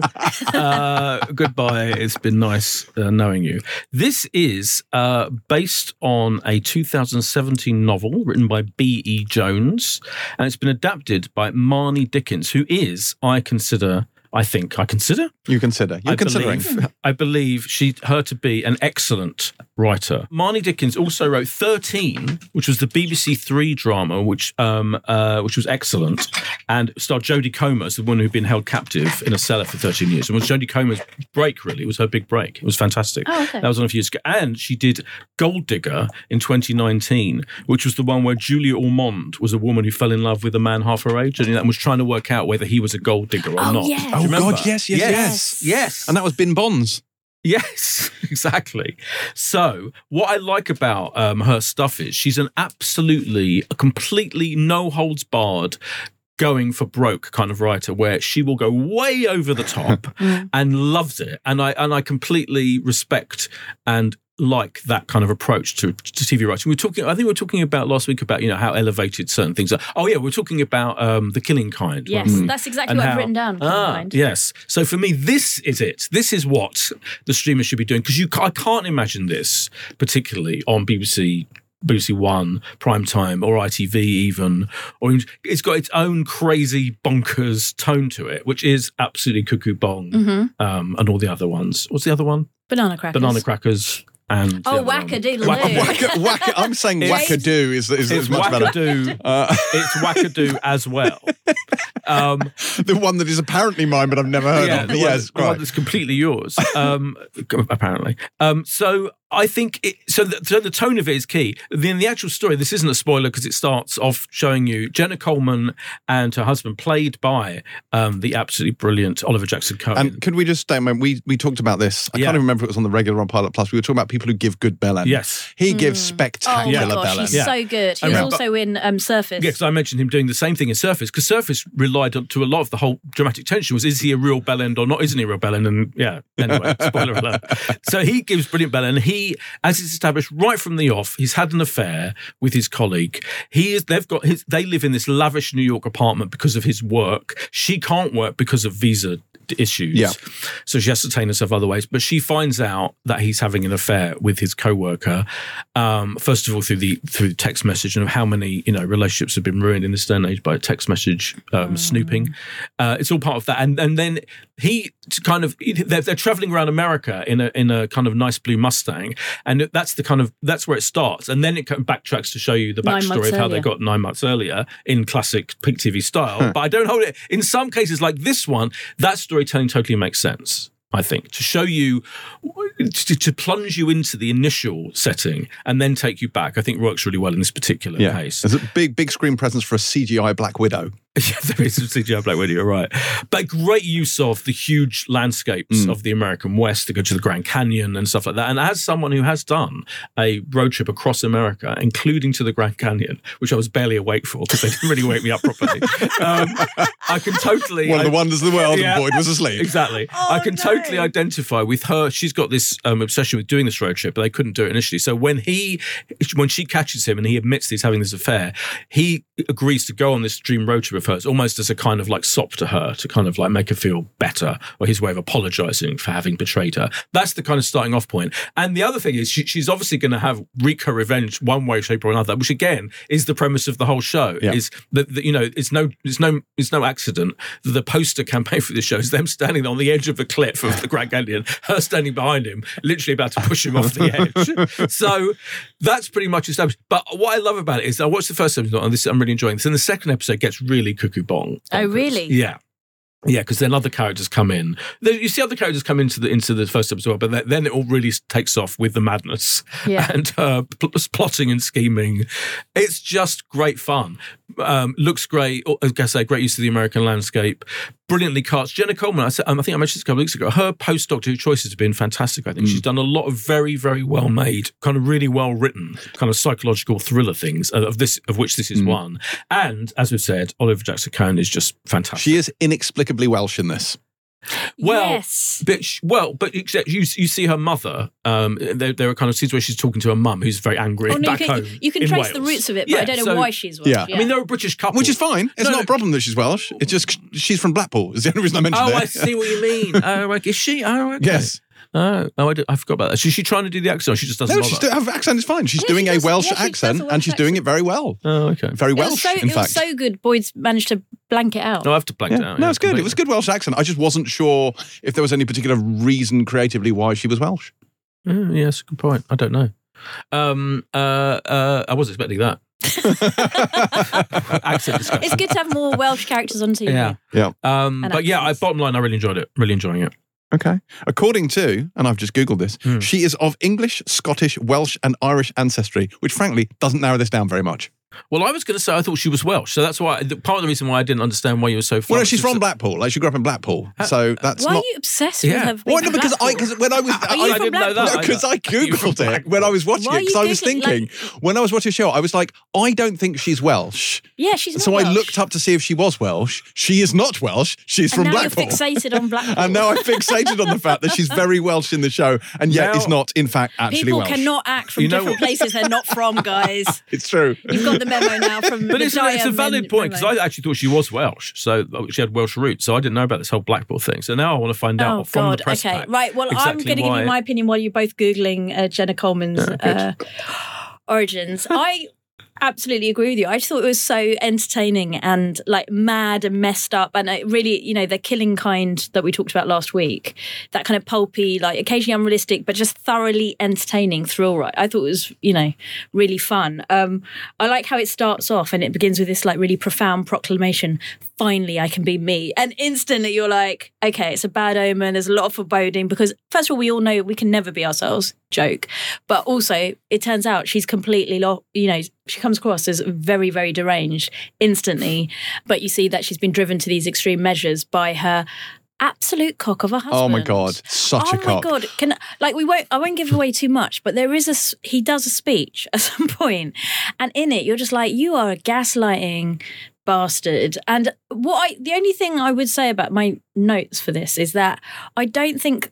[SPEAKER 3] Uh, goodbye. It's been nice uh, knowing you. This is uh, based on a two thousand seventeen novel written by B E Jones, and it's been adapted by Marnie Dickens, who is, I consider, I think, I consider?
[SPEAKER 5] You consider. You're
[SPEAKER 3] I
[SPEAKER 5] considering.
[SPEAKER 3] Believe, I believe she, her to be an excellent writer. Marnie Dickens also wrote thirteen, which was the B B C Three drama, which um, uh, which was excellent, and starred Jodie Comer as the woman who'd been held captive in a cellar for thirteen years. And it was Jodie Comer's break, really. It was her big break. It was fantastic.
[SPEAKER 2] Oh, okay.
[SPEAKER 3] That was on a few years ago. And she did Gold Digger in twenty nineteen, which was the one where Julia Ormond was a woman who fell in love with a man half her age and was trying to work out whether he was a gold digger or
[SPEAKER 2] oh,
[SPEAKER 3] not.
[SPEAKER 2] Yes.
[SPEAKER 5] Oh,
[SPEAKER 3] remember?
[SPEAKER 5] God, yes, yes,
[SPEAKER 3] yes,
[SPEAKER 5] yes.
[SPEAKER 3] Yes.
[SPEAKER 5] And that was Bin Bonds.
[SPEAKER 3] Yes, exactly. So what I like about um, her stuff is she's an absolutely, a completely no holds barred, going for broke kind of writer, where she will go way over the top and loves it. And I and I completely respect and like that kind of approach to, to T V writing. We're talking, I think we were talking about last week about, you know, how elevated certain things are. Oh yeah, we're talking about um, The Killing Kind.
[SPEAKER 2] Yes,
[SPEAKER 3] we?
[SPEAKER 2] that's exactly
[SPEAKER 3] and
[SPEAKER 2] what
[SPEAKER 3] how,
[SPEAKER 2] I've written down.
[SPEAKER 3] Ah,
[SPEAKER 2] Kind.
[SPEAKER 3] yes. So for me, this is it. This is what the streamer should be doing, because you, I can't imagine this particularly on B B C. B B C One, Primetime, or I T V even, or it's got its own crazy bonkers tone to it, which is absolutely cuckoo bong,
[SPEAKER 2] Mm-hmm.
[SPEAKER 3] um, and all the other ones. What's the other one?
[SPEAKER 2] Banana crackers.
[SPEAKER 3] Banana crackers. And
[SPEAKER 2] oh, wackadoodle-doo.
[SPEAKER 5] Wacka, wacka, I'm saying wackadoo is, is, is much better.
[SPEAKER 3] Uh, it's wackadoo as well. Um,
[SPEAKER 5] the one that is apparently mine, but I've never heard
[SPEAKER 3] yeah,
[SPEAKER 5] of.
[SPEAKER 3] The
[SPEAKER 5] Yes,
[SPEAKER 3] one, the one that's completely yours, um, apparently. Um, so I think it, so. The, so the tone of it is key. Then the actual story. This isn't a spoiler because it starts off showing you Jenna Coleman and her husband, played by um, the absolutely brilliant Oliver Jackson Cohen.
[SPEAKER 5] And could we just stay a moment? We we talked about this. I
[SPEAKER 3] Yeah.
[SPEAKER 5] can't even remember if it was on the regular on Pilot Plus. We were talking about people who give good bellend.
[SPEAKER 3] Yes.
[SPEAKER 5] He gives
[SPEAKER 2] Oh
[SPEAKER 5] spectacular
[SPEAKER 2] my gosh,
[SPEAKER 5] bellend.
[SPEAKER 2] he's
[SPEAKER 3] Yeah.
[SPEAKER 2] so good. He
[SPEAKER 3] I
[SPEAKER 2] was
[SPEAKER 3] remember-
[SPEAKER 2] also in um, Surface.
[SPEAKER 3] Yeah, because I mentioned him doing the same thing in Surface, because Surface relied on, to a lot of the whole dramatic tension was, is he a real bellend or not? Isn't he a real bellend? And yeah, anyway, spoiler alert. So he gives brilliant bellend. He, as it's established right from the off, he's had an affair with his colleague. He is, they've got his, they live in this lavish New York apartment because of his work. She can't work because of visa issues.
[SPEAKER 5] Yeah.
[SPEAKER 3] So she has to sustain herself other ways. But she finds out that he's having an affair with his co-worker. Um, first of all, through the through the text message, and how many, you know, relationships have been ruined in this day and age by text message um, mm. snooping. Uh, it's all part of that. And and then he kind of they're, they're traveling around America in a in a kind of nice blue Mustang, and that's the kind of that's where it starts. And then it backtracks to show you the backstory of how
[SPEAKER 2] earlier.
[SPEAKER 3] they got nine months earlier in classic Pink T V style.
[SPEAKER 5] Huh.
[SPEAKER 3] But I don't hold it. In some cases, like this one, that storytelling totally makes sense, I think, to show you, to, to plunge you into the initial setting and then take you back, I think works really well in this particular
[SPEAKER 5] Yeah.
[SPEAKER 3] case.
[SPEAKER 5] There's a big, big screen presence for a C G I Black Widow.
[SPEAKER 3] Yeah, there is some C G I Black Widow, you're right. But great use of the huge landscapes mm. of the American West to go to the Grand Canyon and stuff like that. And as someone who has done a road trip across America, including to the Grand Canyon, which I was barely awake for because they didn't really wake me up properly, um, I can totally...
[SPEAKER 5] One of
[SPEAKER 3] I,
[SPEAKER 5] the wonders of the world,
[SPEAKER 3] yeah,
[SPEAKER 5] and Boyd was asleep.
[SPEAKER 3] Exactly.
[SPEAKER 2] Oh,
[SPEAKER 3] I can
[SPEAKER 2] no.
[SPEAKER 3] totally identify with her. She's got this um, obsession with doing this road trip, but they couldn't do it initially. So when he, when she catches him and he admits he's having this affair, he agrees to go on this dream road trip of hers, almost as a kind of like sop to her, to kind of like make her feel better, or his way of apologizing for having betrayed her. That's the kind of starting off point. And the other thing is she, she's obviously going to have wreak her revenge one way, shape or another, which again is the premise of the whole show.
[SPEAKER 5] Yeah.
[SPEAKER 3] Is that, that you know it's no it's no it's no accident that the poster campaign for this show is them standing on the edge of the cliff of the Grand Canyon, her standing behind him, literally about to push him off the edge. So that's pretty much established. But what I love about it is I watched the first episode and this I'm really enjoying this, and the second episode gets really cuckoo bong.
[SPEAKER 2] Oh, really?
[SPEAKER 3] Yeah. Yeah, because then other characters come in. You see other characters come into the into the first episode, but then it all really takes off with the madness
[SPEAKER 2] yeah.
[SPEAKER 3] and uh, pl- plotting and scheming. It's just great fun. Um, looks great. Like I say, great use of the American landscape. Brilliantly cast. Jenna Coleman, I, said, um, I think I mentioned this a couple of weeks ago, her post-Doctor Who choices have been fantastic, I think. Mm. She's done a lot of very, very well-made, kind of really well-written, kind of psychological thriller things, uh, of this, of which this is mm. one. And, as we've said, Oliver Jackson-Cohen is just fantastic.
[SPEAKER 5] She is inexplicably Welsh in this.
[SPEAKER 3] Well,
[SPEAKER 2] yes.
[SPEAKER 3] but she, well, but except you, you see her mother. Um, there, there are kind of scenes where she's talking to her mum, who's very angry
[SPEAKER 2] oh, no,
[SPEAKER 3] back
[SPEAKER 2] you can,
[SPEAKER 3] home.
[SPEAKER 2] You can
[SPEAKER 3] in
[SPEAKER 2] trace
[SPEAKER 3] Wales.
[SPEAKER 2] the roots of it, but
[SPEAKER 3] yeah,
[SPEAKER 2] I don't know
[SPEAKER 3] so,
[SPEAKER 2] why she's Welsh.
[SPEAKER 5] Yeah.
[SPEAKER 2] Yeah.
[SPEAKER 3] I mean, they're a British couple,
[SPEAKER 5] which is fine. It's
[SPEAKER 3] no,
[SPEAKER 5] not
[SPEAKER 3] no.
[SPEAKER 5] a problem that she's Welsh. It's just she's from Blackpool. Is the only reason I mentioned
[SPEAKER 3] oh,
[SPEAKER 5] it.
[SPEAKER 3] I see what you mean. Oh, like, is she? Oh, okay.
[SPEAKER 5] Yes.
[SPEAKER 3] Oh, oh I, did, I forgot about that. Is she trying to do the accent? Or she just doesn't.
[SPEAKER 5] No,
[SPEAKER 3] bother?
[SPEAKER 5] she's do, her accent is fine. She's
[SPEAKER 2] Yeah,
[SPEAKER 5] doing
[SPEAKER 2] she
[SPEAKER 5] a
[SPEAKER 2] does-
[SPEAKER 5] Welsh
[SPEAKER 2] yeah, she does a
[SPEAKER 5] accent,
[SPEAKER 2] Welsh
[SPEAKER 5] and she's doing it very well.
[SPEAKER 3] Oh, okay.
[SPEAKER 5] Very
[SPEAKER 2] It was
[SPEAKER 5] Welsh,
[SPEAKER 2] so,
[SPEAKER 5] in
[SPEAKER 2] it
[SPEAKER 5] fact.
[SPEAKER 2] was so good. Boyd's managed to blank it out.
[SPEAKER 3] No, I have to blank
[SPEAKER 5] Yeah.
[SPEAKER 3] it out.
[SPEAKER 5] No,
[SPEAKER 3] yeah,
[SPEAKER 5] it's good.
[SPEAKER 3] completely.
[SPEAKER 5] It was a good Welsh accent. I just wasn't sure if there was any particular reason creatively why she was Welsh.
[SPEAKER 3] Mm, yeah, that's a good point. I don't know. Um, uh, uh, I was expecting that. Accent discussion.
[SPEAKER 2] It's good to have more Welsh characters on T V.
[SPEAKER 3] Yeah.
[SPEAKER 5] Yeah.
[SPEAKER 3] Um,
[SPEAKER 2] And
[SPEAKER 3] but yeah, I,
[SPEAKER 2] accents.
[SPEAKER 3] bottom line, I really enjoyed it. Really enjoying it.
[SPEAKER 5] Okay. According to, and I've just Googled this,
[SPEAKER 3] Hmm.
[SPEAKER 5] she is of English, Scottish, Welsh, and Irish ancestry, which frankly doesn't narrow this down very much.
[SPEAKER 3] Well, I was going to say I thought she was Welsh, so that's why the, part of the reason why I didn't understand why you were so.
[SPEAKER 5] Well, no, she's
[SPEAKER 3] flustered.
[SPEAKER 5] from Blackpool. Like she grew up in Blackpool, so that's
[SPEAKER 2] Why
[SPEAKER 5] not.
[SPEAKER 2] are you obsessed
[SPEAKER 3] Yeah.
[SPEAKER 2] with her?
[SPEAKER 5] Well,
[SPEAKER 2] being
[SPEAKER 5] no, because I,
[SPEAKER 2] Blackpool?
[SPEAKER 5] because when I was,
[SPEAKER 2] Are you
[SPEAKER 5] I,
[SPEAKER 3] I
[SPEAKER 2] from
[SPEAKER 3] didn't know that.
[SPEAKER 2] Blackpool?
[SPEAKER 5] because I
[SPEAKER 3] You from
[SPEAKER 5] googled it
[SPEAKER 3] Blackpool?
[SPEAKER 5] when I was watching
[SPEAKER 2] Why
[SPEAKER 5] it.
[SPEAKER 2] are you
[SPEAKER 5] Because I was
[SPEAKER 2] Googling-
[SPEAKER 5] thinking when I was watching the show, I was like, I don't think she's Welsh.
[SPEAKER 2] Yeah, she's not
[SPEAKER 5] So
[SPEAKER 2] Welsh.
[SPEAKER 5] I looked up to see if she was Welsh. She is not Welsh. She's
[SPEAKER 2] and
[SPEAKER 5] from
[SPEAKER 2] now
[SPEAKER 5] Blackpool.
[SPEAKER 2] you're fixated on Blackpool.
[SPEAKER 5] And now I'm fixated on the fact that she's very Welsh in the show, and yet
[SPEAKER 3] Now-
[SPEAKER 5] is not, in fact, actually
[SPEAKER 2] People
[SPEAKER 5] Welsh.
[SPEAKER 2] cannot act from
[SPEAKER 3] You know
[SPEAKER 2] different
[SPEAKER 3] what-
[SPEAKER 2] places they're not from, guys.
[SPEAKER 5] It's true.
[SPEAKER 2] You've got the memo now from
[SPEAKER 3] But
[SPEAKER 2] the
[SPEAKER 3] it's, a- it's a
[SPEAKER 2] Diamond
[SPEAKER 3] valid point because
[SPEAKER 2] memo.
[SPEAKER 3] I actually thought she was Welsh, so she had Welsh roots. So I didn't know about this whole Blackpool thing. So now I want to find out
[SPEAKER 2] Oh
[SPEAKER 3] from
[SPEAKER 2] God!
[SPEAKER 3] the press
[SPEAKER 2] Okay,
[SPEAKER 3] pack
[SPEAKER 2] right. Well, I'm
[SPEAKER 3] exactly
[SPEAKER 2] going to give
[SPEAKER 3] why-
[SPEAKER 2] you my opinion while you're both googling uh, Jenna Coleman's uh, origins. I absolutely agree with you. I just thought it was so entertaining and like mad and messed up, and it really, you know, the killing kind that we talked about last week. That kind of pulpy, like occasionally unrealistic, but just thoroughly entertaining thrill ride. I thought it was, you know, really fun. Um, I like how it starts off and it begins with this like really profound proclamation. Finally, I can be me. And instantly you're like, okay, it's a bad omen. There's a lot of foreboding because, first of all, we all know we can never be ourselves. Joke. But also, it turns out she's completely, lo- you know, she comes across as very, very deranged instantly. But you see that she's been driven to these extreme measures by her absolute cock of a husband.
[SPEAKER 5] Oh my God, such
[SPEAKER 2] oh
[SPEAKER 5] a cock.
[SPEAKER 2] my God. Can like we won't I won't give away too much, but there is a s- he does a speech at some point, and in it you're just like, you are a gaslighting bastard. And what I the only thing I would say about my notes for this is that I don't think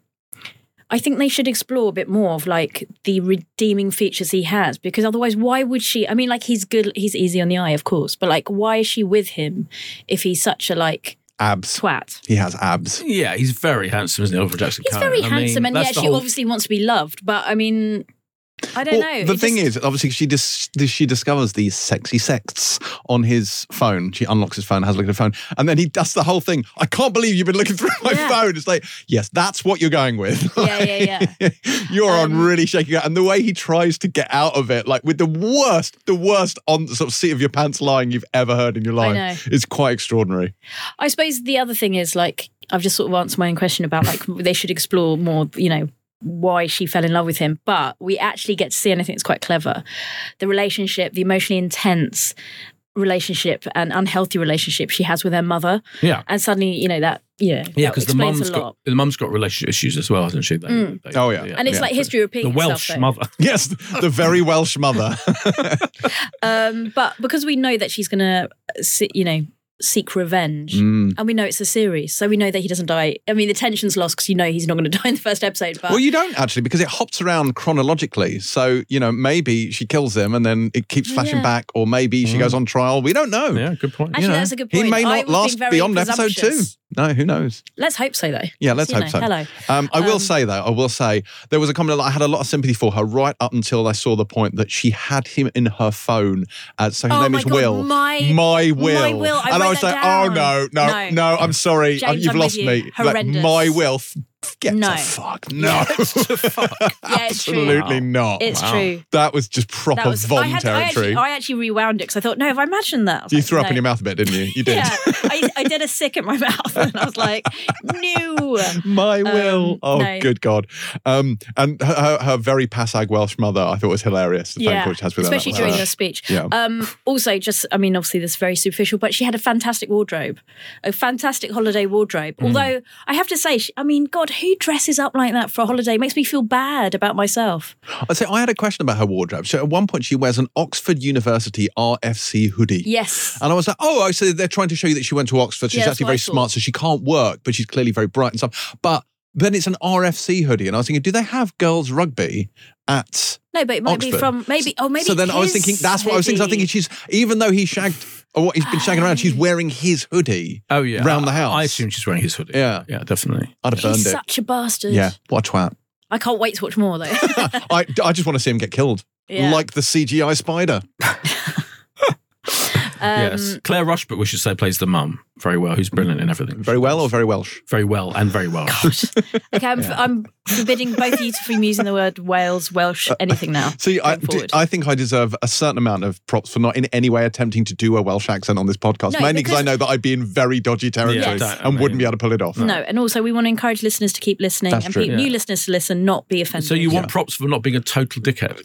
[SPEAKER 2] I think they should explore a bit more of like the redeeming features he has, because otherwise why would she I mean like he's good he's easy on the eye, of course, but like why is she with him if he's such a like
[SPEAKER 5] Abs.
[SPEAKER 2] twat?
[SPEAKER 5] He has abs.
[SPEAKER 3] Yeah, he's very handsome, isn't he, Oliver Jackson?
[SPEAKER 2] He's very
[SPEAKER 3] I mean,
[SPEAKER 2] handsome, and yeah,
[SPEAKER 3] that's the
[SPEAKER 2] she
[SPEAKER 3] whole-
[SPEAKER 2] obviously wants to be loved, but I mean, I don't
[SPEAKER 5] Well,
[SPEAKER 2] know.
[SPEAKER 5] the
[SPEAKER 2] It
[SPEAKER 5] thing
[SPEAKER 2] just-
[SPEAKER 5] is, obviously, she dis- she discovers these sexy sexts on his phone. She unlocks his phone, has a look at her phone, and then he does the whole thing. I can't believe you've been looking through my
[SPEAKER 2] Yeah.
[SPEAKER 5] phone. It's like, yes, that's what you're going with.
[SPEAKER 2] Yeah, yeah,
[SPEAKER 5] yeah. You're on
[SPEAKER 2] Um,
[SPEAKER 5] really shaking out, and the way he tries to get out of it, like with the worst, the worst on sort of seat of your pants lying you've ever heard in your life,
[SPEAKER 2] know.
[SPEAKER 5] is quite extraordinary.
[SPEAKER 2] I suppose the other thing is like I've just sort of answered my own question about like they should explore more, you know, why she fell in love with him, but we actually get to see, and I think it's quite clever, the relationship, the emotionally intense relationship and unhealthy relationship she has with her mother.
[SPEAKER 3] Yeah.
[SPEAKER 2] And suddenly, you know, that, you know,
[SPEAKER 3] Yeah,
[SPEAKER 2] that
[SPEAKER 3] because the
[SPEAKER 2] explains
[SPEAKER 3] mum's
[SPEAKER 2] a
[SPEAKER 3] got
[SPEAKER 2] lot.
[SPEAKER 3] the mum's got relationship issues as well, hasn't she? They,
[SPEAKER 2] Mm.
[SPEAKER 3] they-
[SPEAKER 5] Oh, yeah.
[SPEAKER 2] And it's
[SPEAKER 5] Yeah.
[SPEAKER 2] like history
[SPEAKER 3] the
[SPEAKER 2] repeating
[SPEAKER 3] Welsh
[SPEAKER 2] itself, though.
[SPEAKER 3] mother.
[SPEAKER 5] Yes, the very Welsh mother.
[SPEAKER 2] Um, but because we know that she's going to, you know, seek revenge,
[SPEAKER 5] Mm.
[SPEAKER 2] and we know it's a series, so we know that he doesn't die. I mean, the tension's lost because you know he's not going to die in the first episode. But
[SPEAKER 5] Well, you don't actually, because it hops around chronologically. So, you know, maybe she kills him and then it keeps flashing
[SPEAKER 2] Yeah.
[SPEAKER 5] back, or maybe she goes on trial. We don't know.
[SPEAKER 3] Yeah, good point.
[SPEAKER 2] Actually,
[SPEAKER 5] You know,
[SPEAKER 2] that's a good point.
[SPEAKER 5] He may
[SPEAKER 2] I
[SPEAKER 5] not
[SPEAKER 2] was being
[SPEAKER 5] last
[SPEAKER 2] very
[SPEAKER 5] beyond episode two.
[SPEAKER 2] presumptuous.
[SPEAKER 5] No, who knows?
[SPEAKER 2] Let's hope so, though.
[SPEAKER 5] Yeah, let's
[SPEAKER 2] You
[SPEAKER 5] hope
[SPEAKER 2] know,
[SPEAKER 5] so.
[SPEAKER 2] Hello.
[SPEAKER 5] Um, I will
[SPEAKER 2] Um,
[SPEAKER 5] say, though, I will say there was a comment that I had a lot of sympathy for her right up until I saw the point that she had him in her phone. Uh, so his
[SPEAKER 2] Oh
[SPEAKER 5] name
[SPEAKER 2] my
[SPEAKER 5] is
[SPEAKER 2] God,
[SPEAKER 5] Will.
[SPEAKER 2] my-
[SPEAKER 5] my Will.
[SPEAKER 2] my Will. I
[SPEAKER 5] and I
[SPEAKER 2] wrote
[SPEAKER 5] was
[SPEAKER 2] that
[SPEAKER 5] like, oh,
[SPEAKER 2] down.
[SPEAKER 5] no, no, no,
[SPEAKER 2] No.
[SPEAKER 5] I'm sorry.
[SPEAKER 2] James,
[SPEAKER 5] You've
[SPEAKER 2] I'm
[SPEAKER 5] lost
[SPEAKER 2] with you.
[SPEAKER 5] me. Like,
[SPEAKER 2] Horrendous.
[SPEAKER 5] my Will. F- Get
[SPEAKER 2] No.
[SPEAKER 5] the fuck. No.
[SPEAKER 2] Yeah, it's true.
[SPEAKER 5] Absolutely
[SPEAKER 3] Wow.
[SPEAKER 5] not.
[SPEAKER 2] It's
[SPEAKER 3] Wow.
[SPEAKER 2] true.
[SPEAKER 5] That was just proper
[SPEAKER 2] That was.
[SPEAKER 5] Von
[SPEAKER 2] I, had, I,
[SPEAKER 5] territory.
[SPEAKER 2] actually, I actually rewound it because I thought, no, have I imagined that? I was
[SPEAKER 5] you
[SPEAKER 2] like,
[SPEAKER 5] threw up
[SPEAKER 2] no.
[SPEAKER 5] in your mouth a bit, didn't you? You did.
[SPEAKER 2] Yeah, I, I did a sick in my mouth, and I was like, no.
[SPEAKER 5] My Will.
[SPEAKER 2] Um,
[SPEAKER 5] oh,
[SPEAKER 2] no.
[SPEAKER 5] good God. Um, and her, her, her very passag Welsh mother, I thought was hilarious. The phone
[SPEAKER 2] Yeah,
[SPEAKER 5] call she has with her.
[SPEAKER 2] especially
[SPEAKER 5] That was
[SPEAKER 2] during
[SPEAKER 5] her.
[SPEAKER 2] the speech.
[SPEAKER 5] Yeah.
[SPEAKER 2] Um, also, just I mean, obviously, this is very superficial, but she had a fantastic wardrobe, a fantastic holiday wardrobe.
[SPEAKER 5] Mm.
[SPEAKER 2] Although I have to say, she, I mean, God, who dresses up like that for a holiday? It makes me feel bad about myself.
[SPEAKER 5] I'd say I had a question about her wardrobe. So at one point, she wears an Oxford University R F C hoodie.
[SPEAKER 2] Yes.
[SPEAKER 5] And I was like, oh, so they're trying to show you that she went to Oxford. She's
[SPEAKER 2] Yeah, that's
[SPEAKER 5] actually
[SPEAKER 2] what
[SPEAKER 5] very
[SPEAKER 2] I thought.
[SPEAKER 5] smart, so she can't work, but she's clearly very bright and stuff. But then it's an R F C hoodie. And I was thinking, do they have girls rugby at
[SPEAKER 2] No, but it might be
[SPEAKER 5] Oxford?
[SPEAKER 2] from maybe. Oh, maybe.
[SPEAKER 5] So then I was
[SPEAKER 2] his
[SPEAKER 5] thinking, that's what I was thinking. I was
[SPEAKER 2] hoodie.
[SPEAKER 5] thinking she's, even though he shagged, or what he's been shagging around, she's wearing his hoodie
[SPEAKER 3] Oh, yeah.
[SPEAKER 5] around the
[SPEAKER 3] I-
[SPEAKER 5] house.
[SPEAKER 3] I assume she's wearing his hoodie.
[SPEAKER 5] Yeah.
[SPEAKER 3] Yeah, definitely.
[SPEAKER 5] I'd have burned
[SPEAKER 2] He's
[SPEAKER 5] it.
[SPEAKER 2] such a bastard.
[SPEAKER 5] Yeah, what a twat.
[SPEAKER 2] I can't wait to watch more though.
[SPEAKER 5] I, I just want to see him get killed.
[SPEAKER 2] Yeah.
[SPEAKER 5] Like the C G I spider.
[SPEAKER 2] Um,
[SPEAKER 3] yes. Claire Rushbrook, we should say, plays the mum very well, who's brilliant in everything.
[SPEAKER 5] Very well or very Welsh?
[SPEAKER 3] Very well and very well.
[SPEAKER 2] Okay, I'm, I'm forbidding both of you from using the word Wales, Welsh, anything now.
[SPEAKER 5] See, I,
[SPEAKER 2] going
[SPEAKER 5] d-
[SPEAKER 2] forward.
[SPEAKER 5] I think I deserve a certain amount of props for not in any way attempting to do a Welsh accent on this podcast.
[SPEAKER 2] No,
[SPEAKER 5] Mainly because I
[SPEAKER 2] because-
[SPEAKER 5] know that I'd be in very dodgy territory
[SPEAKER 3] Yeah, don't- I
[SPEAKER 5] and wouldn't
[SPEAKER 3] mean-
[SPEAKER 5] be able to pull it off.
[SPEAKER 2] No, and also we want to encourage listeners to keep listening
[SPEAKER 5] That's
[SPEAKER 2] and
[SPEAKER 5] true.
[SPEAKER 2] pe-
[SPEAKER 3] Yeah.
[SPEAKER 2] new listeners to listen, not be offended.
[SPEAKER 3] So you want
[SPEAKER 5] Yeah.
[SPEAKER 3] props for not being a total dickhead?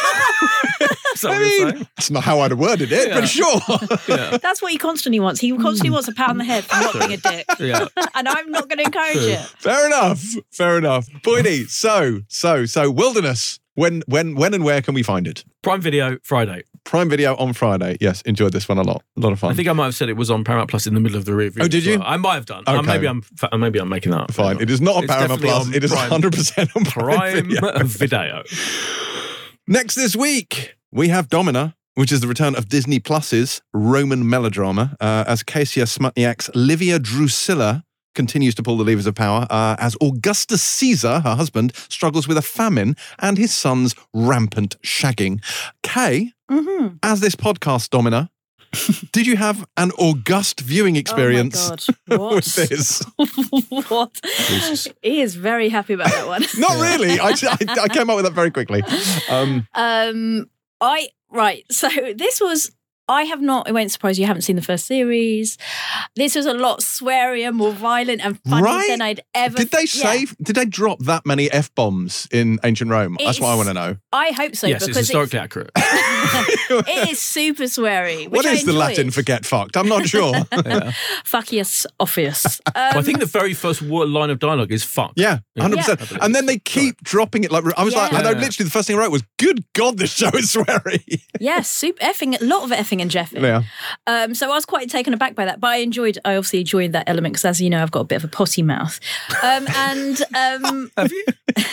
[SPEAKER 3] Is that
[SPEAKER 5] I
[SPEAKER 3] what you're
[SPEAKER 5] mean,
[SPEAKER 3] saying?
[SPEAKER 5] it's not how I'd have worded it,
[SPEAKER 3] Yeah.
[SPEAKER 5] but sure.
[SPEAKER 3] Yeah.
[SPEAKER 2] That's what he constantly wants. He constantly wants a pat on the head for not being a dick.
[SPEAKER 3] Yeah.
[SPEAKER 2] And I'm not going to encourage it.
[SPEAKER 5] Fair enough. Fair enough. Boydie, so, so, so, Wilderness. When, when, when and where can we find it?
[SPEAKER 3] Prime Video, Friday.
[SPEAKER 5] Prime Video on Friday. Yes, enjoyed this one a lot. A lot of fun.
[SPEAKER 3] I think I might have said it was on Paramount Plus in the middle of the review.
[SPEAKER 5] Oh, did
[SPEAKER 3] as
[SPEAKER 5] you?
[SPEAKER 3] well. I might have done. Uh,
[SPEAKER 5] Okay.
[SPEAKER 3] maybe I'm fa- maybe I'm making that up.
[SPEAKER 5] Fine. It is not on
[SPEAKER 3] It's
[SPEAKER 5] Paramount
[SPEAKER 3] definitely
[SPEAKER 5] Plus.
[SPEAKER 3] on
[SPEAKER 5] It is
[SPEAKER 3] Prime-
[SPEAKER 5] one hundred percent on Prime,
[SPEAKER 3] Prime
[SPEAKER 5] Video.
[SPEAKER 3] Video.
[SPEAKER 5] Next this week, we have Domina, which is the return of Disney Plus's Roman melodrama, uh, as Kasia Smutniak's Livia Drusilla continues to pull the levers of power, uh, as Augustus Caesar, her husband, struggles with a famine and his son's rampant shagging. Kay,
[SPEAKER 2] Mm-hmm.
[SPEAKER 5] as this podcast, Domina, did you have an august viewing experience
[SPEAKER 2] Oh my God. What?
[SPEAKER 5] with this?
[SPEAKER 2] What? He is very happy about that one.
[SPEAKER 5] Not really. I, I, I came up with that very quickly. Um,
[SPEAKER 2] Um, I right. So this was. I have not. It won't surprise you. Haven't seen the first series. This was a lot swearier, more violent, and funny
[SPEAKER 5] Right?
[SPEAKER 2] than I'd ever.
[SPEAKER 5] did they
[SPEAKER 2] yeah.
[SPEAKER 5] say? Did they drop that many f bombs in ancient Rome? That's what I
[SPEAKER 2] It's-
[SPEAKER 5] want to know.
[SPEAKER 2] I hope so.
[SPEAKER 3] yes, it's
[SPEAKER 2] because
[SPEAKER 3] historically accurate.
[SPEAKER 2] it is super sweary. Which
[SPEAKER 5] What
[SPEAKER 2] I
[SPEAKER 5] is the Latin
[SPEAKER 2] enjoyed.
[SPEAKER 5] for get fucked? I'm not sure.
[SPEAKER 3] Yeah.
[SPEAKER 2] Fuckius offius. Um,
[SPEAKER 3] Well, I think the very first word, line of dialogue is fuck.
[SPEAKER 5] Yeah, one hundred percent.
[SPEAKER 3] I believe
[SPEAKER 5] And then
[SPEAKER 3] it's-
[SPEAKER 5] they keep dropping it. Like I was like,
[SPEAKER 2] Yeah.
[SPEAKER 5] and I
[SPEAKER 3] Yeah.
[SPEAKER 5] literally the first thing I wrote was, "Good God, this show is sweary."
[SPEAKER 2] yeah, super effing. A lot of effing and jeffing.
[SPEAKER 5] Yeah.
[SPEAKER 2] Um, so I was quite taken aback by that, but I enjoyed. I obviously enjoyed that element because, as you know, I've got a bit of a potty mouth. Um, and um,
[SPEAKER 3] Have you?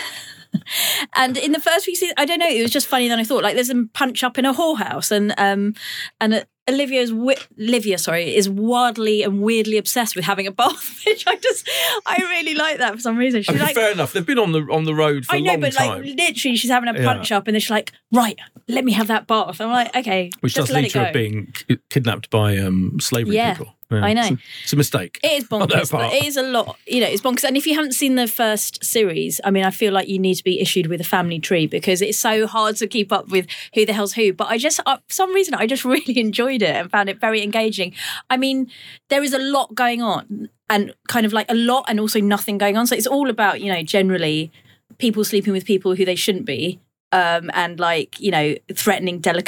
[SPEAKER 2] and in the first few seasons, I don't know, it was just funny than I thought. Like there's a punch up in a whorehouse, and um, and uh, Olivia's wi- Olivia, sorry, is wildly and weirdly obsessed with having a bath, which I just I really like that for some reason.
[SPEAKER 3] I
[SPEAKER 2] She's
[SPEAKER 3] mean,
[SPEAKER 2] like.
[SPEAKER 3] fair enough. They've been on the on the road for
[SPEAKER 2] I
[SPEAKER 3] a
[SPEAKER 2] know,
[SPEAKER 3] long
[SPEAKER 2] but
[SPEAKER 3] time,
[SPEAKER 2] like literally, she's having a
[SPEAKER 3] Yeah.
[SPEAKER 2] punch up, and then she's like, "Right, let me have that bath." I'm like, "Okay,
[SPEAKER 3] which
[SPEAKER 2] just
[SPEAKER 3] does
[SPEAKER 2] let
[SPEAKER 3] lead
[SPEAKER 2] it
[SPEAKER 3] to
[SPEAKER 2] go."
[SPEAKER 3] her being ki- kidnapped by um, slavery
[SPEAKER 2] Yeah,
[SPEAKER 3] people.
[SPEAKER 2] I know.
[SPEAKER 3] It's a, it's a mistake.
[SPEAKER 2] It is
[SPEAKER 3] On their
[SPEAKER 2] bonkers.
[SPEAKER 3] part.
[SPEAKER 2] It is a lot. You know, it's bonkers. And if you haven't seen the first series, I mean, I feel like you need to be issued with a family tree because it's so hard to keep up with who the hell's who. But I just, uh, for some reason, I just really enjoyed it and found it very engaging. I mean, there is a lot going on and kind of like a lot and also nothing going on. So it's all about, you know, generally people sleeping with people who they shouldn't be um, and like, you know, threatening delicate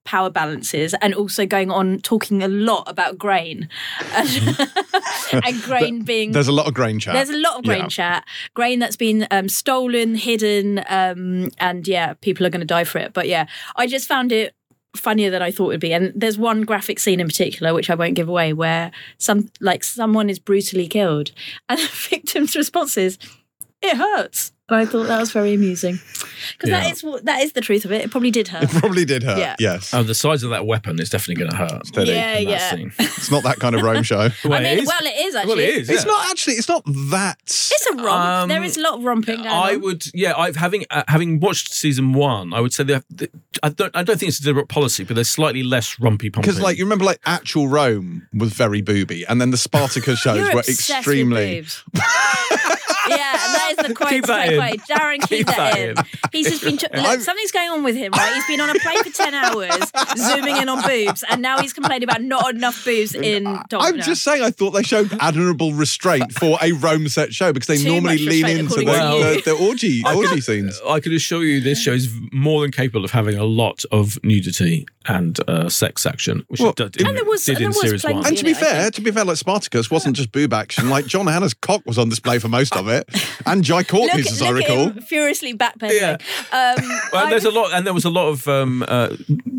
[SPEAKER 2] power balances and also going on talking a lot about grain. And, and grain being...
[SPEAKER 5] There's a lot of grain chat.
[SPEAKER 2] There's a lot of grain
[SPEAKER 5] Yeah.
[SPEAKER 2] chat. Grain that's been um, stolen, hidden, um, and yeah, people are going to die for it. But yeah, I just found it funnier than I thought it would be. And there's one graphic scene in particular, which I won't give away, where some like someone is brutally killed and the victim's response is, "It hurts." And I thought that was very amusing because
[SPEAKER 3] Yeah.
[SPEAKER 2] that is what- that is the truth of it. It probably did hurt.
[SPEAKER 5] It probably did hurt.
[SPEAKER 2] Yeah.
[SPEAKER 5] Yes.
[SPEAKER 3] Oh, the size of that weapon is definitely going to hurt.
[SPEAKER 5] Steady.
[SPEAKER 2] Yeah,
[SPEAKER 3] in that
[SPEAKER 2] yeah.
[SPEAKER 3] scene.
[SPEAKER 5] It's not that kind of Rome show.
[SPEAKER 3] Well,
[SPEAKER 2] I mean,
[SPEAKER 3] it is.
[SPEAKER 2] well, it is actually.
[SPEAKER 3] Well, it is.
[SPEAKER 5] It's
[SPEAKER 3] yeah.
[SPEAKER 5] not actually. It's not that.
[SPEAKER 2] It's a romp.
[SPEAKER 3] Um,
[SPEAKER 2] there is a lot of romping going
[SPEAKER 3] I
[SPEAKER 2] on.
[SPEAKER 3] would, yeah. I've having uh, having watched season one, I would say that I don't. I don't think it's a deliberate policy, but there's slightly less rumpy pumping.
[SPEAKER 5] Because, like, you remember, like, actual Rome was very booby, and then the Spartacus shows
[SPEAKER 2] You're
[SPEAKER 5] were
[SPEAKER 2] obsessed
[SPEAKER 5] extremely.
[SPEAKER 2] with boobs. Yeah, that is the quote.
[SPEAKER 3] Keep that
[SPEAKER 2] straight
[SPEAKER 3] in.
[SPEAKER 2] away. Darren, keep,
[SPEAKER 3] Keep
[SPEAKER 2] that,
[SPEAKER 3] that
[SPEAKER 2] in.
[SPEAKER 3] in.
[SPEAKER 2] He's just been. T- look,
[SPEAKER 5] I'm-
[SPEAKER 2] something's going on with him, right? He's been on a plane for ten hours, zooming in on boobs, and now he's complaining about not enough boobs in Domino.
[SPEAKER 5] I'm just saying, I thought they showed admirable restraint for a Rome set show because they
[SPEAKER 2] Too
[SPEAKER 5] normally
[SPEAKER 2] much
[SPEAKER 5] lean
[SPEAKER 2] restraint,
[SPEAKER 5] into the,
[SPEAKER 2] according
[SPEAKER 3] to you.
[SPEAKER 5] the, the orgy
[SPEAKER 3] I
[SPEAKER 5] orgy
[SPEAKER 3] could-
[SPEAKER 5] scenes.
[SPEAKER 3] I can assure you, this show is more than capable of having a lot of nudity and uh, sex action, which
[SPEAKER 5] Well,
[SPEAKER 3] it did,
[SPEAKER 2] And there was-
[SPEAKER 3] did
[SPEAKER 2] and
[SPEAKER 3] in
[SPEAKER 2] there was
[SPEAKER 3] series
[SPEAKER 2] plenty.
[SPEAKER 3] one.
[SPEAKER 5] And to be
[SPEAKER 2] You know, I
[SPEAKER 5] fair,
[SPEAKER 2] think-
[SPEAKER 5] to be fair, like Spartacus wasn't just boob action. Like John Hannah's cock was on display for most of it, and Jai
[SPEAKER 2] Look,
[SPEAKER 5] Courtney's, as I
[SPEAKER 2] look at
[SPEAKER 5] recall.
[SPEAKER 2] him furiously backpedaling.
[SPEAKER 3] Yeah.
[SPEAKER 2] Um,
[SPEAKER 3] Well,
[SPEAKER 2] I
[SPEAKER 3] there's a
[SPEAKER 2] was-
[SPEAKER 3] lot, and there was a lot of um, uh,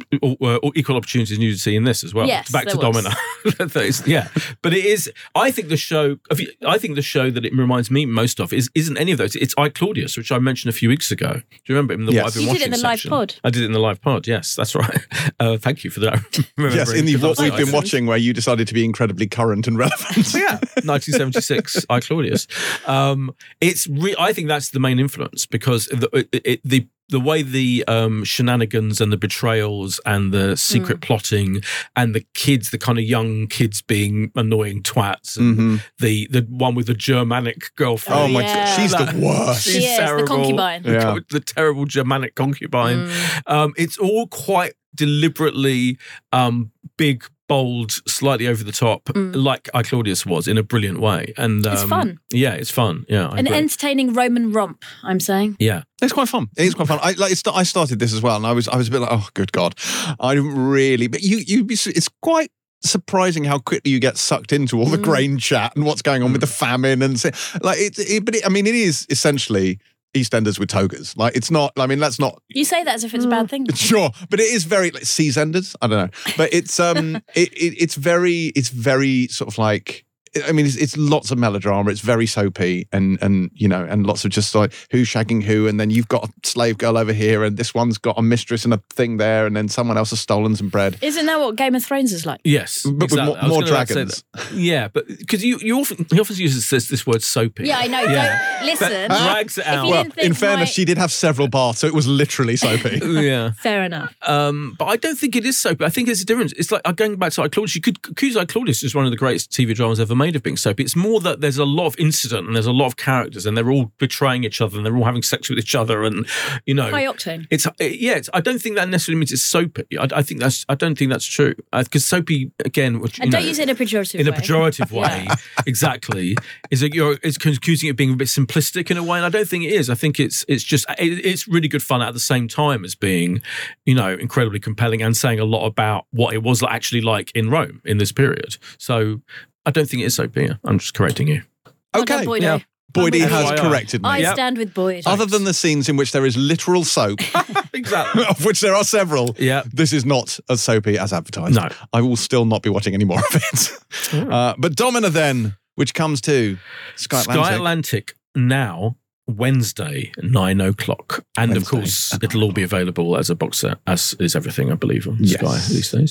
[SPEAKER 3] uh, equal opportunities nudity in this as well.
[SPEAKER 2] Yes,
[SPEAKER 3] Back to
[SPEAKER 2] there was.
[SPEAKER 3] Domino, That is- yeah. But it is. I think the show. I think the show that it reminds me most of is isn't any of those. It's I Claudius, which I mentioned a few weeks ago. Do you remember it in the
[SPEAKER 5] Yes.
[SPEAKER 3] I've been
[SPEAKER 2] You did it
[SPEAKER 3] watching
[SPEAKER 2] in the live
[SPEAKER 3] section?
[SPEAKER 2] pod.
[SPEAKER 3] I did it in the live pod. Yes, that's right. Uh, thank you for that.
[SPEAKER 5] Yes, in the
[SPEAKER 3] Remembering,
[SPEAKER 5] what
[SPEAKER 3] because
[SPEAKER 5] we've
[SPEAKER 3] I
[SPEAKER 5] been
[SPEAKER 3] was-
[SPEAKER 5] watching, where you decided to be incredibly current and relevant.
[SPEAKER 3] yeah, nineteen seventy-six, I Claudius. Um, it's re- I think that's the main influence because the it, it, the the way the um, shenanigans and the betrayals and the secret plotting and the kids, the kind of young kids being annoying twats, and
[SPEAKER 5] Mhm.
[SPEAKER 3] the the one with the Germanic girlfriend.
[SPEAKER 5] Oh my
[SPEAKER 2] Yeah.
[SPEAKER 5] god, she's
[SPEAKER 3] Like-
[SPEAKER 5] the worst.
[SPEAKER 2] She is, the
[SPEAKER 3] terrible.
[SPEAKER 2] concubine.
[SPEAKER 3] The,
[SPEAKER 5] Yeah.
[SPEAKER 3] co- the terrible Germanic concubine. Um, it's all quite deliberately um, big, bold, slightly over the top, like I Claudius was in a brilliant way. And um,
[SPEAKER 2] It's fun.
[SPEAKER 3] Yeah, it's fun. Yeah, I
[SPEAKER 2] An
[SPEAKER 3] agree.
[SPEAKER 2] entertaining Roman romp, I'm saying.
[SPEAKER 3] yeah.
[SPEAKER 5] It's quite fun. It is quite fun. I like. It's, I started this as well, and I was. I was a bit like, oh, good God, I didn't really. But you, you. It's quite surprising how quickly you get sucked into all the grain chat and what's going on with the famine and so, like it. it but it, I mean, it is essentially EastEnders with togas. Like it's not. I mean, that's not.
[SPEAKER 2] You say that as if it's a bad thing.
[SPEAKER 5] Sure, but it is very like Seasenders. I don't know, but it's um, it, it it's very, it's very sort of like. I mean, it's, it's lots of melodrama. It's very soapy, and and you know, and lots of just like who's shagging who, and then you've got a slave girl over here, and this one's got a mistress and a thing there, and then someone else has stolen some bread.
[SPEAKER 2] Isn't that what Game of Thrones is like?
[SPEAKER 3] Yes,
[SPEAKER 5] But with
[SPEAKER 3] exactly.
[SPEAKER 5] more-
[SPEAKER 3] I was
[SPEAKER 5] more
[SPEAKER 3] gonna about to say
[SPEAKER 5] dragons.
[SPEAKER 3] that. Yeah, but because you, you often he often uses this, this word soapy.
[SPEAKER 2] Yeah, I know.
[SPEAKER 3] Yeah.
[SPEAKER 2] Don't listen.
[SPEAKER 3] Drags it
[SPEAKER 2] If
[SPEAKER 3] out.
[SPEAKER 2] you
[SPEAKER 5] Well,
[SPEAKER 2] didn't think
[SPEAKER 5] in fairness,
[SPEAKER 2] my-
[SPEAKER 5] she did have several baths, so it was literally soapy.
[SPEAKER 3] yeah.
[SPEAKER 2] Fair enough.
[SPEAKER 3] Um, but I don't think it is soapy. I think there's a difference. It's like uh, going back to I Claudius. You could accuse I Claudius as one of the greatest T V dramas ever made of being soapy. It's more that there's a lot of incident and there's a lot of characters and they're all betraying each other and they're all having sex with each other and you know
[SPEAKER 2] High octane.
[SPEAKER 3] It's yeah. It's, I don't think that necessarily means it's soapy. I, I think that's. I don't think that's true because soapy again. Which, you
[SPEAKER 2] And don't
[SPEAKER 3] know,
[SPEAKER 2] use it in a pejorative
[SPEAKER 3] in a
[SPEAKER 2] way.
[SPEAKER 3] pejorative way, exactly, is that you're it's accusing it of being a bit simplistic in a way, and I don't think it is. I think it's it's just it, it's really good fun at the same time as being, you know, incredibly compelling and saying a lot about what it was actually like in Rome in this period. So I don't think it is soapy. I'm just correcting you.
[SPEAKER 2] Well done,
[SPEAKER 5] Okay,
[SPEAKER 2] Boydo.
[SPEAKER 3] yeah.
[SPEAKER 5] Boydie
[SPEAKER 2] I'm with
[SPEAKER 5] has
[SPEAKER 3] you.
[SPEAKER 5] corrected me.
[SPEAKER 2] I
[SPEAKER 3] Yep.
[SPEAKER 2] stand with Boyd.
[SPEAKER 5] Other than the scenes in which there is literal soap,
[SPEAKER 3] Exactly.
[SPEAKER 5] of which there are several,
[SPEAKER 3] Yeah.
[SPEAKER 5] this is not as soapy as advertised.
[SPEAKER 3] No.
[SPEAKER 5] I will still not be watching any more of it. Uh, but Domina then, which comes to Sky Atlantic.
[SPEAKER 3] Sky Atlantic now. Wednesday, nine o'clock. And of
[SPEAKER 5] Wednesday.
[SPEAKER 3] course, it'll all be available as a box set, as is everything, I believe, on
[SPEAKER 5] Yes.
[SPEAKER 3] Sky these days.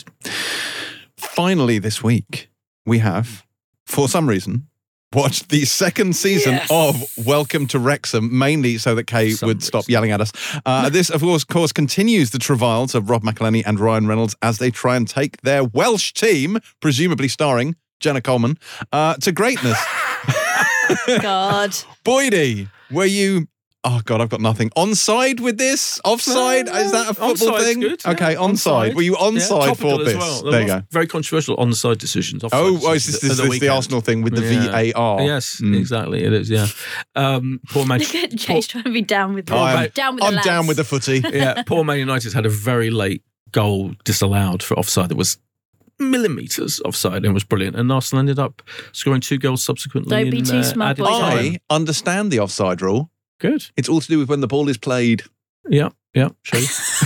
[SPEAKER 5] Finally, this week, we have, for some reason, watched the second season
[SPEAKER 3] Yes.
[SPEAKER 5] of Welcome to Wrexham, mainly so that Kay
[SPEAKER 3] Some
[SPEAKER 5] would stop
[SPEAKER 3] reason.
[SPEAKER 5] yelling at us. Uh, this, of course, course, continues the travails of Rob McElhenney and Ryan Reynolds as they try and take their Welsh team, presumably starring Jenna Coleman, uh, to greatness.
[SPEAKER 2] God.
[SPEAKER 5] Boydie, were you... Oh, God, I've got nothing. Onside with this? Offside? Is that a football
[SPEAKER 3] Onside's
[SPEAKER 5] thing?
[SPEAKER 3] good, yeah.
[SPEAKER 5] Okay, onside. Were you onside
[SPEAKER 3] Yeah,
[SPEAKER 5] for
[SPEAKER 3] topical as
[SPEAKER 5] this?
[SPEAKER 3] well.
[SPEAKER 5] There you
[SPEAKER 3] were
[SPEAKER 5] go.
[SPEAKER 3] Very controversial onside decisions. offside
[SPEAKER 5] Oh, oh, is
[SPEAKER 3] decisions
[SPEAKER 5] this,
[SPEAKER 3] at
[SPEAKER 5] this, this the
[SPEAKER 3] weekend.
[SPEAKER 5] Arsenal thing with the
[SPEAKER 3] Yeah.
[SPEAKER 5] V A R?
[SPEAKER 3] Yes,
[SPEAKER 5] Mm.
[SPEAKER 3] exactly. It is. Yeah. Um, poor Man.
[SPEAKER 2] Look at Jay's trying to be down with the,
[SPEAKER 5] I'm-
[SPEAKER 2] down with the
[SPEAKER 5] I'm
[SPEAKER 2] lads.
[SPEAKER 5] down with the footy.
[SPEAKER 3] yeah, poor Man United's had a very late goal disallowed for offside that was millimetres offside and was brilliant. And Arsenal ended up scoring two goals subsequently.
[SPEAKER 2] Don't be
[SPEAKER 3] in,
[SPEAKER 2] too
[SPEAKER 3] uh,
[SPEAKER 2] smart,
[SPEAKER 3] added
[SPEAKER 2] boys.
[SPEAKER 3] time.
[SPEAKER 5] I understand the offside rule.
[SPEAKER 3] Good.
[SPEAKER 5] It's all to do with when the ball is played.
[SPEAKER 3] Yeah, yeah, true.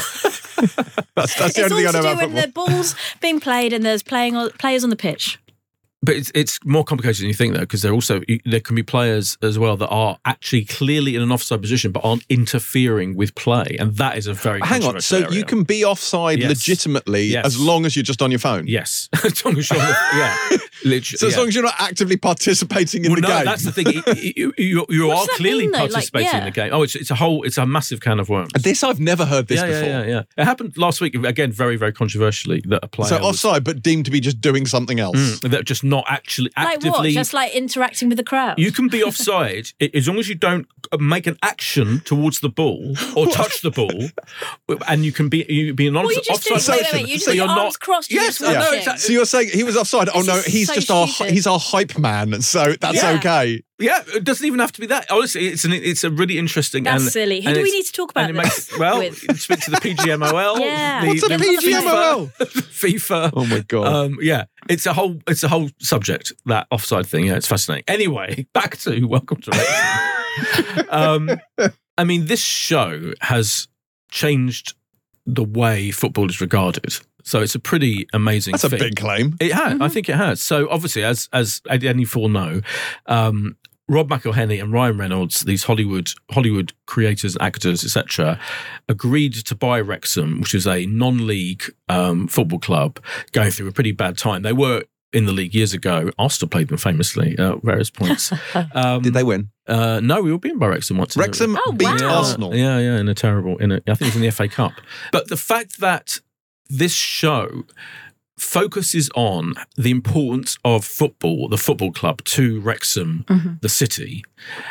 [SPEAKER 5] That's, that's the
[SPEAKER 2] It's
[SPEAKER 5] only
[SPEAKER 2] all
[SPEAKER 5] thing I
[SPEAKER 2] to
[SPEAKER 5] know
[SPEAKER 2] do
[SPEAKER 5] about
[SPEAKER 2] when
[SPEAKER 5] football.
[SPEAKER 2] the ball's being played and there's playing on, players on the pitch.
[SPEAKER 3] But it's it's more complicated than you think, though, because there also there can be players as well that are actually clearly in an offside position but aren't interfering with play, and that is a very
[SPEAKER 5] Hang on,
[SPEAKER 3] controversial
[SPEAKER 5] so
[SPEAKER 3] area.
[SPEAKER 5] you can be offside
[SPEAKER 3] Yes.
[SPEAKER 5] legitimately
[SPEAKER 3] Yes.
[SPEAKER 5] as long as you're just on your phone?
[SPEAKER 3] yes, as long as you're yeah, literally.
[SPEAKER 5] So as
[SPEAKER 3] yeah.
[SPEAKER 5] long as you're not actively participating in
[SPEAKER 3] well,
[SPEAKER 5] the
[SPEAKER 3] no,
[SPEAKER 5] game?
[SPEAKER 3] that's the thing. You, you, you, you
[SPEAKER 2] What
[SPEAKER 3] are
[SPEAKER 2] does that
[SPEAKER 3] clearly
[SPEAKER 2] mean, though? Like,
[SPEAKER 3] participating
[SPEAKER 2] yeah.
[SPEAKER 3] in the game. Oh, it's it's a whole it's a massive can of worms.
[SPEAKER 5] This I've never heard this
[SPEAKER 3] yeah,
[SPEAKER 5] before.
[SPEAKER 3] yeah, yeah, yeah. It happened last week again, very very controversially, that a player
[SPEAKER 5] So
[SPEAKER 3] was,
[SPEAKER 5] offside, but deemed to be just doing something else.
[SPEAKER 3] Mm, that just not actually
[SPEAKER 2] Like
[SPEAKER 3] actively.
[SPEAKER 2] what? Just like interacting with the crowd.
[SPEAKER 3] You can be offside i- as long as you don't make an action towards the ball or touch the ball, and you can be you be an
[SPEAKER 2] What
[SPEAKER 3] off-
[SPEAKER 2] are you just
[SPEAKER 3] offside
[SPEAKER 2] doing? Wait, wait, wait. You just
[SPEAKER 3] so
[SPEAKER 2] got
[SPEAKER 3] you're
[SPEAKER 2] your
[SPEAKER 3] not.
[SPEAKER 2] arms crossed. You're
[SPEAKER 3] Yes,
[SPEAKER 2] just
[SPEAKER 3] I know,
[SPEAKER 2] watching.
[SPEAKER 3] exactly.
[SPEAKER 5] So you're saying he was offside? Oh
[SPEAKER 2] This
[SPEAKER 5] no,
[SPEAKER 2] is
[SPEAKER 5] he's
[SPEAKER 2] so
[SPEAKER 5] just our
[SPEAKER 2] stupid.
[SPEAKER 5] he's our hype man, so that's
[SPEAKER 2] Yeah.
[SPEAKER 5] okay.
[SPEAKER 3] Yeah, it doesn't even have to be that. Honestly, it's an it's a really interesting.
[SPEAKER 2] That's
[SPEAKER 3] and,
[SPEAKER 2] silly. Who
[SPEAKER 3] and
[SPEAKER 2] do we
[SPEAKER 3] it's-
[SPEAKER 2] need to talk about
[SPEAKER 3] and it
[SPEAKER 2] this
[SPEAKER 3] makes, well,
[SPEAKER 2] with?
[SPEAKER 3] speak to the P G M O L.
[SPEAKER 2] Yeah.
[SPEAKER 3] the,
[SPEAKER 5] What's a
[SPEAKER 3] the
[SPEAKER 5] P G M O L?
[SPEAKER 3] FIFA.
[SPEAKER 5] Oh my god.
[SPEAKER 3] Um, yeah, it's a whole it's a whole subject, that offside thing. Yeah, it's fascinating. Anyway, back to Welcome to Wrexham. um, I mean, this show has changed the way football is regarded. So it's a pretty amazing
[SPEAKER 5] That's a
[SPEAKER 3] thing.
[SPEAKER 5] big claim.
[SPEAKER 3] It has. I think it has. So obviously, as as any four know, um, Rob McElhenney and Ryan Reynolds, these Hollywood Hollywood creators, actors, et cetera, agreed to buy Wrexham, which is a non-league um, football club going through a pretty bad time. They were in the league years ago. Arsenal played them famously at various points. Um,
[SPEAKER 5] Did they win?
[SPEAKER 3] Uh, no, we were beaten by Wrexham once. in a-
[SPEAKER 5] Wrexham
[SPEAKER 2] Oh,
[SPEAKER 5] beat
[SPEAKER 2] wow.
[SPEAKER 5] Arsenal.
[SPEAKER 3] yeah, yeah, in a terrible, in a, I think it was in the F A Cup. But the fact that this show focuses on the importance of football, the football club, to Wrexham,
[SPEAKER 2] Mm-hmm.
[SPEAKER 3] the city,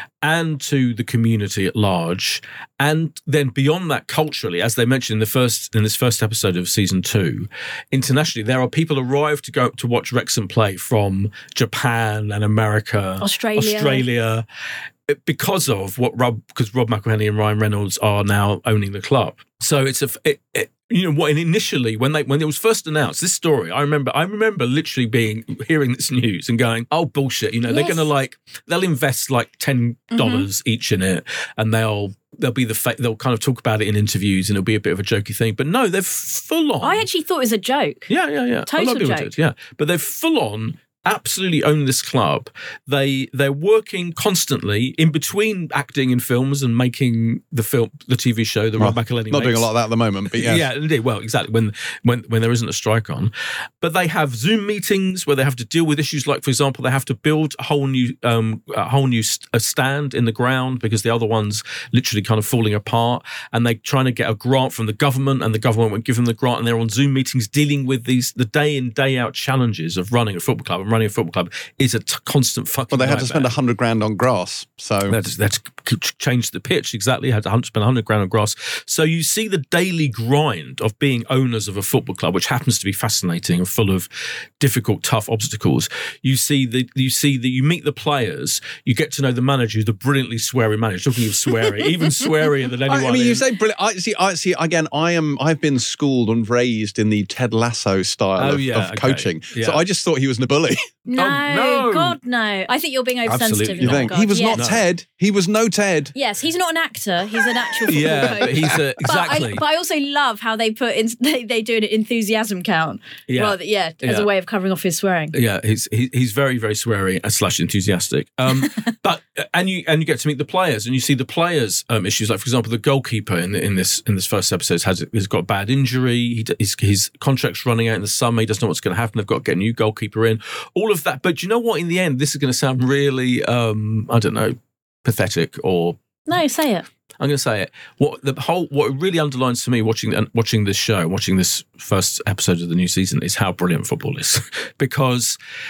[SPEAKER 3] and to the community at large, and then beyond that, culturally, as they mentioned in the first in this first episode of season two, internationally, there are people arrive to go to watch Wrexham play from Japan and America,
[SPEAKER 2] Australia.
[SPEAKER 3] Australia. Because of what Rob, because Rob McElhenney and Ryan Reynolds are now owning the club, so it's a, it, it, you know what? initially, when they when it was first announced, this story, I remember, I remember literally being hearing this news and going, "Oh bullshit!" You know, they're
[SPEAKER 2] Yes.
[SPEAKER 3] going to like they'll invest like ten dollars
[SPEAKER 2] Mm-hmm.
[SPEAKER 3] each in it, and they'll they'll be the fa- they'll kind of talk about it in interviews, and it'll be a bit of a jokey thing. But no, they're full on.
[SPEAKER 2] I actually thought it was a joke.
[SPEAKER 3] Yeah, yeah, yeah.
[SPEAKER 2] Total
[SPEAKER 3] a lot of people
[SPEAKER 2] joke.
[SPEAKER 3] did, yeah. But they've full on absolutely own this club. They they're working constantly in between acting in films and making the film, the T V show, the
[SPEAKER 5] Well,
[SPEAKER 3] Rob McElhenney.
[SPEAKER 5] Not doing
[SPEAKER 3] makes.
[SPEAKER 5] a lot of that at the moment, but yes.
[SPEAKER 3] Yeah, indeed. Well, exactly. When when when there isn't a strike on, but they have Zoom meetings where they have to deal with issues like, for example, they have to build a whole new um, a whole new st- a stand in the ground because the other one's literally kind of falling apart, and they're trying to get a grant from the government, and the government won't give them the grant, and they're on Zoom meetings dealing with these the day in day out challenges of running a football club, and running a football club is a t- constant fucking.
[SPEAKER 5] Well, they had to
[SPEAKER 3] nightmare.
[SPEAKER 5] spend a hundred grand on grass, so
[SPEAKER 3] They had to, they had to change the pitch, exactly. Had to hun- spend one hundred grand on grass. So you see the daily grind of being owners of a football club, which happens to be fascinating and full of difficult, tough obstacles. You see the you see that you meet the players, you get to know the manager, the brilliantly sweary manager. Talking of sweary, even swearier than anyone.
[SPEAKER 5] I, I mean, you
[SPEAKER 3] in-
[SPEAKER 5] say brilliant. I see. I see. Again, I am. I've been schooled and raised in the Ted Lasso style
[SPEAKER 3] Oh,
[SPEAKER 5] of,
[SPEAKER 3] yeah,
[SPEAKER 5] of
[SPEAKER 3] okay.
[SPEAKER 5] coaching.
[SPEAKER 3] Yeah.
[SPEAKER 5] So I just thought he was a bully.
[SPEAKER 2] No,
[SPEAKER 3] no.
[SPEAKER 2] God, no. I think you're being oversensitive.
[SPEAKER 3] Absolutely
[SPEAKER 2] in
[SPEAKER 5] You
[SPEAKER 2] that
[SPEAKER 5] think
[SPEAKER 2] regard.
[SPEAKER 5] he was
[SPEAKER 2] Yes.
[SPEAKER 5] not Ted? He was no Ted.
[SPEAKER 2] Yes, he's not an actor. He's an actual football
[SPEAKER 3] yeah,
[SPEAKER 2] coach.
[SPEAKER 3] but he's a, exactly.
[SPEAKER 2] But I, but I also love how they put in they, they do an enthusiasm count.
[SPEAKER 3] Yeah.
[SPEAKER 2] Rather, yeah, as
[SPEAKER 3] Yeah.
[SPEAKER 2] a way of covering off his swearing.
[SPEAKER 3] Yeah, he's he, he's very very sweary uh, slash enthusiastic. Um, but and you and you get to meet the players and you see the players' um, issues. Like for example, the goalkeeper in in this in this first episode has has got a bad injury. He, d- his his contract's running out in the summer. He doesn't know what's going to happen. They've got to get a new goalkeeper in. All of that. But you know what? In the end, this is going to sound really um, I don't know, pathetic or.
[SPEAKER 2] No, say it.
[SPEAKER 3] I'm going to say it. What the whole, what really underlines to me watching and watching this show, watching this first episode of the new season, is how brilliant football is. Because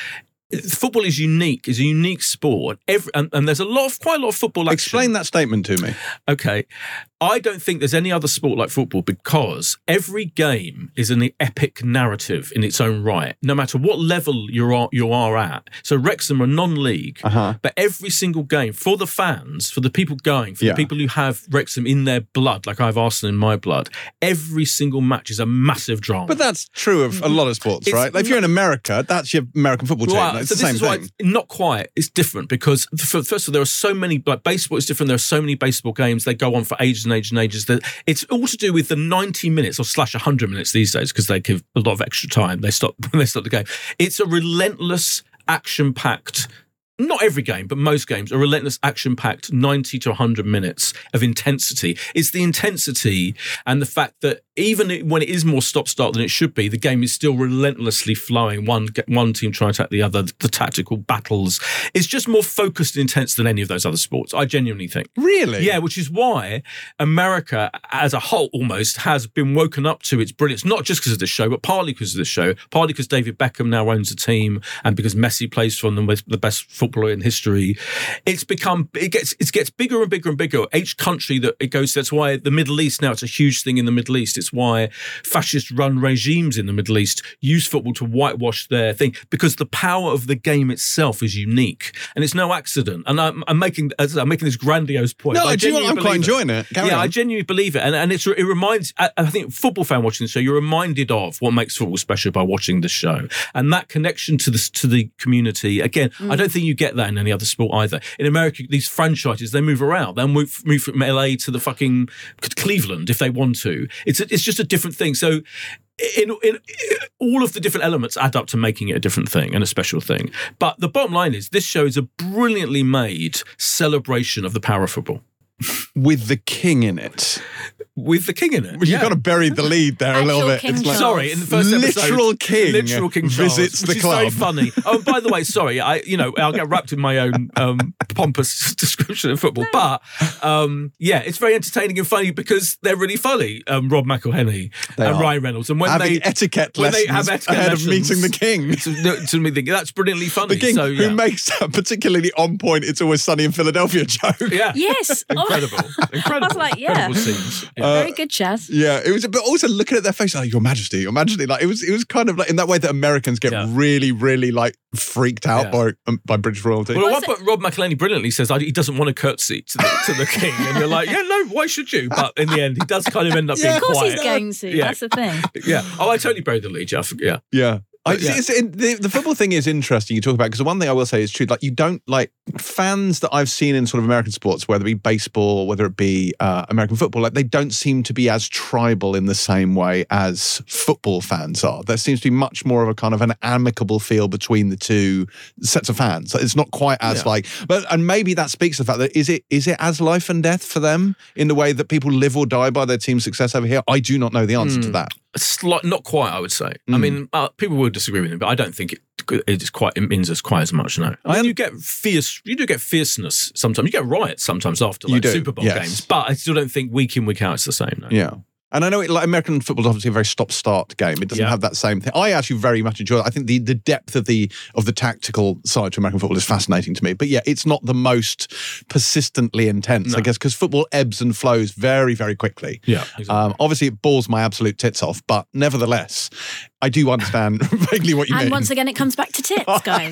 [SPEAKER 3] football is unique. It's a unique sport. Every, and, and there's a lot of, quite a lot of football action.
[SPEAKER 5] Explain that statement to me.
[SPEAKER 3] Okay. I don't think there's any other sport like football because every game is an epic narrative in its own right, no matter what level you are, you are at. So Wrexham are non-league,
[SPEAKER 5] Uh-huh.
[SPEAKER 3] but every single game, for the fans, for the people going, for
[SPEAKER 5] Yeah.
[SPEAKER 3] the people who have Wrexham in their blood, like I have Arsenal in my blood, every single match is a massive drama.
[SPEAKER 5] But that's true of a lot of sports,
[SPEAKER 3] It's
[SPEAKER 5] right? Like if you're in America, that's your American football team.
[SPEAKER 3] Right,
[SPEAKER 5] It's
[SPEAKER 3] so
[SPEAKER 5] the
[SPEAKER 3] this
[SPEAKER 5] same
[SPEAKER 3] is why
[SPEAKER 5] thing.
[SPEAKER 3] it's not quite. It's different because f- first of all, there are so many. Like baseball is different. There are so many baseball games. They go on for ages and ages and ages. That it's all to do with the ninety minutes or slash one hundred minutes these days because they give a lot of extra time. They stop when they stop the game. It's a relentless, action-packed. Not every game, but most games, a relentless, action-packed ninety to one hundred minutes of intensity. It's the intensity and the fact that even when it is more stop-start than it should be, the game is still relentlessly flowing. One one team trying to attack the other, the tactical battles. It's just more focused and intense than any of those other sports, I genuinely think.
[SPEAKER 5] Really?
[SPEAKER 3] Yeah, which is why America as a whole almost has been woken up to its brilliance, not just because of this show, but partly because of this show, partly because David Beckham now owns a team and because Messi plays for them with the best footballer in history. It's become, it gets it gets bigger and bigger and bigger. Each country that it goes to, that's why the Middle East now, it's a huge thing in the Middle East. It's why fascist-run regimes in the Middle East use football to whitewash their thing because the power of the game itself is unique and it's no accident. And I'm, I'm making as I'm making this grandiose point.
[SPEAKER 5] No,
[SPEAKER 3] but I
[SPEAKER 5] do you know what?
[SPEAKER 3] genuinely
[SPEAKER 5] I'm quite
[SPEAKER 3] believe
[SPEAKER 5] enjoying it. Carry
[SPEAKER 3] yeah,
[SPEAKER 5] on.
[SPEAKER 3] I genuinely believe it, and and it's it reminds. I, I think football fan watching the show, you're reminded of what makes football special by watching the show, and that connection to the to the community. Again, I don't think you get that in any other sport either. In America, these franchises they move around. They'll move move from L A to the fucking Cleveland if they want to. It's a, it's just a different thing. So. In, in, in all of the different elements add up to making it a different thing and a special thing. But the bottom line is this show is a brilliantly made celebration of the power of football.
[SPEAKER 5] With the king in it.
[SPEAKER 3] With the king in it.
[SPEAKER 5] Well, you
[SPEAKER 3] yeah.
[SPEAKER 5] kind of buried the lead there a
[SPEAKER 2] Actual
[SPEAKER 5] little bit.
[SPEAKER 2] King
[SPEAKER 5] It's like,
[SPEAKER 2] Charles.
[SPEAKER 3] Sorry, in the first episode,
[SPEAKER 5] literal king,
[SPEAKER 3] literal King Charles,
[SPEAKER 5] visits
[SPEAKER 3] which
[SPEAKER 5] the
[SPEAKER 3] is
[SPEAKER 5] club.
[SPEAKER 3] very funny. Oh, and by the way, sorry, I you know I'll get wrapped in my own um, pompous description of football, but um, yeah, it's very entertaining and funny because they're really funny. Um, Rob McElhenney
[SPEAKER 5] They
[SPEAKER 3] and
[SPEAKER 5] are.
[SPEAKER 3] Ryan Reynolds, and when
[SPEAKER 5] Having
[SPEAKER 3] they
[SPEAKER 5] etiquette
[SPEAKER 3] when
[SPEAKER 5] lessons
[SPEAKER 3] they have etiquette
[SPEAKER 5] ahead
[SPEAKER 3] lessons,
[SPEAKER 5] of meeting the king.
[SPEAKER 3] to, to me, thinking that's brilliantly funny.
[SPEAKER 5] The king,
[SPEAKER 3] so, yeah.
[SPEAKER 5] who makes a particularly on point "It's Always Sunny in Philadelphia" joke.
[SPEAKER 3] yeah,
[SPEAKER 2] Yes. Oh,
[SPEAKER 3] incredible, incredible.
[SPEAKER 2] I was like, yeah.
[SPEAKER 3] incredible scenes. Yeah.
[SPEAKER 5] Uh,
[SPEAKER 2] very good, Chaz.
[SPEAKER 5] Yeah, it was, but also looking at their face, like Your Majesty, Your Majesty. Like it was, it was kind of like in that way that Americans get
[SPEAKER 3] Yeah.
[SPEAKER 5] really, really like freaked out
[SPEAKER 3] Yeah.
[SPEAKER 5] by um, by British royalty.
[SPEAKER 3] Well, at one
[SPEAKER 2] Was
[SPEAKER 3] point, Rob McElhenney brilliantly says he doesn't want to curtsy to the, to the king, and you're like, yeah, no, why should you? But in the end, he does kind of end up
[SPEAKER 5] Yeah,
[SPEAKER 3] being
[SPEAKER 2] Of course
[SPEAKER 3] quiet.
[SPEAKER 2] he's going to.
[SPEAKER 3] Yeah.
[SPEAKER 2] That's the thing.
[SPEAKER 3] Yeah. Oh, I totally buried the lead. Yeah. I forget- yeah.
[SPEAKER 5] Yeah. I,
[SPEAKER 3] But, yeah.
[SPEAKER 5] it's, it, the, the football thing is interesting you talk about because the one thing I will say is true. Like you don't like fans that I've seen in sort of American sports, whether it be baseball, whether it be uh, American football, like they don't seem to be as tribal in the same way as football fans are. There seems to be much more of a kind of an amicable feel between the two sets of fans. It's not quite as
[SPEAKER 3] Yeah.
[SPEAKER 5] like, but and maybe that speaks to the fact that is it is it as life and death for them in the way that people live or die by their team's success over here? I do not know the answer to that.
[SPEAKER 3] Slight, not quite, I would say. I
[SPEAKER 5] Mm.
[SPEAKER 3] mean, uh, people will disagree with me, but I don't think it it's quite it means us quite as much. No, I mean, you get fierce, you do get fierceness sometimes. You get riots sometimes after
[SPEAKER 5] You
[SPEAKER 3] like
[SPEAKER 5] do,
[SPEAKER 3] Super Bowl
[SPEAKER 5] yes.
[SPEAKER 3] games, but I still don't think week in week out it's the same. No.
[SPEAKER 5] Yeah. And I know it, like American football is obviously a very stop-start game. It doesn't
[SPEAKER 3] Yeah.
[SPEAKER 5] have that same thing. I actually very much enjoy it. I think the, the depth of the of the tactical side to American football is fascinating to me. But yeah, it's not the most persistently intense, I
[SPEAKER 3] No.
[SPEAKER 5] guess, because football ebbs and flows very, very quickly.
[SPEAKER 3] Yeah, exactly.
[SPEAKER 5] Um, obviously, it balls my absolute tits off, but nevertheless, I do understand vaguely what you
[SPEAKER 2] And
[SPEAKER 5] mean.
[SPEAKER 2] once again, it comes back to tits, guys.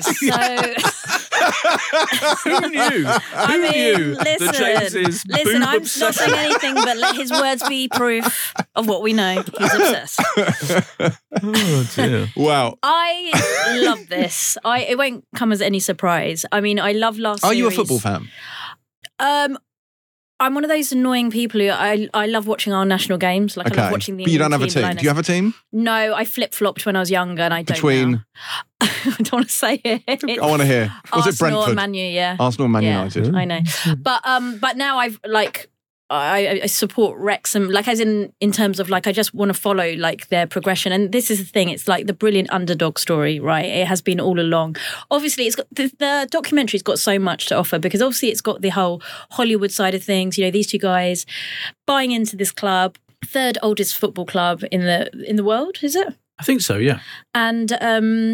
[SPEAKER 2] So,
[SPEAKER 3] Who knew?
[SPEAKER 2] I
[SPEAKER 3] Who
[SPEAKER 2] mean,
[SPEAKER 3] knew
[SPEAKER 2] listen,
[SPEAKER 3] that James's
[SPEAKER 2] listen.
[SPEAKER 3] boob
[SPEAKER 2] I'm not
[SPEAKER 3] obsession?
[SPEAKER 2] saying anything, but let his words be proof of what we know. He's obsessed.
[SPEAKER 3] Oh dear.
[SPEAKER 5] Wow.
[SPEAKER 2] I love this. I it won't come as any surprise. I mean, I love last.
[SPEAKER 5] Are you a
[SPEAKER 2] series.
[SPEAKER 5] football fan?
[SPEAKER 2] Um, I'm one of those annoying people who I I love watching our national games. Like I
[SPEAKER 5] Okay.
[SPEAKER 2] love watching the.
[SPEAKER 5] But you don't have
[SPEAKER 2] England
[SPEAKER 5] a team.
[SPEAKER 2] team,
[SPEAKER 5] Do you have a team?
[SPEAKER 2] No, I flip flopped when I was younger, and I don't.
[SPEAKER 5] Between-
[SPEAKER 2] now. I don't want to say it.
[SPEAKER 5] I want to hear. Was
[SPEAKER 2] Arsenal
[SPEAKER 5] it Brentford?
[SPEAKER 2] and Man U, yeah.
[SPEAKER 5] Arsenal and Man
[SPEAKER 2] Yeah,
[SPEAKER 5] United.
[SPEAKER 2] I know, but um, but now I've like I, I support Wrexham, like as in in terms of like I just want to follow like their progression, and this is the thing. It's like the brilliant underdog story, right? It has been all along. Obviously, it's got the, the documentary's got so much to offer because obviously it's got the whole Hollywood side of things. You know, these two guys buying into this club, third oldest football club in the in the world, is it?
[SPEAKER 3] I think so. Yeah.
[SPEAKER 2] And um.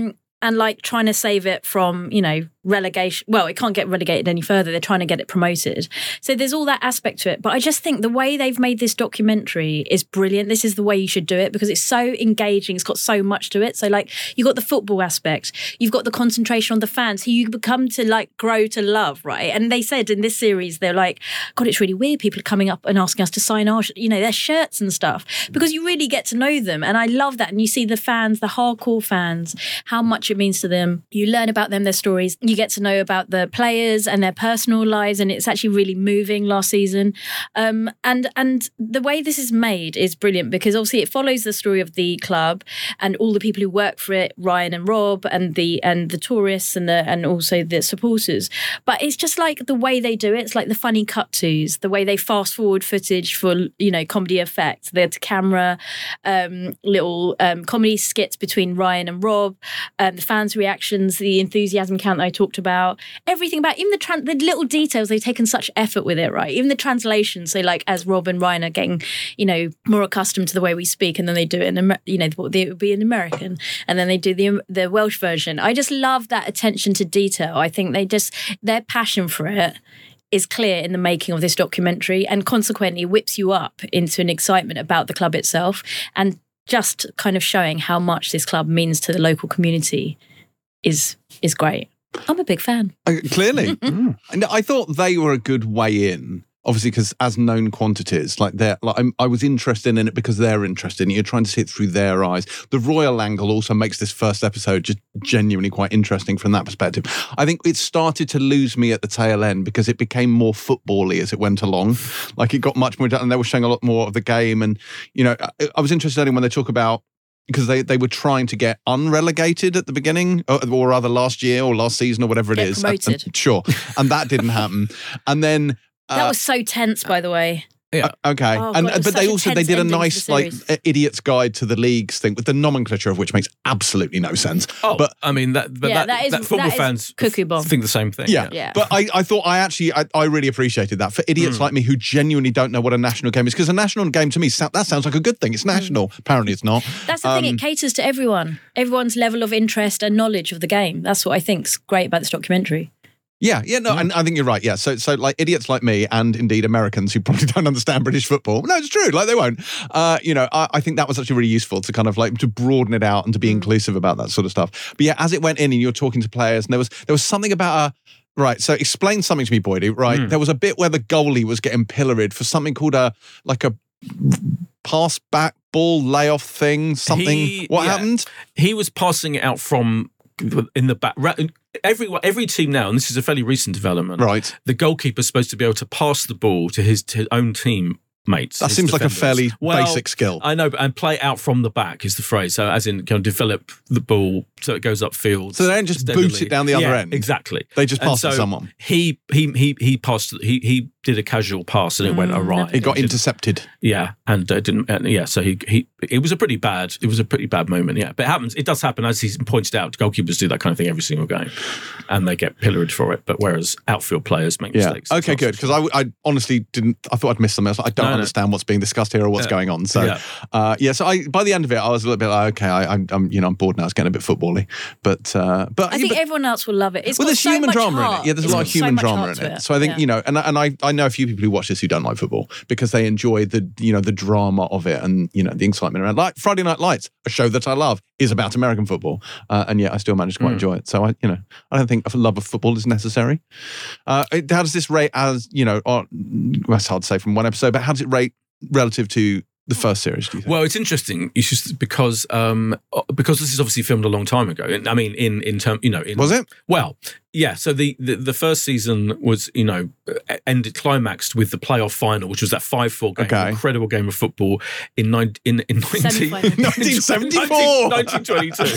[SPEAKER 2] and like trying to save it from, you know, relegation. Well, it can't get relegated any further. They're trying to get it promoted. So there's all that aspect to it. But I just think the way they've made this documentary is brilliant. This is the way you should do it because it's so engaging. It's got so much to it. So like you've got the football aspect. You've got the concentration on the fans who you become to like grow to love, right? And they said in this series, they're like, God, it's really weird. People are coming up and asking us to sign our, you know, their shirts and stuff because you really get to know them. And I love that. And you see the fans, the hardcore fans, how much it means to them. You learn about them, their stories. You get to know about the players and their personal lives, and it's actually really moving last season. Um, and and the way this is made is brilliant because obviously it follows the story of the club and all the people who work for it, Ryan and Rob, and the and the tourists and the and also the supporters. But it's just like the way they do it. It's like the funny cut tos, the way they fast forward footage for, you know, comedy effect. The camera, um, little um, comedy skits between Ryan and Rob, um, the fans' reactions, the enthusiasm count that I talked about, everything about even the tran- the little details. They've taken such effort with it, right? Even the translation. So like as Rob and Ryan are getting, you know, more accustomed to the way we speak, and then they do it in, Amer- you know, it would be an American, and then they do the the Welsh version. I just love that attention to detail. I think they just their passion for it is clear in the making of this documentary, and consequently whips you up into an excitement about the club itself, and just kind of showing how much this club means to the local community is is great. I'm a big fan.
[SPEAKER 5] Uh, clearly. mm. And I thought they were a good way in, obviously, because as known quantities, like they're, like I'm, I was interested in it because they're interested in it. You're trying to see it through their eyes. The royal angle also makes this first episode just genuinely quite interesting from that perspective. I think it started to lose me at the tail end because it became more football-y as it went along. Like it got much more, and they were showing a lot more of the game. And, you know, I, I was interested in when they talk about, because they, they were trying to get unrelegated at the beginning, or, or rather last year or last season or whatever it
[SPEAKER 2] Get
[SPEAKER 5] is.
[SPEAKER 2] promoted.
[SPEAKER 5] And, and, sure. And that didn't happen. And then... Uh,
[SPEAKER 2] that was so tense, by the way.
[SPEAKER 3] Yeah.
[SPEAKER 5] Uh, okay.
[SPEAKER 2] Oh,
[SPEAKER 5] and
[SPEAKER 2] God, it was
[SPEAKER 5] but they
[SPEAKER 2] such a
[SPEAKER 5] also they
[SPEAKER 2] tense
[SPEAKER 5] did a
[SPEAKER 2] ending to
[SPEAKER 5] nice
[SPEAKER 2] the
[SPEAKER 5] like
[SPEAKER 2] series.
[SPEAKER 5] idiot's guide to the leagues thing with the nomenclature of which makes absolutely no sense.
[SPEAKER 3] Oh,
[SPEAKER 5] but
[SPEAKER 3] I mean that. But
[SPEAKER 2] Yeah,
[SPEAKER 3] that,
[SPEAKER 2] that is-
[SPEAKER 3] that football
[SPEAKER 2] that is
[SPEAKER 3] fans
[SPEAKER 2] cuckoo bomb.
[SPEAKER 3] think the same thing.
[SPEAKER 5] yeah.
[SPEAKER 2] Yeah.
[SPEAKER 5] But I, I thought I actually I, I really appreciated that for idiots
[SPEAKER 3] Mm.
[SPEAKER 5] like me who genuinely don't know what a national game is, because a national game to me so- that sounds like a good thing. It's national. Apparently it's not.
[SPEAKER 2] That's the
[SPEAKER 5] Um,
[SPEAKER 2] thing, it caters to everyone. Everyone's level of interest and knowledge of the game. That's what I think's great about this documentary.
[SPEAKER 5] Yeah, yeah, no, and I think you're right. Yeah, so so like idiots like me, and indeed Americans who probably don't understand British football. No, it's true. Like they won't. Uh, you know, I, I think that was actually really useful to kind of like to broaden it out and to be
[SPEAKER 2] Mm.
[SPEAKER 5] inclusive about that sort of stuff. But yeah, as it went in and you're talking to players, and there was there was something about a right. So explain something to me, Boydie. Right,
[SPEAKER 3] Mm.
[SPEAKER 5] there was a bit where the goalie was getting pilloried for something called a like a pass back ball layoff thing. Something.
[SPEAKER 3] He-
[SPEAKER 5] what
[SPEAKER 3] yeah.
[SPEAKER 5] happened?
[SPEAKER 3] He was passing it out from in the back. Every every team now, and this is a fairly recent development.
[SPEAKER 5] Right.
[SPEAKER 3] The goalkeeper's supposed to be able to pass the ball to his, to his own team mates.
[SPEAKER 5] That
[SPEAKER 3] his
[SPEAKER 5] seems like a
[SPEAKER 3] defenders.
[SPEAKER 5] fairly
[SPEAKER 3] Well,
[SPEAKER 5] basic skill.
[SPEAKER 3] I know, but and play out from the back is the phrase. So, as in, kind of develop the ball so it goes upfield.
[SPEAKER 5] So they don't just
[SPEAKER 3] steadily.
[SPEAKER 5] boot it down the other
[SPEAKER 3] Yeah,
[SPEAKER 5] end?
[SPEAKER 3] Exactly.
[SPEAKER 5] They just
[SPEAKER 3] And
[SPEAKER 5] pass to
[SPEAKER 3] so
[SPEAKER 5] someone.
[SPEAKER 3] He he he he passed. He he did a casual pass and it went
[SPEAKER 2] Mm,
[SPEAKER 3] awry.
[SPEAKER 2] never
[SPEAKER 5] It got
[SPEAKER 3] did-
[SPEAKER 5] intercepted.
[SPEAKER 3] Yeah, and uh, didn't. And yeah, so he he. It was a pretty bad. It was a pretty bad moment. Yeah, but it happens. It does happen, as he's pointed out. Goalkeepers do that kind of thing every single game, and they get pilloried for it. But whereas outfield players make
[SPEAKER 5] Yeah.
[SPEAKER 3] mistakes.
[SPEAKER 5] Okay,
[SPEAKER 3] It's
[SPEAKER 5] good.
[SPEAKER 3] not
[SPEAKER 5] Because I, I honestly didn't. I thought I'd missed something else. I don't
[SPEAKER 3] No, no.
[SPEAKER 5] understand what's being discussed here or what's
[SPEAKER 3] Yeah.
[SPEAKER 5] going on. So,
[SPEAKER 3] Yeah.
[SPEAKER 5] uh, yeah. So I, by the end of it, I was a little bit like, okay, I, I'm, I'm, you know, I'm bored now. It's getting a bit football-y. But, uh, but
[SPEAKER 2] I think
[SPEAKER 5] but,
[SPEAKER 2] everyone else will love it. It's
[SPEAKER 5] well,
[SPEAKER 2] got
[SPEAKER 5] there's
[SPEAKER 2] so
[SPEAKER 5] human
[SPEAKER 2] much
[SPEAKER 5] drama
[SPEAKER 2] heart.
[SPEAKER 5] in it. Yeah, there's
[SPEAKER 2] It's
[SPEAKER 5] a lot of
[SPEAKER 2] got so
[SPEAKER 5] human
[SPEAKER 2] much
[SPEAKER 5] drama
[SPEAKER 2] heart
[SPEAKER 5] in
[SPEAKER 2] to
[SPEAKER 5] it. So I think
[SPEAKER 2] Yeah.
[SPEAKER 5] you know, and and I, I know a few people who watch this who don't like football because they enjoy the, you know, the drama of it and you know the excitement around. Like Friday Night Lights, a show that I love, is about American football, uh, and yet I still manage to quite
[SPEAKER 3] Mm.
[SPEAKER 5] enjoy it. So I, you know, I don't think a love of football is necessary. Uh, it- how does this rate as you know? On, well, it's hard to say from one episode, but how does it rate relative to the first series? Do you think?
[SPEAKER 3] Well, it's interesting. It's just because um, because this is obviously filmed a long time ago. And, I mean, in in term, you know, in,
[SPEAKER 5] Was it?
[SPEAKER 3] Well, yeah. So the, the the first season was, you know, ended climaxed with the playoff final, which was that five four game,
[SPEAKER 5] Okay.
[SPEAKER 3] incredible game of football in nine, in in
[SPEAKER 2] Semi-final.
[SPEAKER 5] nineteen seventy-four
[SPEAKER 3] nineteen twenty-two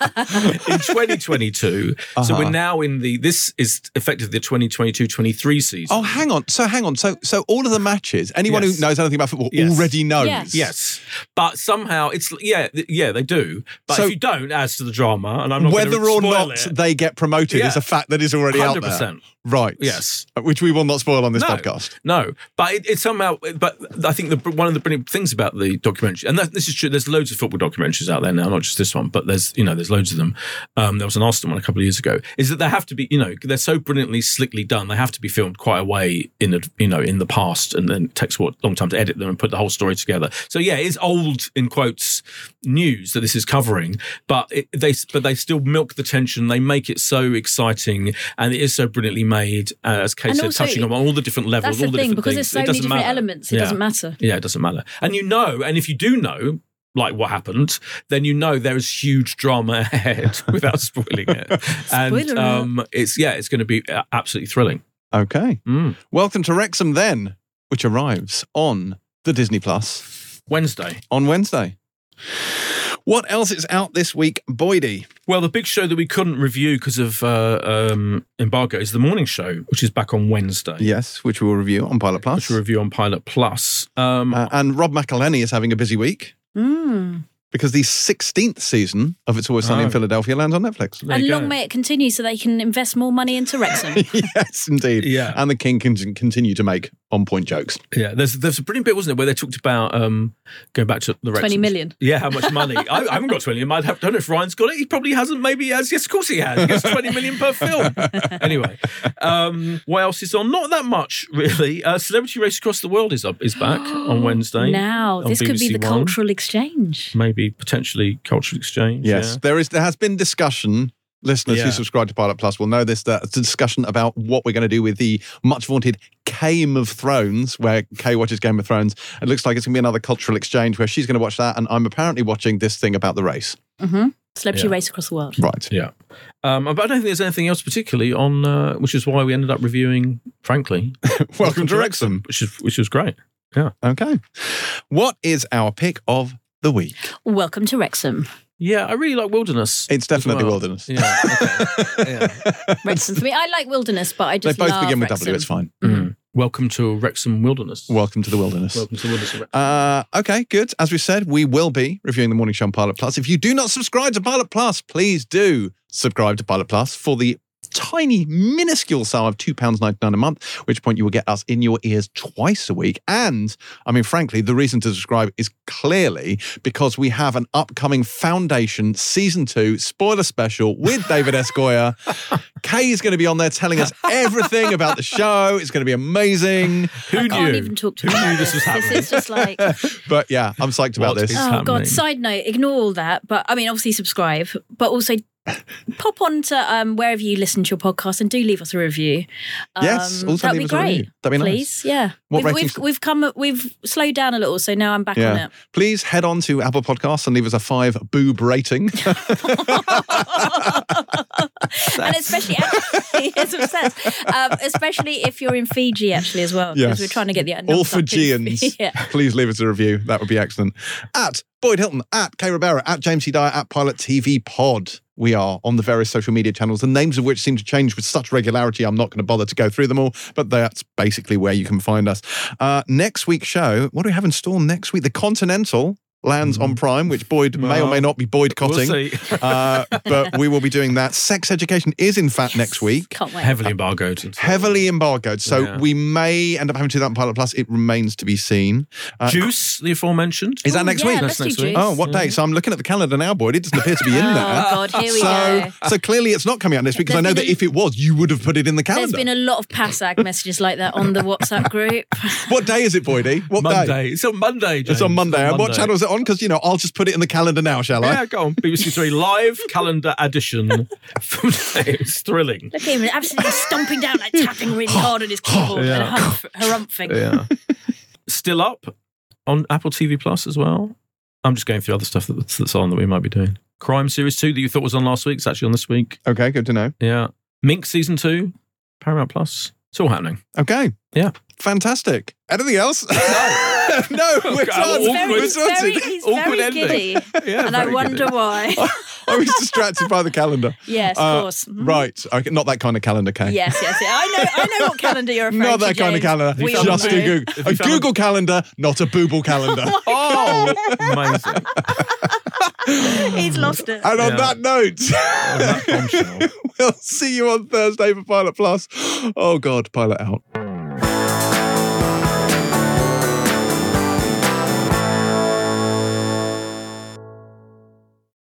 [SPEAKER 3] in twenty twenty-two. So
[SPEAKER 5] Uh-huh.
[SPEAKER 3] we're now in the. This is effectively the twenty twenty-two twenty-three season.
[SPEAKER 5] Oh, hang on. So hang on. So so all of the matches, anyone
[SPEAKER 3] Yes.
[SPEAKER 5] who knows anything about football
[SPEAKER 3] Yes.
[SPEAKER 5] already knows.
[SPEAKER 2] Yes.
[SPEAKER 3] Yes, but somehow it's yeah, th- yeah, they do. But
[SPEAKER 5] So-
[SPEAKER 3] if you don't, it adds to the drama, and I'm not
[SPEAKER 5] Whether
[SPEAKER 3] gonna
[SPEAKER 5] or
[SPEAKER 3] spoil
[SPEAKER 5] not
[SPEAKER 3] it,
[SPEAKER 5] they get promoted
[SPEAKER 3] Yeah.
[SPEAKER 5] is a fact that is already out
[SPEAKER 3] hundred
[SPEAKER 5] there.
[SPEAKER 3] percent.
[SPEAKER 5] Right.
[SPEAKER 3] Yes.
[SPEAKER 5] Which we will not spoil on this
[SPEAKER 3] No.
[SPEAKER 5] podcast.
[SPEAKER 3] No, but it, it's somehow. But I think the, one of the brilliant things about the documentary, and that, this is true. There's loads of football documentaries out there now, not just this one, but there's you know there's loads of them. Um, there was an Arsenal one a couple of years ago. Is that they have to be you know they're so brilliantly slickly done. They have to be filmed quite a way in a, you know in the past, and then it takes what long time to edit them and put the whole story together. So yeah, it's old in quotes news that this is covering, but it, they but they still milk the tension. They make it so exciting, and it is so brilliantly made. Uh, as Kate
[SPEAKER 2] And
[SPEAKER 3] said,
[SPEAKER 2] also,
[SPEAKER 3] touching on all the different levels,
[SPEAKER 2] That's the
[SPEAKER 3] all the
[SPEAKER 2] thing,
[SPEAKER 3] different
[SPEAKER 2] because
[SPEAKER 3] things.
[SPEAKER 2] there's so
[SPEAKER 3] It
[SPEAKER 2] many
[SPEAKER 3] doesn't
[SPEAKER 2] different
[SPEAKER 3] matter.
[SPEAKER 2] elements, it
[SPEAKER 3] Yeah.
[SPEAKER 2] doesn't matter.
[SPEAKER 3] Yeah, it doesn't matter. And you know, and if you do know, like what happened, then you know there is huge drama ahead without spoiling it. and
[SPEAKER 2] Spoiler
[SPEAKER 3] um, it's yeah, it's going to be absolutely thrilling.
[SPEAKER 5] Okay.
[SPEAKER 3] Mm.
[SPEAKER 5] Welcome to Wrexham then, which arrives on the Disney Plus
[SPEAKER 3] Wednesday.
[SPEAKER 5] on Wednesday. What else is out this week, Boydie?
[SPEAKER 3] Well, the big show that we couldn't review because of uh, um, embargo is the morning show, which is back on Wednesday.
[SPEAKER 5] Yes, which we'll review on Pilot Plus.
[SPEAKER 3] Which we'll review on Pilot Plus. Um,
[SPEAKER 5] Uh, and Rob McElhenney is having a busy week
[SPEAKER 2] Mm.
[SPEAKER 5] because the sixteenth season of It's Always Sunny in
[SPEAKER 3] Oh.
[SPEAKER 5] Philadelphia lands on Netflix.
[SPEAKER 3] There
[SPEAKER 2] And
[SPEAKER 3] you
[SPEAKER 2] long
[SPEAKER 3] go.
[SPEAKER 2] may it continue so they can invest more money into Wrexham.
[SPEAKER 5] Yes, indeed.
[SPEAKER 3] Yeah.
[SPEAKER 5] And the King can continue to make on-point jokes.
[SPEAKER 3] Yeah, there's there's a brilliant bit, wasn't it, where they talked about um, going back to the Wrexham.
[SPEAKER 2] twenty million.
[SPEAKER 3] Yeah, how much money? I, I haven't got twenty million. I have- don't know if Ryan's got it. He probably hasn't. Maybe he has. Yes, of course he has. He gets twenty million per film. Anyway, um, what else is on? Not that much, really. Uh, Celebrity Race Across the World is up, is back on Wednesday.
[SPEAKER 2] Now,
[SPEAKER 3] on
[SPEAKER 2] this could be
[SPEAKER 3] B B C
[SPEAKER 2] the
[SPEAKER 3] One.
[SPEAKER 2] cultural exchange.
[SPEAKER 3] Maybe potentially cultural exchange.
[SPEAKER 5] Yes,
[SPEAKER 3] yeah.
[SPEAKER 5] there is. There has been discussion. Listeners
[SPEAKER 3] Yeah.
[SPEAKER 5] who subscribe to Pilot Plus will know this. That it's a discussion about what we're going to do with the much vaunted Game of Thrones, where Kay watches Game of Thrones. It looks like it's going to be another cultural exchange where she's going to watch that, and I'm apparently watching this thing about the race.
[SPEAKER 2] Mm-hmm. Celebrity
[SPEAKER 3] Yeah.
[SPEAKER 2] Race Across the World.
[SPEAKER 5] Right.
[SPEAKER 3] Yeah. Um, but I don't think there's anything else particularly on, uh, which is why we ended up reviewing, frankly,
[SPEAKER 5] Welcome to Wrexham.
[SPEAKER 3] which is which was great. Yeah.
[SPEAKER 5] Okay. What is our pick of the week?
[SPEAKER 2] Welcome to Wrexham.
[SPEAKER 3] Yeah, I really like Wilderness.
[SPEAKER 5] It's definitely
[SPEAKER 3] as well.
[SPEAKER 5] Wilderness.
[SPEAKER 3] Yeah. Okay. yeah.
[SPEAKER 2] Wrexham for me. I like Wilderness, but I
[SPEAKER 5] They
[SPEAKER 2] just
[SPEAKER 5] both
[SPEAKER 2] love
[SPEAKER 5] begin with
[SPEAKER 2] Wrexham.
[SPEAKER 5] W. It's fine.
[SPEAKER 3] Mm. Welcome to Wrexham Wilderness.
[SPEAKER 5] Welcome to the Wilderness.
[SPEAKER 3] Welcome to Wilderness.
[SPEAKER 5] Uh, okay, good. As we said, we will be reviewing the morning show on Pilot Plus. If you do not subscribe to Pilot Plus, please do subscribe to Pilot Plus for the tiny, minuscule sum of two pounds ninety-nine a month, at which point you will get us in your ears twice a week. And, I mean, frankly, the reason to subscribe is clearly because we have an upcoming Foundation Season two spoiler special with David S. Goyer. Kay is going to be on there telling us everything about the show. It's going to be amazing.
[SPEAKER 3] Who
[SPEAKER 2] I
[SPEAKER 3] knew?
[SPEAKER 2] can't even talk to
[SPEAKER 3] Who
[SPEAKER 2] you
[SPEAKER 3] knew
[SPEAKER 2] about
[SPEAKER 3] this was happening?
[SPEAKER 2] This is just like, oh
[SPEAKER 5] But yeah, I'm psyched about
[SPEAKER 3] What
[SPEAKER 5] this.
[SPEAKER 3] is- happening.
[SPEAKER 2] God. Side note, ignore all that. But I mean, obviously subscribe, but also pop on to um, wherever you listen to your podcast and do leave us a review. Um,
[SPEAKER 5] Yes, also
[SPEAKER 2] that'd
[SPEAKER 5] leave
[SPEAKER 2] be
[SPEAKER 5] us a
[SPEAKER 2] great.
[SPEAKER 5] review. That'd be nice.
[SPEAKER 2] Please, yeah.
[SPEAKER 5] What
[SPEAKER 2] We've,
[SPEAKER 5] ratings-
[SPEAKER 2] we've we've come we've slowed down a little, so now I'm back on
[SPEAKER 5] Yeah.
[SPEAKER 2] it.
[SPEAKER 5] Please head on to Apple Podcasts and leave us a five boob rating.
[SPEAKER 2] And especially, actually, yes, I'm obsessed. Um, especially if you're in Fiji, actually, as well.
[SPEAKER 5] Yes.
[SPEAKER 2] Because we're trying to get the
[SPEAKER 5] All
[SPEAKER 2] numbers up in-
[SPEAKER 5] Fijians,
[SPEAKER 2] yeah.
[SPEAKER 5] please leave us a review. That would be excellent. At Boyd Hilton, at Kay Ribera, at James C. Dyer, at Pilot T V Pod. We are on the various social media channels, the names of which seem to change with such regularity. I'm not going to bother to go through them all, but that's basically where you can find us. Uh, next week's show, what do we have in store next week? The Continental lands on Prime, which Boyd may or may not be boycotting.
[SPEAKER 3] We'll see.
[SPEAKER 5] uh, but we will be doing that. Sex Education is, in fact, next week.
[SPEAKER 2] Can't wait.
[SPEAKER 3] Heavily embargoed.
[SPEAKER 5] Heavily embargoed. So
[SPEAKER 3] Yeah.
[SPEAKER 5] we may end up having to do that on Pilot Plus. It remains to be seen. Uh,
[SPEAKER 3] Juice, the aforementioned.
[SPEAKER 5] Is that
[SPEAKER 2] Oh,
[SPEAKER 5] next
[SPEAKER 2] yeah,
[SPEAKER 5] week?
[SPEAKER 2] let's
[SPEAKER 3] That's
[SPEAKER 2] do
[SPEAKER 3] next week.
[SPEAKER 2] Juice.
[SPEAKER 5] Oh, what date? So I'm looking at the calendar now, Boyd. It doesn't appear to be in
[SPEAKER 2] Oh,
[SPEAKER 5] there.
[SPEAKER 2] God, here we
[SPEAKER 5] so,
[SPEAKER 2] go.
[SPEAKER 5] so clearly it's not coming out next week because I
[SPEAKER 2] There's
[SPEAKER 5] know
[SPEAKER 2] been
[SPEAKER 5] that
[SPEAKER 2] a-
[SPEAKER 5] if it was, you would have put it in the
[SPEAKER 2] There's
[SPEAKER 5] calendar.
[SPEAKER 2] been a lot of PASAG messages like that on the WhatsApp group.
[SPEAKER 5] What day is it, Boydie? What day?
[SPEAKER 3] Monday. It's on Monday, James.
[SPEAKER 5] It's on Monday. And what
[SPEAKER 3] Monday.
[SPEAKER 5] channel is it on? Because, you know, I'll just put it in the calendar now, shall I?
[SPEAKER 3] Yeah, go on. B B C Three live calendar edition. It's thrilling.
[SPEAKER 2] Look at him absolutely stomping down, like tapping really hard on his keyboard
[SPEAKER 3] Yeah.
[SPEAKER 2] and humph- harumphing.
[SPEAKER 3] Yeah. Still up on Apple T V Plus as well. I'm just going through other stuff that's, that's on that we might be doing. Crime Series two that you thought was on last week. It's actually on this week.
[SPEAKER 5] Okay, good to know.
[SPEAKER 3] Yeah. Mink Season two, Paramount Plus. It's all happening.
[SPEAKER 5] Okay.
[SPEAKER 3] Yeah.
[SPEAKER 5] Fantastic. Anything else? No, we're
[SPEAKER 3] Okay,
[SPEAKER 5] done.
[SPEAKER 3] awkward.
[SPEAKER 5] We're
[SPEAKER 2] He's very,
[SPEAKER 5] sorted.
[SPEAKER 2] he's
[SPEAKER 3] Awkward
[SPEAKER 2] very
[SPEAKER 3] ending.
[SPEAKER 2] giddy,
[SPEAKER 3] Yeah,
[SPEAKER 2] and I
[SPEAKER 3] very
[SPEAKER 2] wonder
[SPEAKER 3] giddy.
[SPEAKER 2] why.
[SPEAKER 5] I was distracted by the calendar.
[SPEAKER 2] Yes,
[SPEAKER 5] Uh,
[SPEAKER 2] of course. Mhm.
[SPEAKER 5] Right. Okay, not that kind of calendar, Kay.
[SPEAKER 2] Yes, yes, yeah. I know. I know what calendar you're referring
[SPEAKER 5] Not
[SPEAKER 2] to.
[SPEAKER 5] that kind of
[SPEAKER 2] James.
[SPEAKER 5] calendar.
[SPEAKER 2] We all
[SPEAKER 5] Just
[SPEAKER 2] know.
[SPEAKER 5] a Google,
[SPEAKER 3] If
[SPEAKER 5] a
[SPEAKER 3] you found-
[SPEAKER 5] Google calendar, not a booble calendar.
[SPEAKER 3] Oh, amazing.
[SPEAKER 2] He's lost it.
[SPEAKER 5] And on
[SPEAKER 3] Yeah.
[SPEAKER 5] that note,
[SPEAKER 3] On that bombshell.
[SPEAKER 5] we'll see you on Thursday for Pilot Plus. Oh, God, Pilot out.